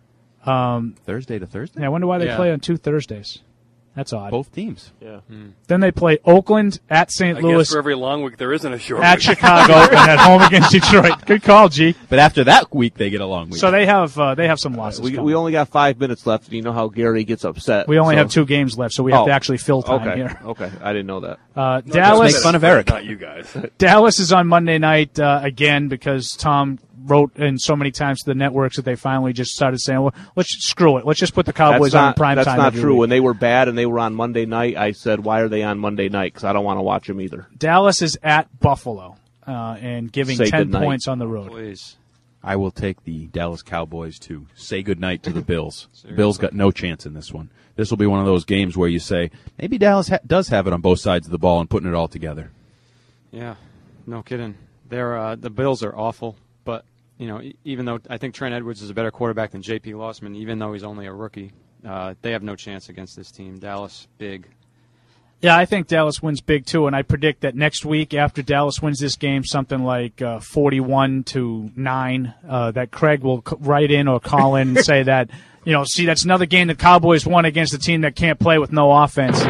Um, Thursday to Thursday? yeah, I wonder why they Yeah. play on two Thursdays. That's odd. Both teams. Yeah. Then they play Oakland at Saint I Louis guess for every long week there isn't a short at week. Chicago and at home against Detroit. Good call, G. But after that week, they get a long week. So they have uh, they have some losses. We, coming. we only got five minutes left, and you know how Gary gets upset. We only so- have two games left, so we have Oh. to actually fill time okay. here. Okay, I didn't know that. Uh, Just Dallas make fun of Eric. Not you guys. Dallas is on Monday night uh, again because Tom wrote in so many times to the networks that they finally just started saying, "Well, let's screw it. Let's just put the Cowboys that's not, on in prime that's time." not every true. week." When they were bad and they were on Monday night, I said, "Why are they on Monday night?" Because I don't want to watch them either. Dallas is at Buffalo uh, and giving Say ten goodnight. points on the road. Please. I will take the Dallas Cowboys to say goodnight to the Bills. The Bills got no chance in this one. This will be one of those games where you say, maybe Dallas ha- does have it on both sides of the ball and putting it all together. Yeah, no kidding. They're uh, the Bills are awful, but you know, e- even though I think Trent Edwards is a better quarterback than J P. Lossman, even though he's only a rookie, uh, they have no chance against this team. Dallas, big. Yeah, I think Dallas wins big too, and I predict that next week after Dallas wins this game, something like uh, forty-one to nine, uh, that Craig will c- write in or call in and say that, you know, see, that's another game the Cowboys won against a team that can't play with no offense.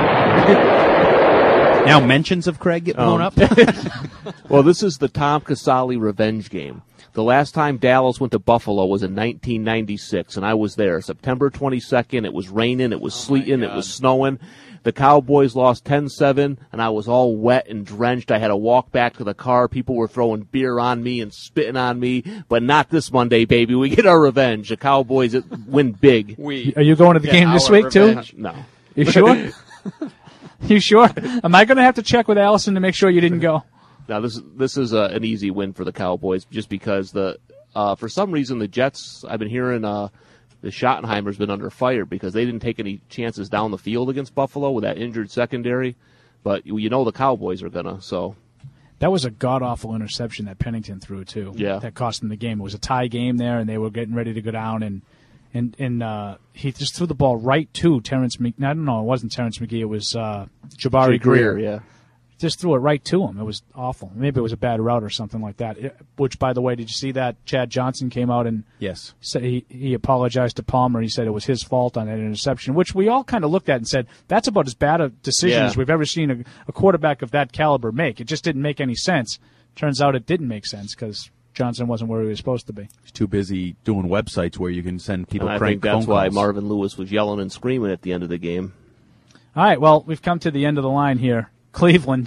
Now mentions of Craig get blown Um, up. Well, this is the Tom Casale revenge game. The last time Dallas went to Buffalo was in nineteen ninety-six, and I was there. September twenty-second, it was raining, it was sleeting, it was snowing. The Cowboys lost ten seven, and I was all wet and drenched. I had to walk back to the car. People were throwing beer on me and spitting on me, but not this Monday, baby. We get our revenge. The Cowboys win big. We Are you going to the get game this our week too? revenge. No. You sure? You sure? Am I going to have to check with Allison to make sure you didn't go? Now this this is a, an easy win for the Cowboys, just because the uh, for some reason the Jets. I've been hearing uh, the Schottenheimer's been under fire because they didn't take any chances down the field against Buffalo with that injured secondary. But you know the Cowboys are gonna. So that was a god awful interception that Pennington threw too. Yeah, that cost them the game. It was a tie game there, and they were getting ready to go down, and and and uh, he just threw the ball right to Terrence McGee. I don't know. It wasn't Terrence McGee. It was uh, Jabari Greer. Yeah. Just threw it right to him. It was awful. Maybe it was a bad route or something like that. It, which, by the way, did you see that Chad Johnson came out and yes, said he, he apologized to Palmer. He said it was his fault on that interception, which we all kind of looked at and said that's about as bad a decision Yeah. as we've ever seen a, a quarterback of that caliber make. It just didn't make any sense. Turns out it didn't make sense because Johnson wasn't where he was supposed to be. He's too busy doing websites where you can send people and I crank think that's phone why calls. Marvin Lewis was yelling and screaming at the end of the game. All right, well, we've come to the end of the line here. Cleveland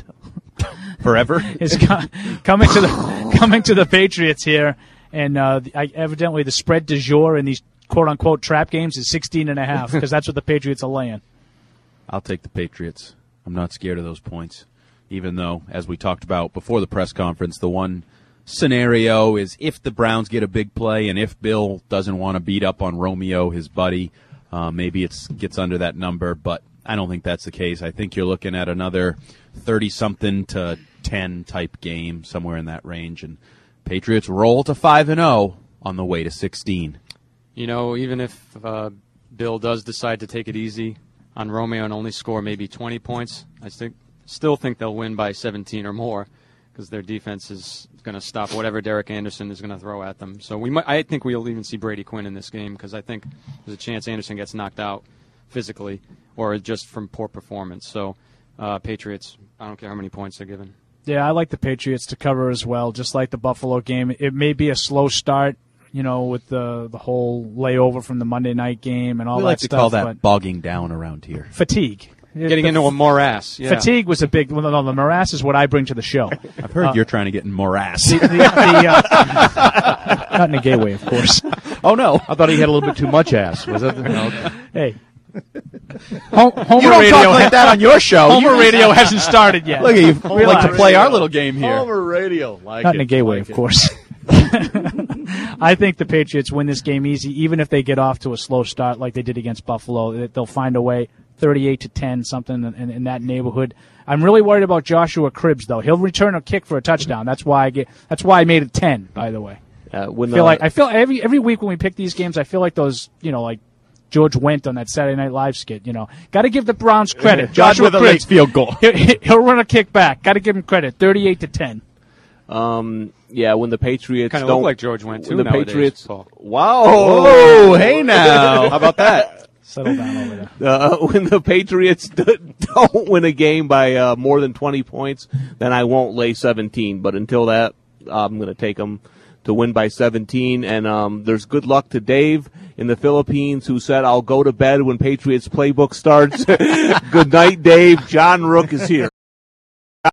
forever is co- coming to the coming to the Patriots here, and uh, the, I, evidently the spread du jour in these quote unquote trap games is sixteen and a half because that's what the Patriots are laying. I'll take the Patriots. I'm not scared of those points, even though, as we talked about before the press conference, the one scenario is if the Browns get a big play and if Bill doesn't want to beat up on Romeo, his buddy, uh, maybe it gets under that number, but I don't think that's the case. I think you're looking at another thirty-something to ten type game, somewhere in that range, and Patriots roll to five and oh on the way to sixteen. You know, even if uh, Bill does decide to take it easy on Romeo and only score maybe twenty points, I think, still think they'll win by seventeen or more because their defense is going to stop whatever Derek Anderson is going to throw at them. So we might, I think we'll even see Brady Quinn in this game because I think there's a chance Anderson gets knocked out physically or just from poor performance. So uh, Patriots, I don't care how many points they're given. Yeah, I like the Patriots to cover as well, just like the Buffalo game. It may be a slow start, you know, with the the whole layover from the Monday night game and all we that like to stuff. call that but bogging down around here. fatigue. Getting The- into a morass. Yeah. Fatigue was a big. Well, no, the morass is what I bring to the show. I've heard Uh, you're trying to get in morass. The, the, the, uh, not in a gay way, of course. Oh no! I thought he had a little bit too much ass. Was that? The, no, okay. Hey. Home, Homer You don't Radio talk like ha- that on your show. Homer You- Radio hasn't started yet. Look at you. We like to Relax. play our little game here. Homer Radio, like Not it, in a gay way, like of it. course. I think the Patriots win this game easy, even if they get off to a slow start like they did against Buffalo. They'll find a way, thirty-eight to ten, something in, in, in that neighborhood. I'm really worried about Joshua Cribbs, though. He'll return a kick for a touchdown. That's why I get. That's why I made it ten. By the way, Uh, when I feel uh, like I feel every every week when we pick these games, I feel like those, you know, like George Wendt on that Saturday Night Live skit. You know, got to give the Browns credit. God Joshua with a Cribbs late field goal. He'll, he'll run a kick back. Got to give him credit. thirty-eight to ten. Um, yeah, when the Patriots Kind of don't look like George Wendt, too, when the nowadays, Patriots. Paul. Wow! Oh, hey now. How about that? Settle down over there. Uh, when the Patriots d- don't win a game by uh, more than twenty points, then I won't lay seventeen. But until that, I'm going to take them to win by seventeen. And um, there's good luck to Dave in the Philippines who said, I'll go to bed when Patriots playbook starts. Good night, Dave. John Rook is here.